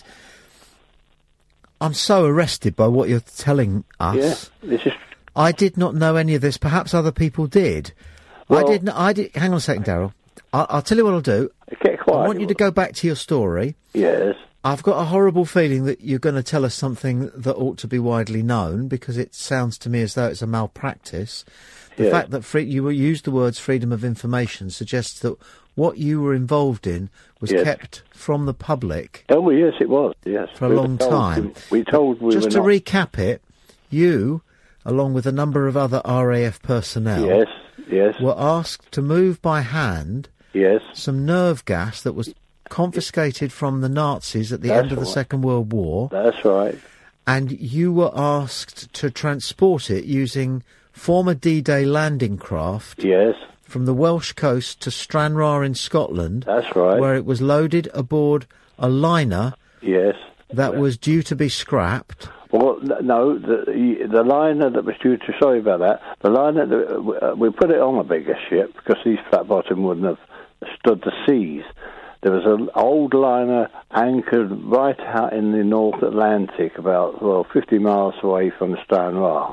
I'm so arrested by what you're telling us. Yeah, this is... I did not know any of this. Perhaps other people did. Well, I didn't... I did... Hang on a second, Daryl. I'll, I'll tell you what I'll do. Get quiet. I want you to go back to your story. Yes. I've got a horrible feeling that you're going to tell us something that ought to be widely known, because it sounds to me as though it's a malpractice. The Yeah. fact that free, you used the words freedom of information suggests that what you were involved in was Yes. kept from the public. Oh, well, yes, it was, yes. For a We were long told- time. We told we Just were to not... recap it, you, along with a number of other R A F personnel, Yes, yes. were asked to move by hand Yes. some nerve gas that was confiscated from the Nazis at the That's end of the right. Second World War. That's right. And you were asked to transport it using former D-Day landing craft Yes. from the Welsh coast to Stranraer in Scotland. That's right. Where it was loaded aboard a liner Yes. that was due to be scrapped. Well, n- no, the the liner that was due to, sorry about that, the liner, that, uh, we put it on a bigger ship because these flat bottom wouldn't have stood the seas. There was an old liner anchored right out in the North Atlantic, about, well, fifty miles away from Stranraer.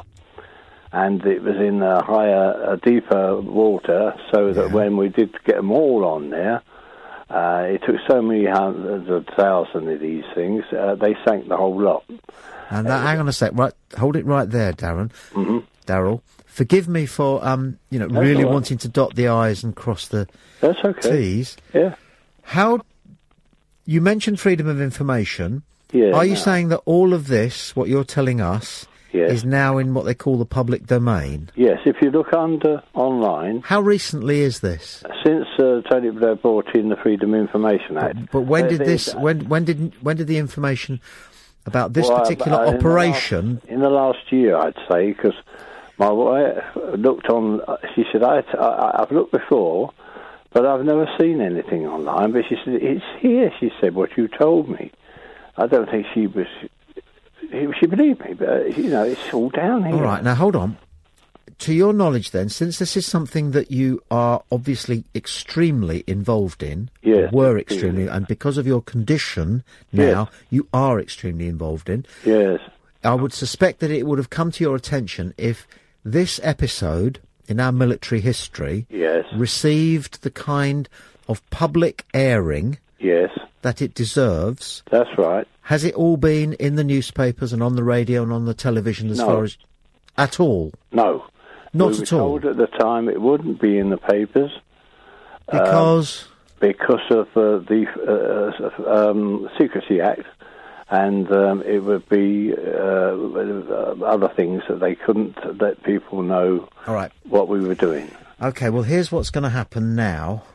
And it was in a higher, a deeper water, so that when we did get them all on there, uh, it took so many hundreds of thousands of these things, uh, they sank the whole lot. And that, hang on a sec, right, hold it right there, Darren. Mm-hmm. Daryl, forgive me for, um, you know, That's really all right. wanting to dot the I's and cross the That's okay. T's. Yeah. How, you mentioned freedom of information. Yeah, Are you no. saying that all of this, what you're telling us, Yes. is now in what they call the public domain? Yes, if you look under online, How recently is this? since uh, Tony Blair brought in the Freedom of Information Act. But when there- did there's- this, when, when did, when did the information about this Well, particular uh, in the operation... last- In the last year, I'd say, because my wife looked on, uh, she said, I, I, I've looked before, but I've never seen anything online. But she said, it's here, she said, what you told me. I don't think she was, she believed me, but, uh, you know, it's all down here. All right, now hold on. To your knowledge then, since this is something that you are obviously extremely involved in, Yes, or were extremely. extremely, and because of your condition now, you are extremely involved in, Yes. I would suspect that it would have come to your attention if this episode in our military history Yes. received the kind of public airing Yes. that it deserves. That's right. Has it all been in the newspapers and on the radio and on the television as No. far as... At all? No. Not we were at all? told at the time it wouldn't be in the papers. Because... Um, because of uh, the uh, um, Secrecy Act, and um, it would be uh, other things that they couldn't let people know All right. what we were doing. Okay, well, here's what's going to happen now.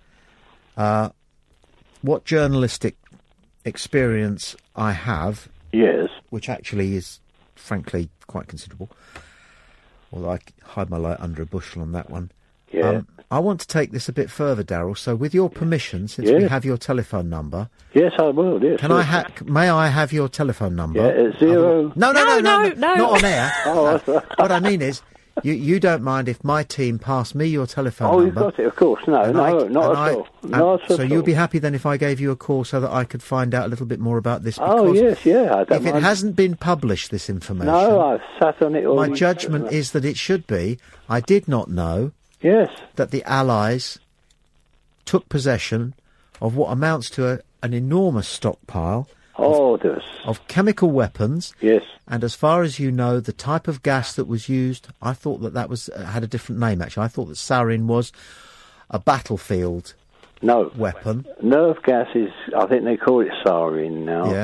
Uh, what journalistic experience I have... Yes. Which actually is, frankly, quite considerable. Although I c- hide my light under a bushel on that one. Yeah. Um, I want to take this a bit further, Daryl. So, with your permission, since we Yeah. have your telephone number, Yes, I will. Yes. can I ha- may I have your telephone number? Yeah, it's zero. No, no, no, no, no, no. not on air. Oh, that's right. What I mean is, you you don't mind if my team pass me your telephone Oh, number? you've got it, of course. No, and no, I- not and at I- all. and Not so at you'd all. be happy then if I gave you a call so that I could find out a little bit more about this? Oh, Because yes, yeah. I don't if it mind. hasn't been published, this information, No, I've sat on it all my week. judgment is that it should be. I did not know Yes. that the Allies took possession of what amounts to a, an enormous stockpile Oh, there's. of chemical weapons. Yes. And as far as you know, the type of gas that was used, I thought that that was uh, had a different name, actually. I thought that sarin was a battlefield No. weapon. Nerve gas is, I think they call it sarin now. Yeah.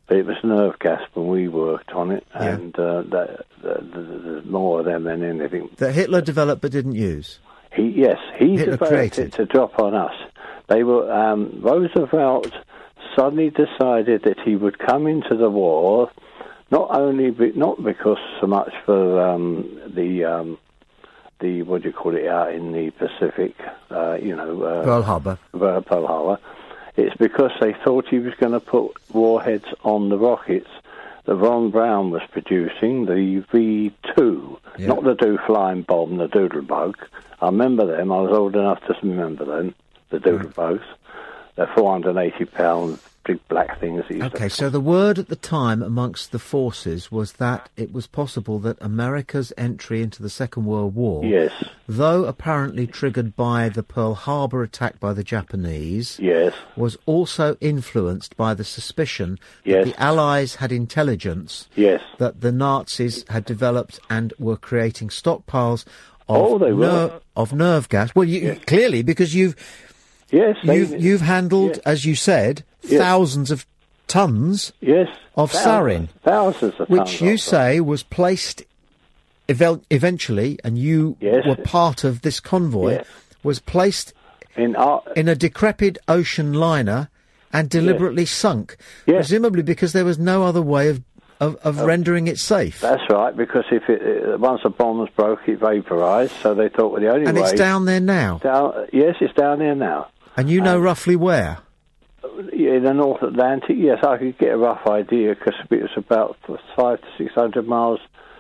but it was nerve gas when we worked on it, Yeah. and uh, that, that, that, there's more of them than anything. That Hitler developed but didn't use. He yes, he Hitler developed created. it to drop on us. They were um, Roosevelt suddenly decided that he would come into the war, not only be, not because so much for um, the um, the what do you call it out in the Pacific, uh, you know, uh, Pearl Harbor. uh, Pearl Harbor. It's because they thought he was going to put warheads on the rockets that Von Braun was producing, the V two, Yeah. not the do-flying bomb, the Doodlebug. I remember them. I was old enough to remember them, the Doodlebugs. They're four hundred eighty pound big black things. That used Okay, to- so the word at the time amongst the forces was that it was possible that America's entry into the Second World War, Yes. though apparently triggered by the Pearl Harbor attack by the Japanese, Yes. was also influenced by the suspicion Yes. that the Allies had intelligence Yes. that the Nazis had developed and were creating stockpiles of, Oh, they were. ner- of nerve gas. Well, you, clearly, because you've Yes, they- you've, you've handled, Yes. as you said, Yes. thousands of tons Yes. of Thousands- sarin, Thousands of which tons you of say was placed evel- eventually, and you Yes. were part of this convoy, Yes. was placed in, our, in a decrepit ocean liner and deliberately sunk, presumably because there was no other way of, of, of rendering it safe. That's right, because if it, uh, once the bombs broke, it vaporised, so they thought, well, the only And way... it's down there now. Down, yes, it's down there now. And you know roughly where? In the North Atlantic, yes, I could get a rough idea, because it was about five to six hundred miles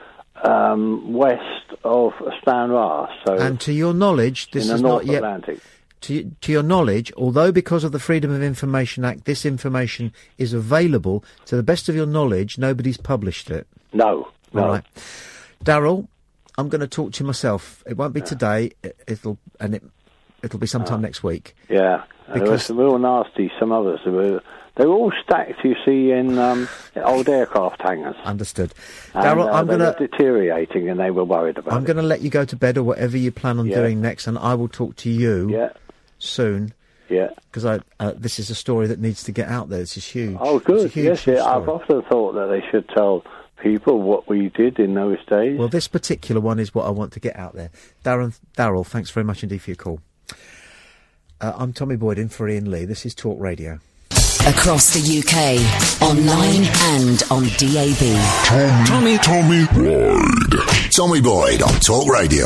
um, west of Stanra. So And to your knowledge, this in the is North not yet... Atlantic. To, to your knowledge, although because of the Freedom of Information Act, this information is available, to the best of your knowledge, nobody's published it. No, no. All right. Darryl, I'm going to talk to you myself. It won't be today. It, it'll and it it'll be sometime Ah. next week. Yeah, and there were Because- some real nasty, some others. They were, they were all stacked, you see, in um, old aircraft hangars. Understood. And, Darryl, uh, I'm they going to were deteriorating, and they were worried about I'm it. going to let you go to bed or whatever you plan on Yeah. doing next, and I will talk to you Yeah. soon. Yeah. Because I uh, this is a story that needs to get out there. This is huge. Oh, It's a good. huge, Yes, huge yeah, I've story. often thought that they should tell people what we did in those days. Well, this particular one is what I want to get out there. Darren, Darryl, thanks very much indeed for your call. Uh, I'm Tommy Boyd in for Ian Lee. This is Talk Radio. Across the U K, online and on D A B. Tommy, Tommy, Boyd. Tommy Boyd on Talk Radio.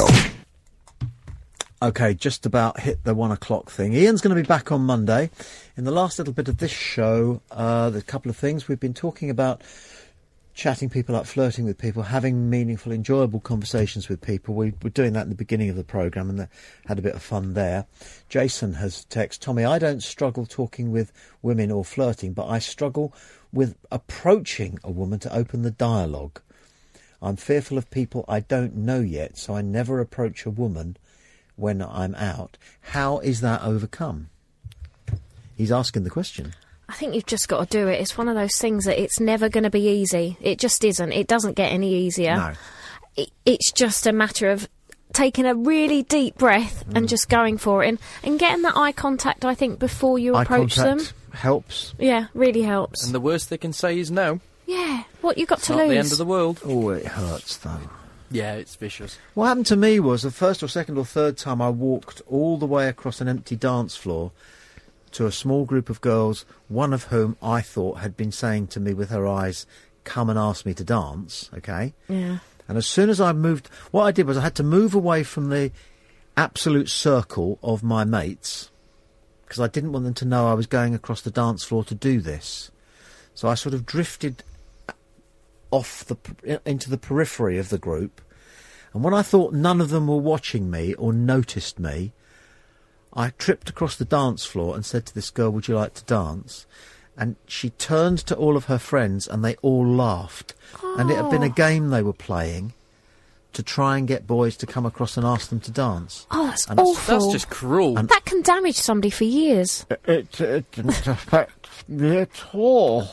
Okay, just about hit the one o'clock thing. Ian's going to be back on Monday. In the last little bit of this show, uh, there's a couple of things. We've been talking about chatting people up, flirting with people, having meaningful, enjoyable conversations with people. We were doing that in the beginning of the programme and had a bit of fun there. Jason has texted, Tommy, I don't struggle talking with women or flirting, but I struggle with approaching a woman to open the dialogue. I'm fearful of people I don't know yet, so I never approach a woman when I'm out. How is that overcome? He's asking the question. I think you've just got to do it. It's one of those things that it's never going to be easy. It just isn't. It doesn't get any easier. No. It, it's just a matter of taking a really deep breath Mm. and just going for it and, and getting that eye contact, I think, before you Eye approach contact them. helps. Yeah, really helps. And the worst they can say is no. Yeah, what you got It's to not lose? the end of the world. Oh, it hurts, though. Yeah, it's vicious. What happened to me was the first or second or third time I walked all the way across an empty dance floor to a small group of girls, one of whom I thought had been saying to me with her eyes, come and ask me to dance, okay? Yeah. And as soon as I moved, what I did was I had to move away from the absolute circle of my mates because I didn't want them to know I was going across the dance floor to do this. So I sort of drifted off the p- into the periphery of the group, and when I thought none of them were watching me or noticed me, I tripped across the dance floor and said to this girl, would you like to dance? And she turned to all of her friends and they all laughed. And it had been a Oh. game they were playing to try and get boys to come across and ask them to dance. Oh, that's And awful. That's just cruel. That can damage somebody for years. It, it didn't affect me at all.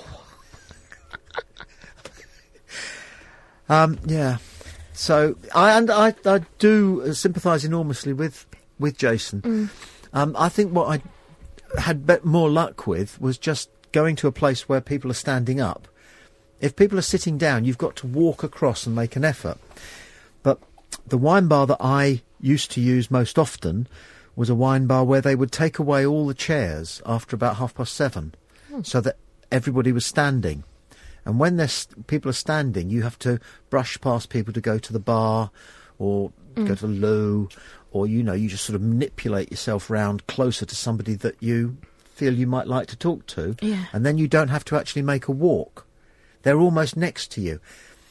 um, yeah. So I and I, I do uh, sympathise enormously with with Jason. Mm. Um, I think what I had bet more luck with was just going to a place where people are standing up If people are sitting down, you've got to walk across and make an effort. But the wine bar that I used to use most often was a wine bar where they would take away all the chairs after about half past seven, Hmm. so that everybody was standing. And when there's people are standing, you have to brush past people to go to the bar or Mm. go to the loo, or, you know, you just sort of manipulate yourself round closer to somebody that you feel you might like to talk to. Yeah. And then you don't have to actually make a walk. They're almost next to you.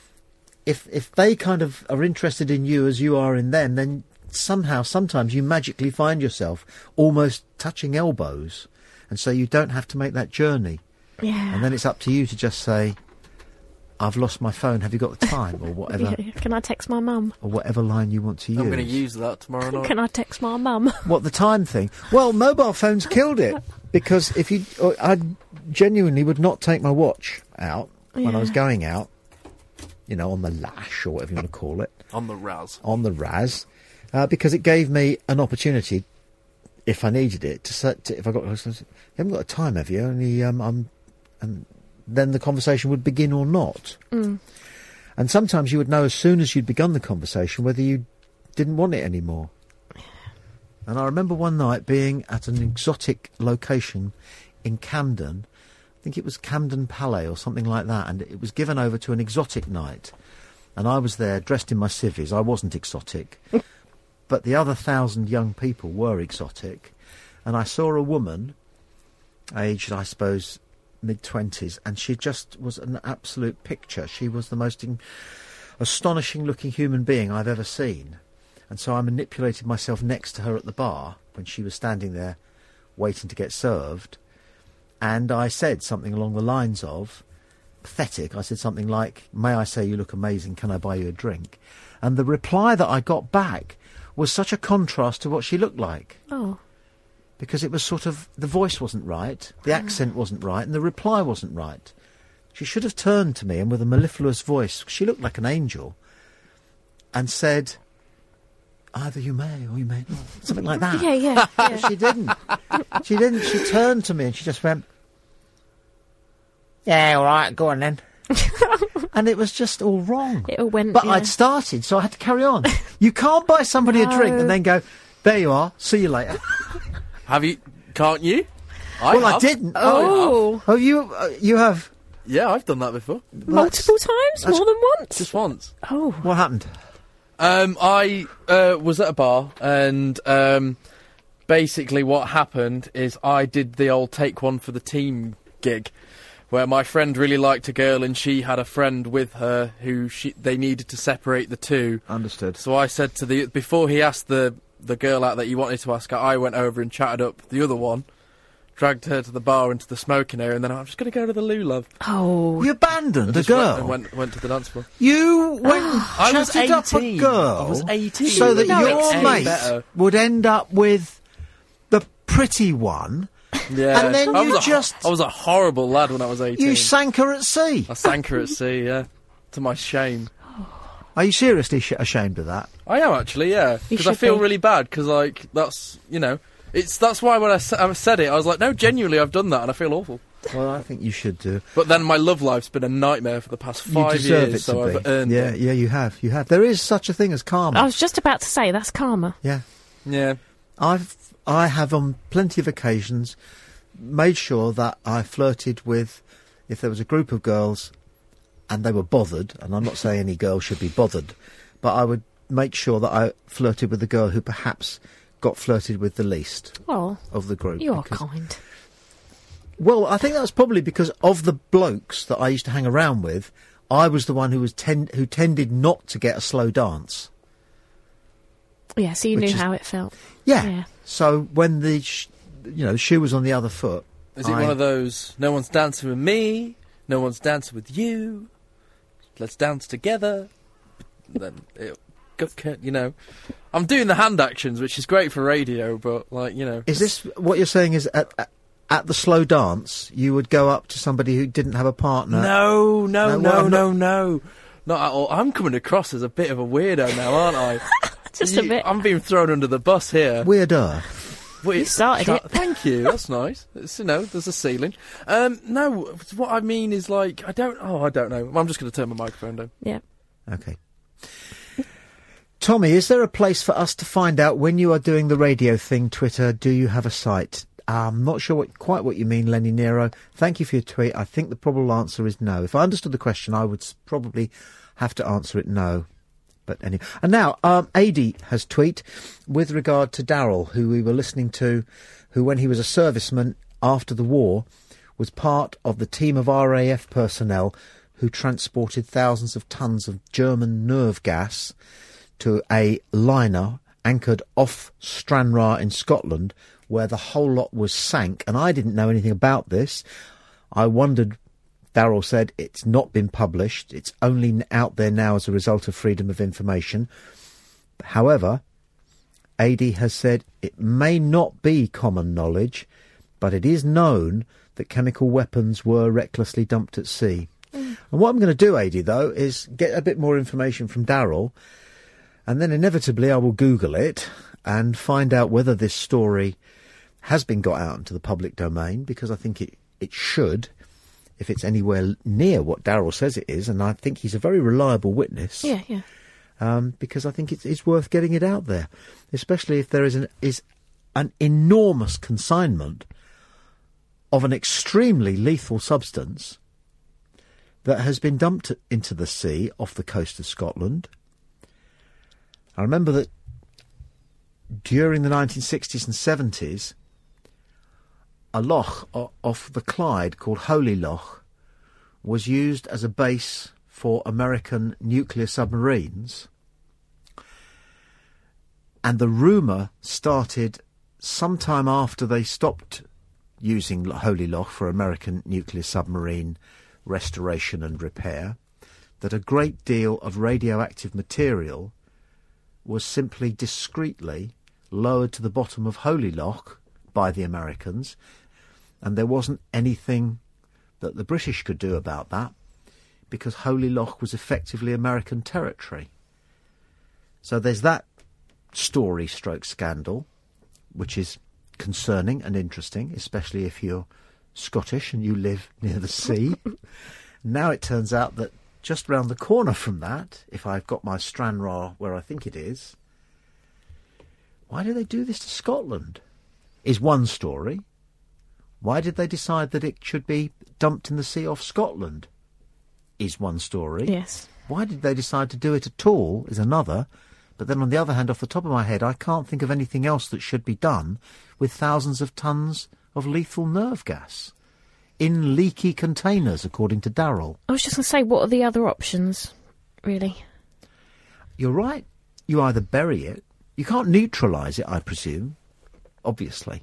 If if they kind of are interested in you as you are in them, then somehow, sometimes you magically find yourself almost touching elbows. And so you don't have to make that journey. Yeah. And then it's up to you to just say, I've lost my phone, have you got the time? Or whatever. Yeah, can I text my mum? Or whatever line you want to use. I'm going to use that tomorrow night. Can I text my mum? What, the time thing? Well, mobile phones killed it. Because if you... or I genuinely would not take my watch out when I was Yeah. going out. You know, on the lash, or whatever you want to call it. On the Raz. On the Raz. Uh, because it gave me an opportunity, if I needed it, to set... To, if I got... You haven't got a time, have you? Only, um, I'm... And then the conversation would begin or not. Mm. And sometimes you would know as soon as you'd begun the conversation whether you didn't want it anymore. And I remember one night being at an exotic location in Camden. I think it was Camden Palais or something like that, and it was given over to an exotic night. And I was there dressed in my civvies. I wasn't exotic. But the other thousand young people were exotic. And I saw a woman, aged, I suppose, mid-twenties, and she just was an absolute picture. She was the most in- astonishing-looking human being I've ever seen. And so I manipulated myself next to her at the bar when she was standing there waiting to get served, and I said something along the lines of, pathetic, I said something like, may I say you look amazing, can I buy you a drink? And the reply that I got back was such a contrast to what she looked like. Oh. Because it was sort of, the voice wasn't right, the accent wasn't right, and the reply wasn't right. She should have turned to me, and with a mellifluous voice, she looked like an angel, and said, either you may or you may not. Something like that. Yeah, yeah, But yeah. she didn't. She didn't. She turned to me and she just went, yeah, all right, go on then. And it was just all wrong. It all went, But yeah. I'd started, so I had to carry on. You can't buy somebody a drink No. and then go, there you are, see you later. Have you? Can't you? I well, I have. didn't. Oh. Oh, you uh, you have... Yeah, I've done that before. Multiple times? that's- More than once? Just once. Oh. What happened? Um, I uh, was at a bar, and um, basically what happened is I did the old take one for the team gig, where my friend really liked a girl, and she had a friend with her who she they needed to separate the two. Understood. So I said to the before he asked the the girl out that you wanted to ask her, I went over and chatted up the other one, dragged her to the bar into the smoking area, and then I'm just going to go to the loo, love. Oh. You abandoned I the just went girl? and went, went to the dance floor. You went I was chatted up a eighteen. girl I was eighteen. so that No, your it's any mate better. would end up with the pretty one, Yeah, and then I you was a, just- I was a horrible lad when I was eighteen. you sank her at sea. I sank her at sea, yeah. To my shame. Are you seriously sh- ashamed of that? I am actually, yeah. You Because I should feel be. really bad, because, like, that's, you know, it's that's why when I, sa- I said it, I was like, no, genuinely, I've done that, and I feel awful. Well, I think you should do. But then my love life's been a nightmare for the past You five deserve years, it to so be. I've earned yeah, it. yeah, you have. You have. There is such a thing as karma. I was just about to say, that's karma. Yeah. Yeah. I've I have on plenty of occasions made sure that I flirted with, if there was a group of girls and they were bothered, and I'm not saying any girl should be bothered, but I would make sure that I flirted with the girl who perhaps got flirted with the least Oh, of the group. you are because- kind. Well, I think that's probably because of the blokes that I used to hang around with, I was the one who was ten- who tended not to get a slow dance. Yeah, so you Which knew is- how it felt. Yeah. Yeah. So when the sh- you know shoe was on the other foot, Is it I- one of those, no one's dancing with me, no one's dancing with you, let's dance together, then it, you know, I'm doing the hand actions, which is great for radio, but, like, you know. Is this what you're saying? Is at, at at the slow dance you would go up to somebody who didn't have a partner? No, no, No, no, what, no, no. Not at all. I'm coming across as a bit of a weirdo now, aren't I? Just You- a bit. I'm being thrown under the bus here. Weirder. Well, You started cha- it. Thank you. That's nice. It's, you know, there's a ceiling. Um, no, what I mean is like I don't. Oh, I don't know. I'm just going to turn my microphone down. Yeah. Okay. Tommy, is there a place for us to find out when you are doing the radio thing? Twitter, do you have a site? I'm not sure what, quite what you mean, Lenny Nero. Thank you for your tweet. I think the probable answer is no. If I understood the question, I would s- probably have to answer it no. But anyway. And now, um, Adi has tweet with regard to Darryl, who we were listening to, who when he was a serviceman after the war, was part of the team of R A F personnel who transported thousands of tons of German nerve gas to a liner anchored off Stranraer in Scotland, where the whole lot was sank. And I didn't know anything about this. I wondered, Darryl said, it's not been published. It's only n- out there now as a result of freedom of information. However, A D has said it may not be common knowledge, but it is known that chemical weapons were recklessly dumped at sea. Mm. And what I'm going to do, A D, though, is get a bit more information from Darryl, and then inevitably I will Google it and find out whether this story has been got out into the public domain, because I think it, it should, if it's anywhere near what Darryl says it is, and I think he's a very reliable witness. Yeah, yeah. Um, because I think it's, it's worth getting it out there, especially if there is an, is an enormous consignment of an extremely lethal substance that has been dumped into the sea off the coast of Scotland. I remember that during the nineteen sixties and seventies, a loch o- off the Clyde called Holy Loch was used as a base for American nuclear submarines. And the rumour started sometime after they stopped using Holy Loch for American nuclear submarine restoration and repair, that a great deal of radioactive material was simply discreetly lowered to the bottom of Holy Loch by the Americans, and there wasn't anything that the British could do about that, because Holy Loch was effectively American territory. So there's that story stroke scandal, which is concerning and interesting, especially if you're Scottish and you live near the sea. Now it turns out that just round the corner from that, if I've got my Stranraer where I think it is, why do they do this to Scotland? Is one story. Why did they decide that it should be dumped in the sea off Scotland? Is one story. Yes. Why did they decide to do it at all? Is another. But then on the other hand, off the top of my head, I can't think of anything else that should be done with thousands of tons of lethal nerve gas in leaky containers, according to Darryl. I was just going to say, what are the other options, really? You're right. You either bury it. You can't neutralise it, I presume. Obviously.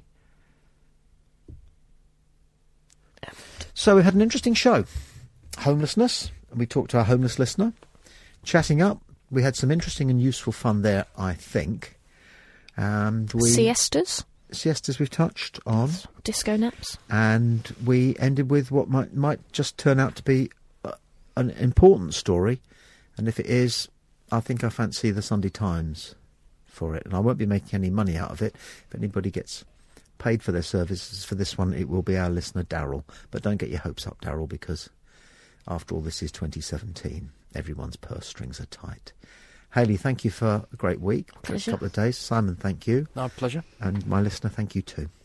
So we had an interesting show. Homelessness. And we talked to our homeless listener. Chatting up. We had some interesting and useful fun there, I think. And we Siestas. Siestas we've touched on. Disco naps. And we ended with what might might just turn out to be uh, an important story. And if it is, I think I fancy the Sunday Times for it. And I won't be making any money out of it. If anybody gets paid for their services for this one, it will be our listener, Darryl. But don't get your hopes up, Darryl, because after all, this is twenty seventeen. Everyone's purse strings are tight. Hayley, thank you for a great week. Pleasure. A couple of days. Simon, thank you. Our pleasure. And my listener, thank you too.